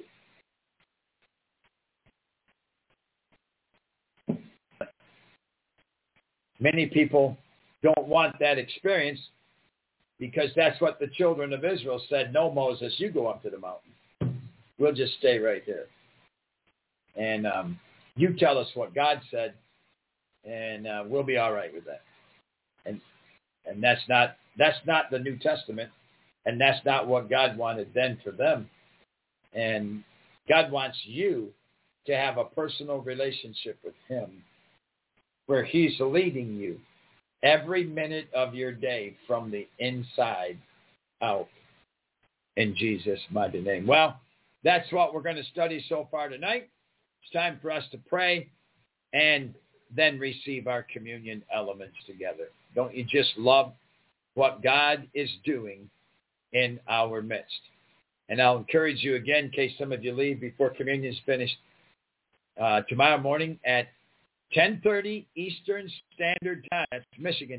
Many people don't want that experience because that's what the children of Israel said. No, Moses, you go up to the mountain. We'll just stay right here. And you tell us what God said, and we'll be all right with that. And that's not the New Testament, and that's not what God wanted then for them. And God wants you to have a personal relationship with him where he's leading you every minute of your day from the inside out in Jesus' mighty name. Well, that's what we're going to study so far tonight. It's time for us to pray and then receive our communion elements together. Don't you just love what God is doing in our midst? And I'll encourage you again, in case some of you leave before communion is finished, tomorrow morning at 10:30 Eastern Standard Time. That's Michigan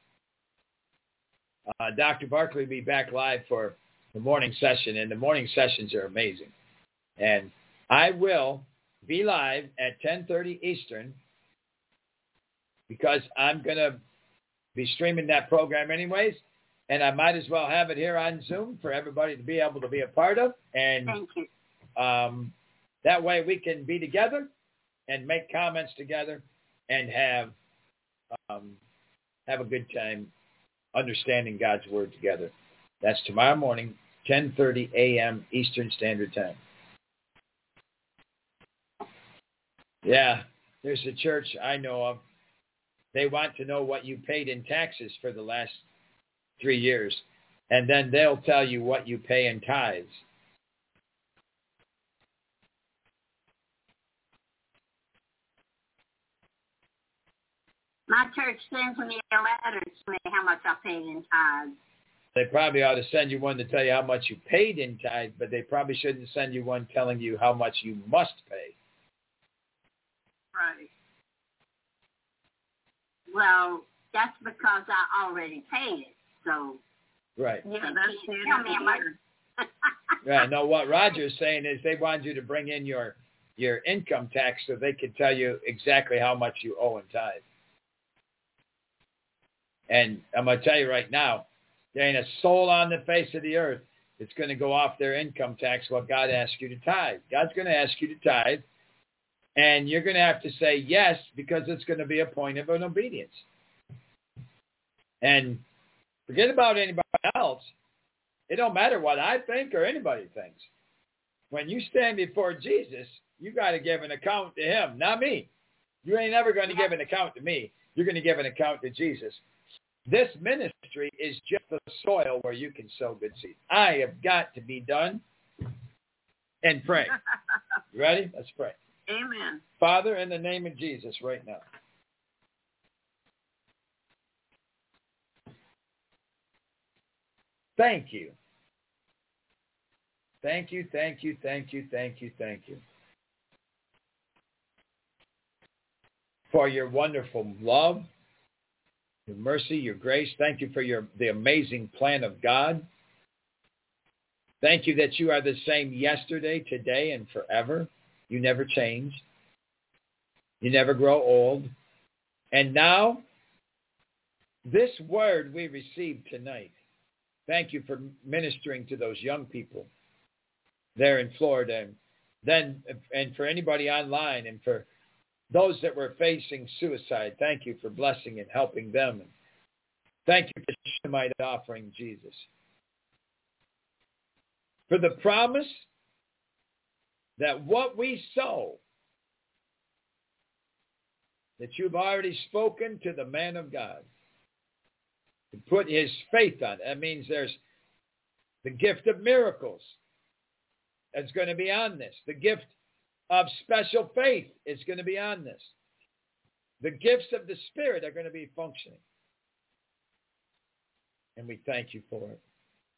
time. Dr. Barkley will be back live for the morning session, and the morning sessions are amazing. And I will be live at 10:30 Eastern because I'm going to be streaming that program anyways, and I might as well have it here on Zoom for everybody to be able to be a part of. And thank you. That way we can be together and make comments together and have a good time understanding God's Word together. That's tomorrow morning, 10:30 a.m. Eastern Standard Time. Yeah, there's a church I know of. They want to know what you paid in taxes for the last 3 years, and then they'll tell you what you pay in tithes. My church sends me a letter to me how much I paid in tithes. They probably ought to send you one to tell you how much you paid in tithes, but they probably shouldn't send you one telling you how much you must pay. Right. Well, that's because I already paid it. So. Right. Yeah, that's tell me how much. Right. No, what Roger's saying is they want you to bring in your income tax so they can tell you exactly how much you owe in tithes. And I'm going to tell you right now, there ain't a soul on the face of the earth that's going to go off their income tax what God asks you to tithe. God's going to ask you to tithe, and you're going to have to say yes because it's going to be a point of an obedience. And forget about anybody else. It don't matter what I think or anybody thinks. When you stand before Jesus, you got to give an account to him, not me. You ain't ever going to give an account to me. You're going to give an account to Jesus. This ministry is just the soil where you can sow good seed. I have got to be done and pray. You ready? Let's pray. Amen. Father, in the name of Jesus right now, thank you. Thank you, thank you, thank you, thank you, thank you for your wonderful love, your mercy, your grace. Thank you for the amazing plan of God. Thank you that you are the same yesterday, today, and forever. You never change. You never grow old. And now, this word we received tonight, thank you for ministering to those young people there in Florida, and for anybody online, and for those that were facing suicide. Thank you for blessing and helping them. Thank you for the Shunammite offering, Jesus. For the promise that what we sow, that you've already spoken to the man of God, to put his faith on. That means there's the gift of miracles that's going to be on this. The gift of special faith is going to be on this. The gifts of the Spirit are going to be functioning. And we thank you for it.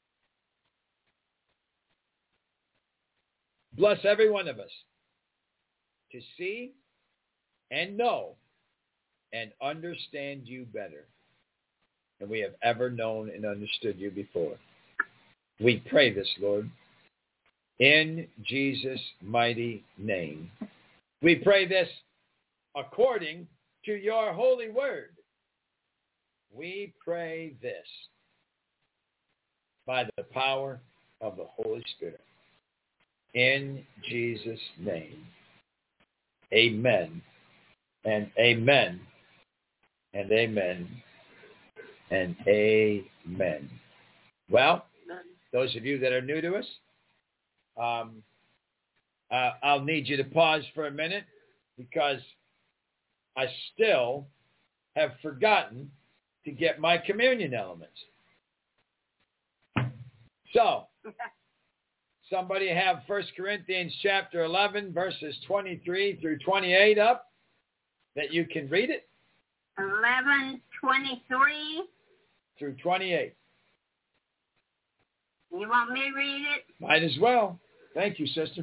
Bless every one of us to see and know and understand you better than we have ever known and understood you before. We pray this, Lord, in Jesus' mighty name. We pray this according to your holy word. We pray this by the power of the Holy Spirit. In Jesus' name. Amen. And amen. And amen. And amen. Well, those of you that are new to us, I'll need you to pause for a minute because I still have forgotten to get my communion elements. So, somebody have 1 Corinthians chapter 11, verses 23 through 28 up, that you can read it? 11:23 through 28. You want me to read it? Might as well. Thank you, sister.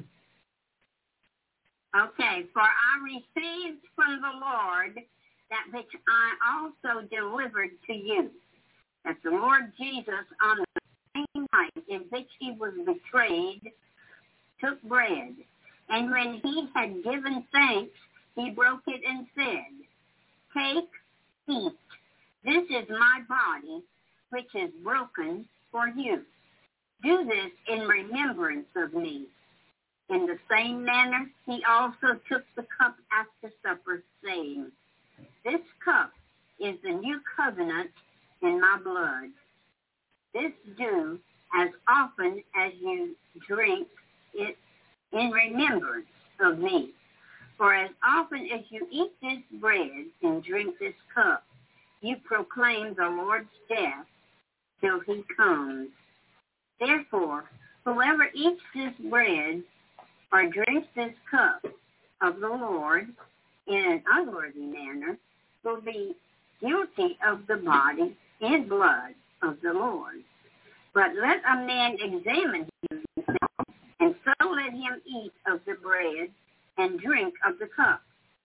Okay. For I received from the Lord that which I also delivered to you, that the Lord Jesus, on the same night in which he was betrayed, took bread. And when he had given thanks, he broke it and said, Take, eat. This is my body, which is broken for you. Do this in remembrance of me. In the same manner, he also took the cup after supper, saying, This cup is the new covenant in my blood. This do as often as you drink it in remembrance of me. For as often as you eat this bread and drink this cup, you proclaim the Lord's death till he comes. Therefore, whoever eats this bread or drinks this cup of the Lord in an unworthy manner will be guilty of the body and blood of the Lord. But let a man examine himself, and so let him eat of the bread and drink of the cup.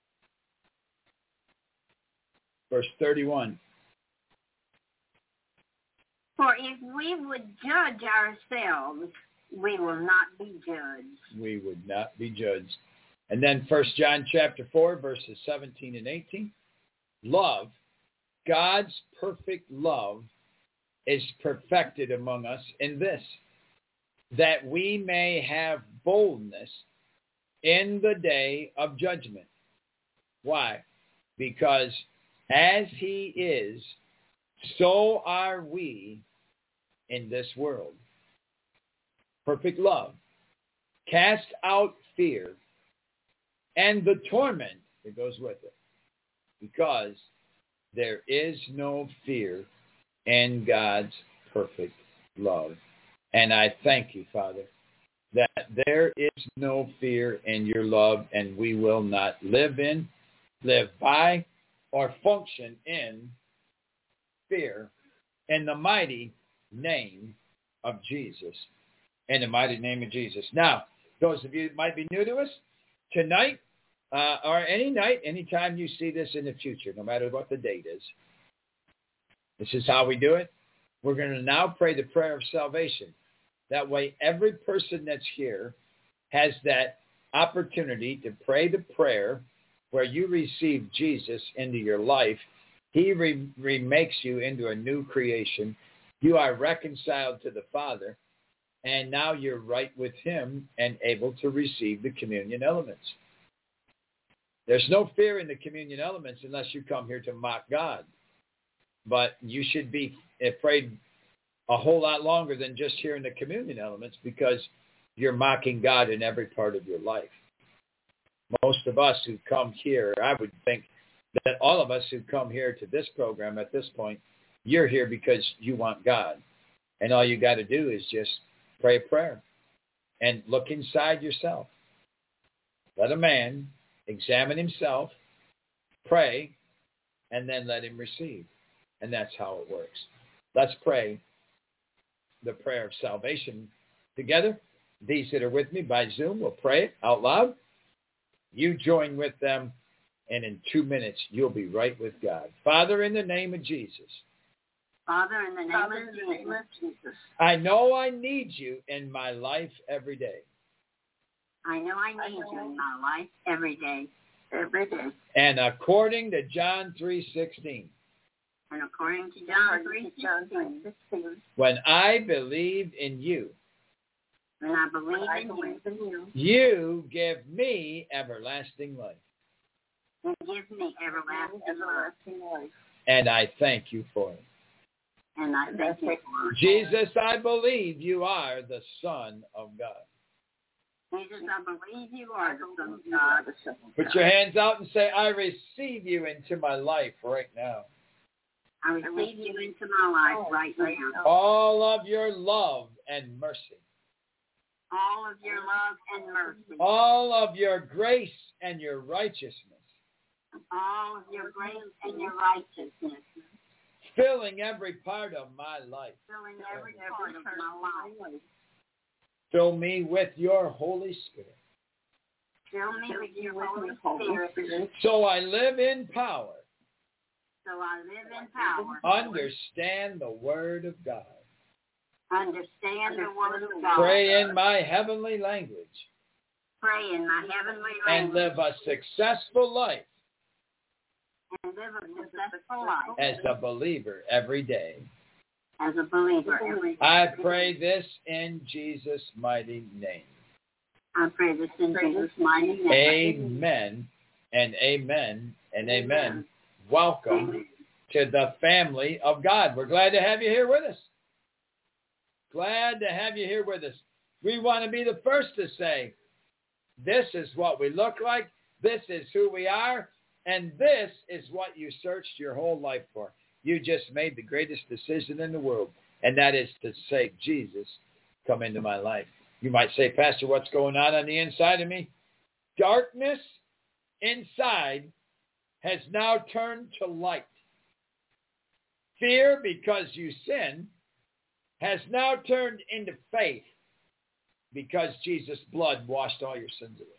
Verse 31. For if we would judge ourselves, we will not be judged. We would not be judged. And then 1 John chapter 4, verses 17 and 18. Love, God's perfect love, is perfected among us in this, that we may have boldness in the day of judgment. Why? Because as he is, so are we in this world. Perfect love cast out fear and the torment that goes with it, because there is no fear in God's perfect love. And I thank you, Father, that there is no fear in your love, and we will not live by, or function in fear, in the mighty name of Jesus. In the mighty name of Jesus. Now, those of you that might be new to us, tonight, or any night, anytime you see this in the future, no matter what the date is, this is how we do it. We're going to now pray the prayer of salvation. That way, every person that's here has that opportunity to pray the prayer where you receive Jesus into your life. He remakes you into a new creation. You are reconciled to the Father, and now you're right with him and able to receive the communion elements. There's no fear in the communion elements unless you come here to mock God. But you should be afraid a whole lot longer than just hearing the communion elements, because you're mocking God in every part of your life. Most of us who come here, I would think that all of us who come here to this program at this point, you're here because you want God. And all you got to do is just pray a prayer and look inside yourself. Let a man examine himself, pray, and then let him receive. And that's how it works. Let's pray the prayer of salvation together. These that are with me by Zoom will pray it out loud. You join with them, and in 2 minutes, you'll be right with God. Father, in the name of Jesus. Father, in the name of Jesus. I know I need you in my life every day. I know I need you in my life every day. Every day. And according to John 3:16. And according to John 3:16. When I believed in you. When I believe in you. You give me everlasting life. And give me everlasting life. And I thank you for it. And I thank you for it. Jesus, I believe you are the Son of God. Jesus, I believe you are the Son of God. Put your hands out and say, I receive you into my life right now. I receive you into my life right now. All of your love and mercy. All of your love and mercy. All of your grace and your righteousness. All of your grace and your righteousness. Filling every part of my life. Filling every part of my life. Fill me with your Holy Spirit. Fill me with your Holy Spirit. So I live in power. So I live in power. Understand the Word of God. Understand the Word of God. Pray in my heavenly language. Pray in my heavenly language. And live a successful life. And live a successful life. As a believer every day. As a believer every day. I pray this in Jesus' mighty name. I pray this in Jesus' mighty name. Amen and amen and amen. Welcome to the family of God. We're glad to have you here with us. Glad to have you here with us. We want to be the first to say, this is what we look like, this is who we are, and this is what you searched your whole life for. You just made the greatest decision in the world, and that is to say, Jesus, come into my life. You might say, Pastor, what's going on the inside of me? Darkness inside has now turned to light. Fear, because you sin, has now turned into faith because Jesus' blood washed all your sins away.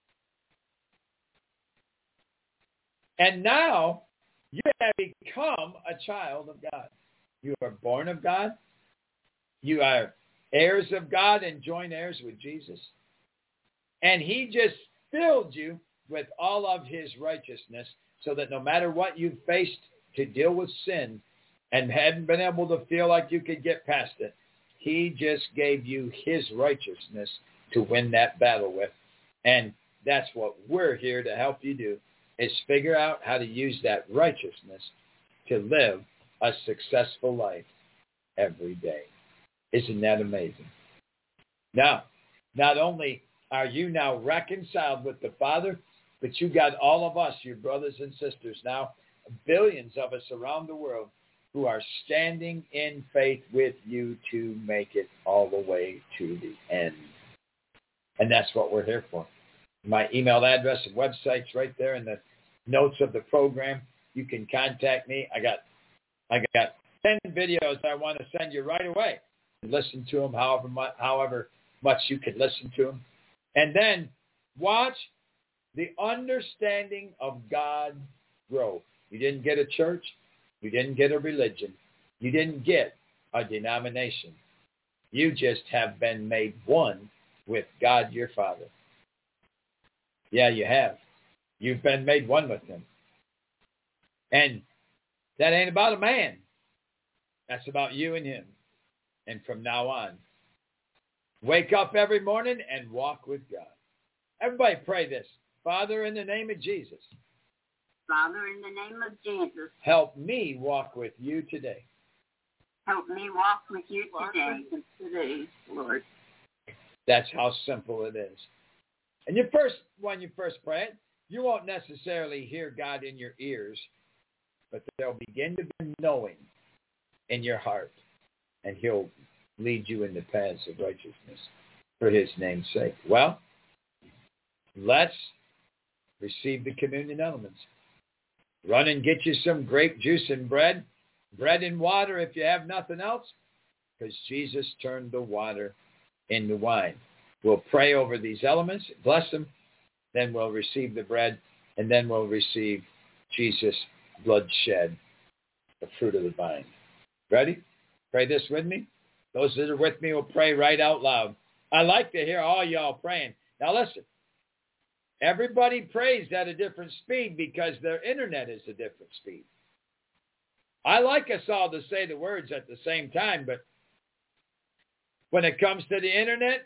And now you have become a child of God. You are born of God. You are heirs of God and joint heirs with Jesus. And he just filled you with all of his righteousness so that no matter what you faced to deal with sin and hadn't been able to feel like you could get past it, he just gave you his righteousness to win that battle with. And that's what we're here to help you do, is figure out how to use that righteousness to live a successful life every day. Isn't that amazing? Now, not only are you now reconciled with the Father, but you got all of us, your brothers and sisters now, billions of us around the world who are standing in faith with you to make it all the way to the end. And that's what we're here for. My email address and website's right there in the notes of the program. You can contact me. I got 10 videos I want to send you right away. Listen to them however much you can listen to them. And then watch the understanding of God grow. You didn't get a church. You didn't get a religion. You didn't get a denomination. You just have been made one with God your Father. Yeah, you have. You've been made one with him. And that ain't about a man. That's about you and him. And from now on, wake up every morning and walk with God. Everybody pray this. Father, in the name of Jesus, Father, in the name of Jesus, help me walk with you today. help me walk with you today, Lord. That's how simple it is. And when you first pray it, you won't necessarily hear God in your ears, but there'll begin to be knowing in your heart, and he'll lead you in the paths of righteousness for his name's sake. Well, let's receive the communion elements. Run and get you some grape juice and bread and water if you have nothing else, because Jesus turned the water into wine. We'll pray over these elements, bless them, then we'll receive the bread, and then we'll receive Jesus' blood shed, the fruit of the vine. Ready? Pray this with me. Those that are with me will pray right out loud. I like to hear all y'all praying. Now listen, everybody prays at a different speed because their internet is a different speed. I like us all to say the words at the same time, but when it comes to the internet,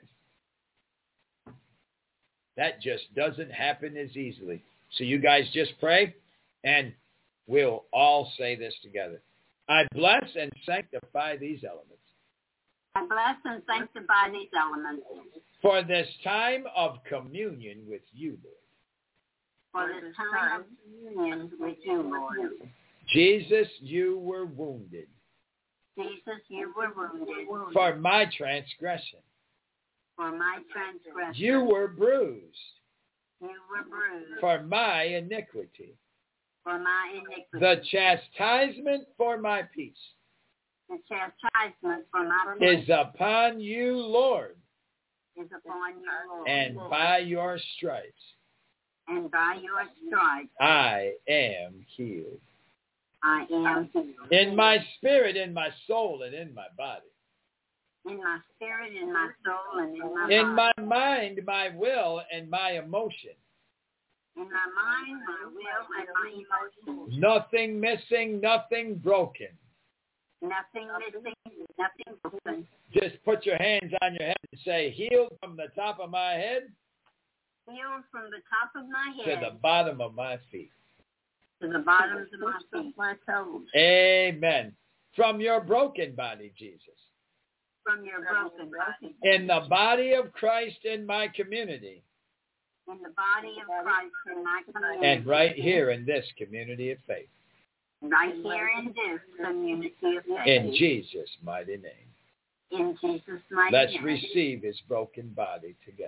that just doesn't happen as easily. So you guys just pray, and we'll all say this together. I bless and sanctify these elements. I bless and sanctify these elements. For this time of communion with you, Lord. For this time of communion with you, Lord. Jesus, you were wounded. Jesus, you were wounded. For my transgression. For my transgression. You were bruised. You were bruised. For my iniquity. For my iniquity. The chastisement for my peace. The chastisement for my peace. Is upon you, Lord. Is upon you, Lord. And by your stripes. And by your stripes. I am healed. I am healed. In my spirit, in my soul, and in my body. In my spirit, in my soul, and in my body. In my mind, my will, and my emotion. In my mind, my will, and my emotions. Nothing missing, nothing broken. Nothing missing, nothing broken. Just put your hands on your head and say, healed from the top of my head. Healed from the top of my head. To the bottom of my feet. To the bottoms of my feet. My toes. Amen. From your broken body, Jesus. From your broken body. In the body of Christ in my community. In the body of Christ in my community. And right here in this community of faith. Right here in this community of faith. In Jesus' mighty name. In Jesus' mighty Let's name. receive his broken body together.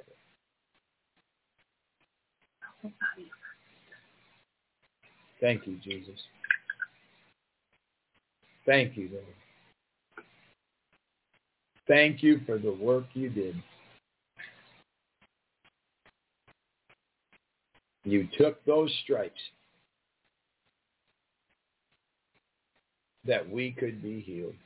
Thank you, Jesus. Thank you, Lord. Thank you for the work you did. You took those stripes that we could be healed.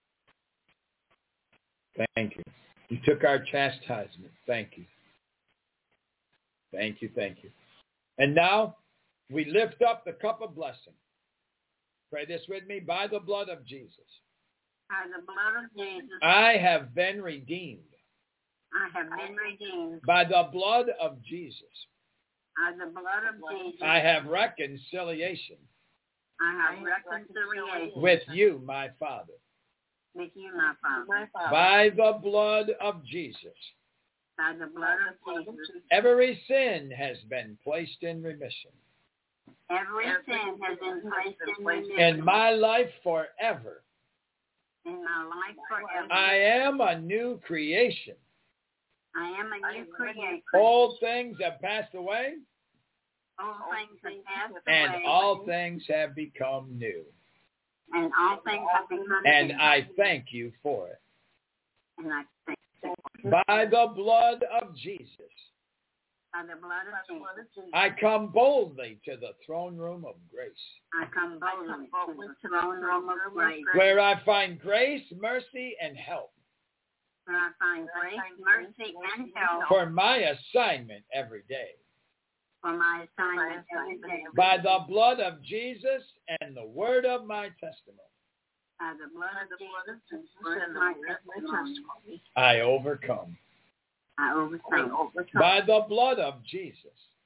Thank you. You took our chastisement. Thank you. Thank you, thank you. And now we lift up the cup of blessing. Pray this with me. By the blood of Jesus. By the blood of Jesus. I have been redeemed. I have been redeemed. By the blood of Jesus. By the blood of Jesus. I have reconciliation. I have reconciliation. With you, my Father. With you, my Father. By the blood of Jesus. By the blood of Jesus. Every sin has been placed in remission. Every sin has been placed in remission. In my life forever. In my life forever. I am a new creation. I am a new creation. Old things have passed away. All things have passed away. And all things have become new. And all things have become new. And I thank you for it. And I thank you. By the blood of Jesus. By the blood of Jesus. I come boldly to the throne room of grace. I come boldly to the throne room of grace. Where I find grace, mercy, and help. Where I find grace, mercy, and help. For my assignment every day. For my assignment every day. By the blood of Jesus and the word of my testimony. By the blood of Jesus and the word of my testimony. I overcome. I overcome. By the blood of Jesus.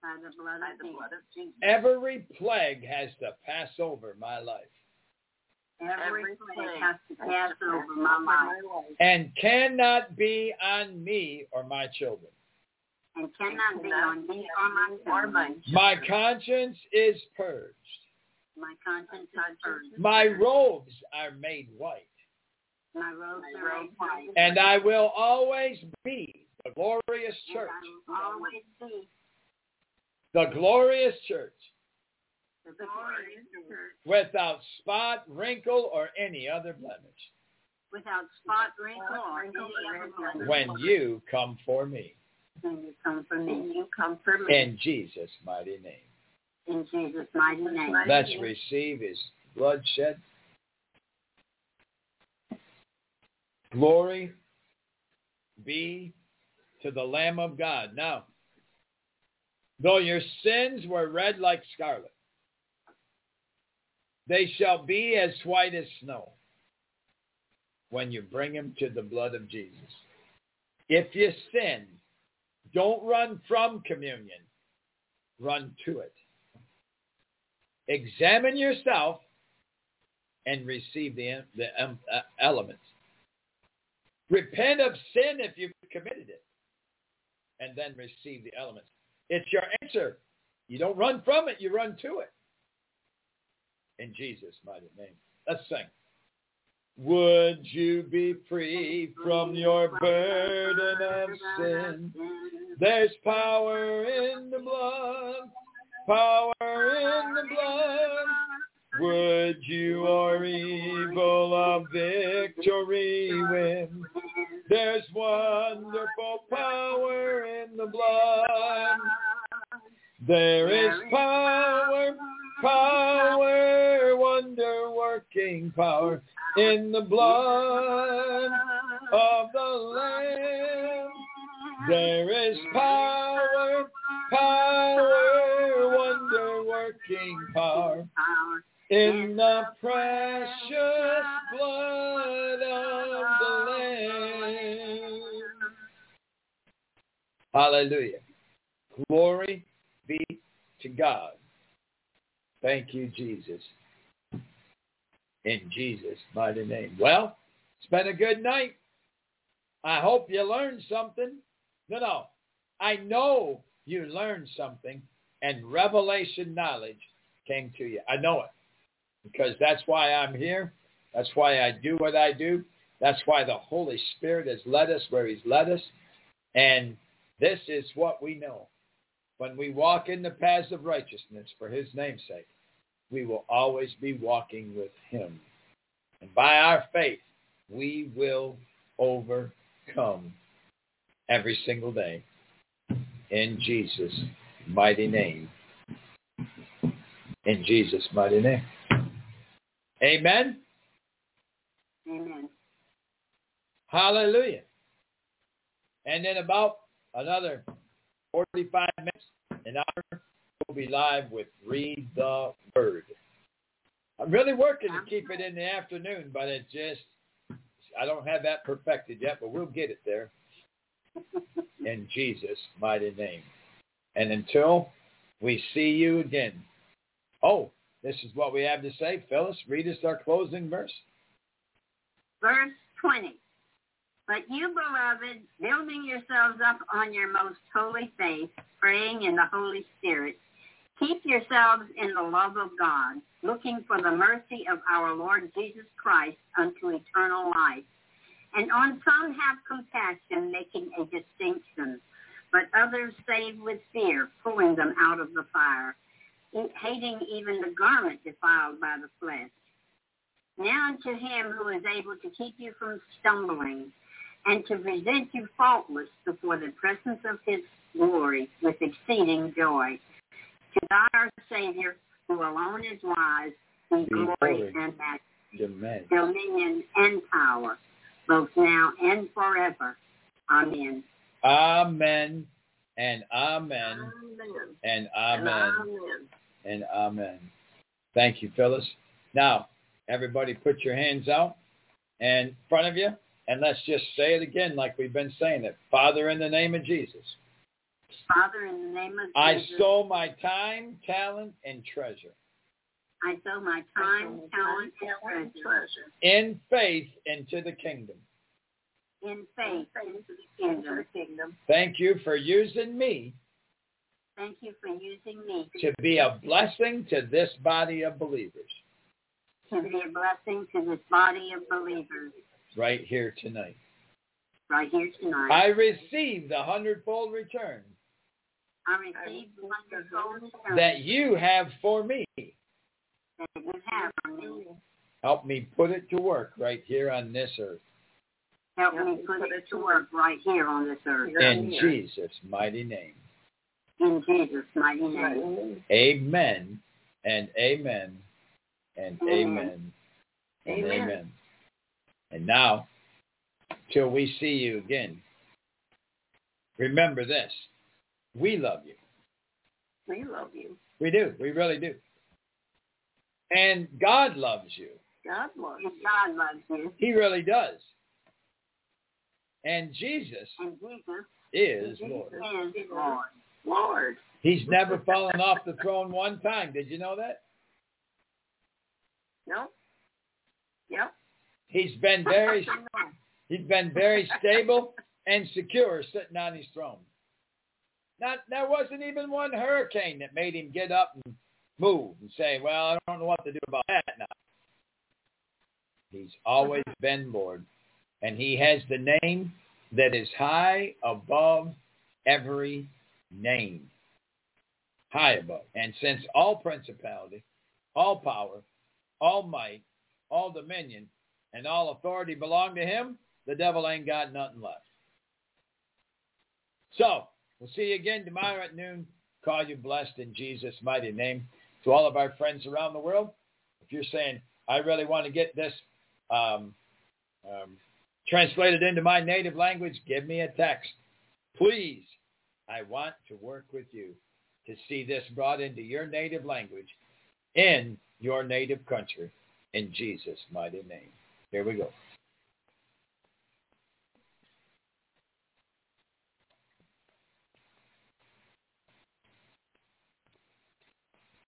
By the blood of Jesus. Every plague has to pass over my life. Every plague has to pass over my life. And cannot be on me or my children. And cannot be on me or my children. My conscience is purged. My conscience is purged. My robes are made white. My robes are made white. And I will always be the glorious church. And I will always be the glorious church. The glorious church. Without spot, wrinkle, or any other blemish. Without spot, wrinkle, or any other blemish. When you come for me. When you come for me. You come for me. In Jesus' mighty name. In Jesus' mighty name. Let's receive his blood shed. Glory be to the Lamb of God. Now, though your sins were red like scarlet, they shall be as white as snow when you bring them to the blood of Jesus. If you sin, don't run from communion. Run to it. Examine yourself and receive the elements. Repent of sin if you've committed it, and then receive the elements. It's your answer. You don't run from it, you run to it. In Jesus' mighty name. Let's sing. Would you be free from your burden of sin? There's power in the blood, power in the blood. Would you or evil of victory win? There's wonderful power in the blood. There is power, power, wonder-working power in the blood of the Lamb. There is power, power, wonder-working power in the precious blood of the Lamb. Hallelujah. Glory be to God. Thank you, Jesus. In Jesus' mighty name. Well, it's been a good night. I hope you learned something. No. I know you learned something and revelation knowledge came to you. I know it. Because that's why I'm here. That's why I do what I do. That's why the Holy Spirit has led us where he's led us. And this is what we know. When we walk in the paths of righteousness for his name's sake, we will always be walking with him. And by our faith, we will overcome every single day. In Jesus' mighty name. In Jesus' mighty name. Amen? Amen. Hallelujah. And in about another 45 minutes, an hour, we'll be live with Read the Word. I'm really working to keep it in the afternoon, but I don't have that perfected yet, but we'll get it there. In Jesus' mighty name. And until we see you again. Oh, this is what we have to say. Phyllis, read us our closing verse. Verse 20. But you, beloved, building yourselves up on your most holy faith, praying in the Holy Spirit, keep yourselves in the love of God, looking for the mercy of our Lord Jesus Christ unto eternal life. And on some have compassion, making a distinction, but others save with fear, pulling them out of the fire, hating even the garment defiled by the flesh. Now unto him who is able to keep you from stumbling, and to present you faultless before the presence of his glory with exceeding joy. To God our Savior, who alone is wise, in glory and majesty, dominion and power, both now and forever. Amen. Amen and amen and amen and amen. Thank you, Phyllis. Now, everybody put your hands out in front of you, and let's just say it again like we've been saying it. Father, in the name of Jesus, Father, in the name of I Jesus, sow my time, talent, and treasure I sow my time, talent, and treasure in faith into the kingdom. in faith into the kingdom. Thank you for using me Thank you for using me to be a blessing to this body of believers to be a blessing to this body of believers right here tonight. right here tonight. I receive the 100-fold return I receive the wonderful return that you have for me. that you have for me. Help me put it to work right here on this earth. Help me put it to work right here on this earth. In Jesus' mighty name. In Jesus' mighty name. Amen and amen and amen and Amen. amen. And now, till we see you again, remember this. We love you. We love you. We do. We really do. And God loves you. God loves you. God loves you. He really does. And Jesus And Jesus is Lord. is Lord. Lord. He's never fallen off the throne one time. Did you know that? No. Yep. He's been very stable and secure sitting on his throne. There wasn't even one hurricane that made him get up and move and say, well, I don't know what to do about that now. He's always been Lord. And he has the name that is high above every name. High above. And since all principality, all power, all might, all dominion, and all authority belong to him, the devil ain't got nothing left. So, we'll see you again tomorrow at noon. Call you blessed in Jesus' mighty name. To all of our friends around the world, if you're saying, I really want to get this translated into my native language, give me a text. Please, I want to work with you to see this brought into your native language in your native country in Jesus' mighty name. Here we go.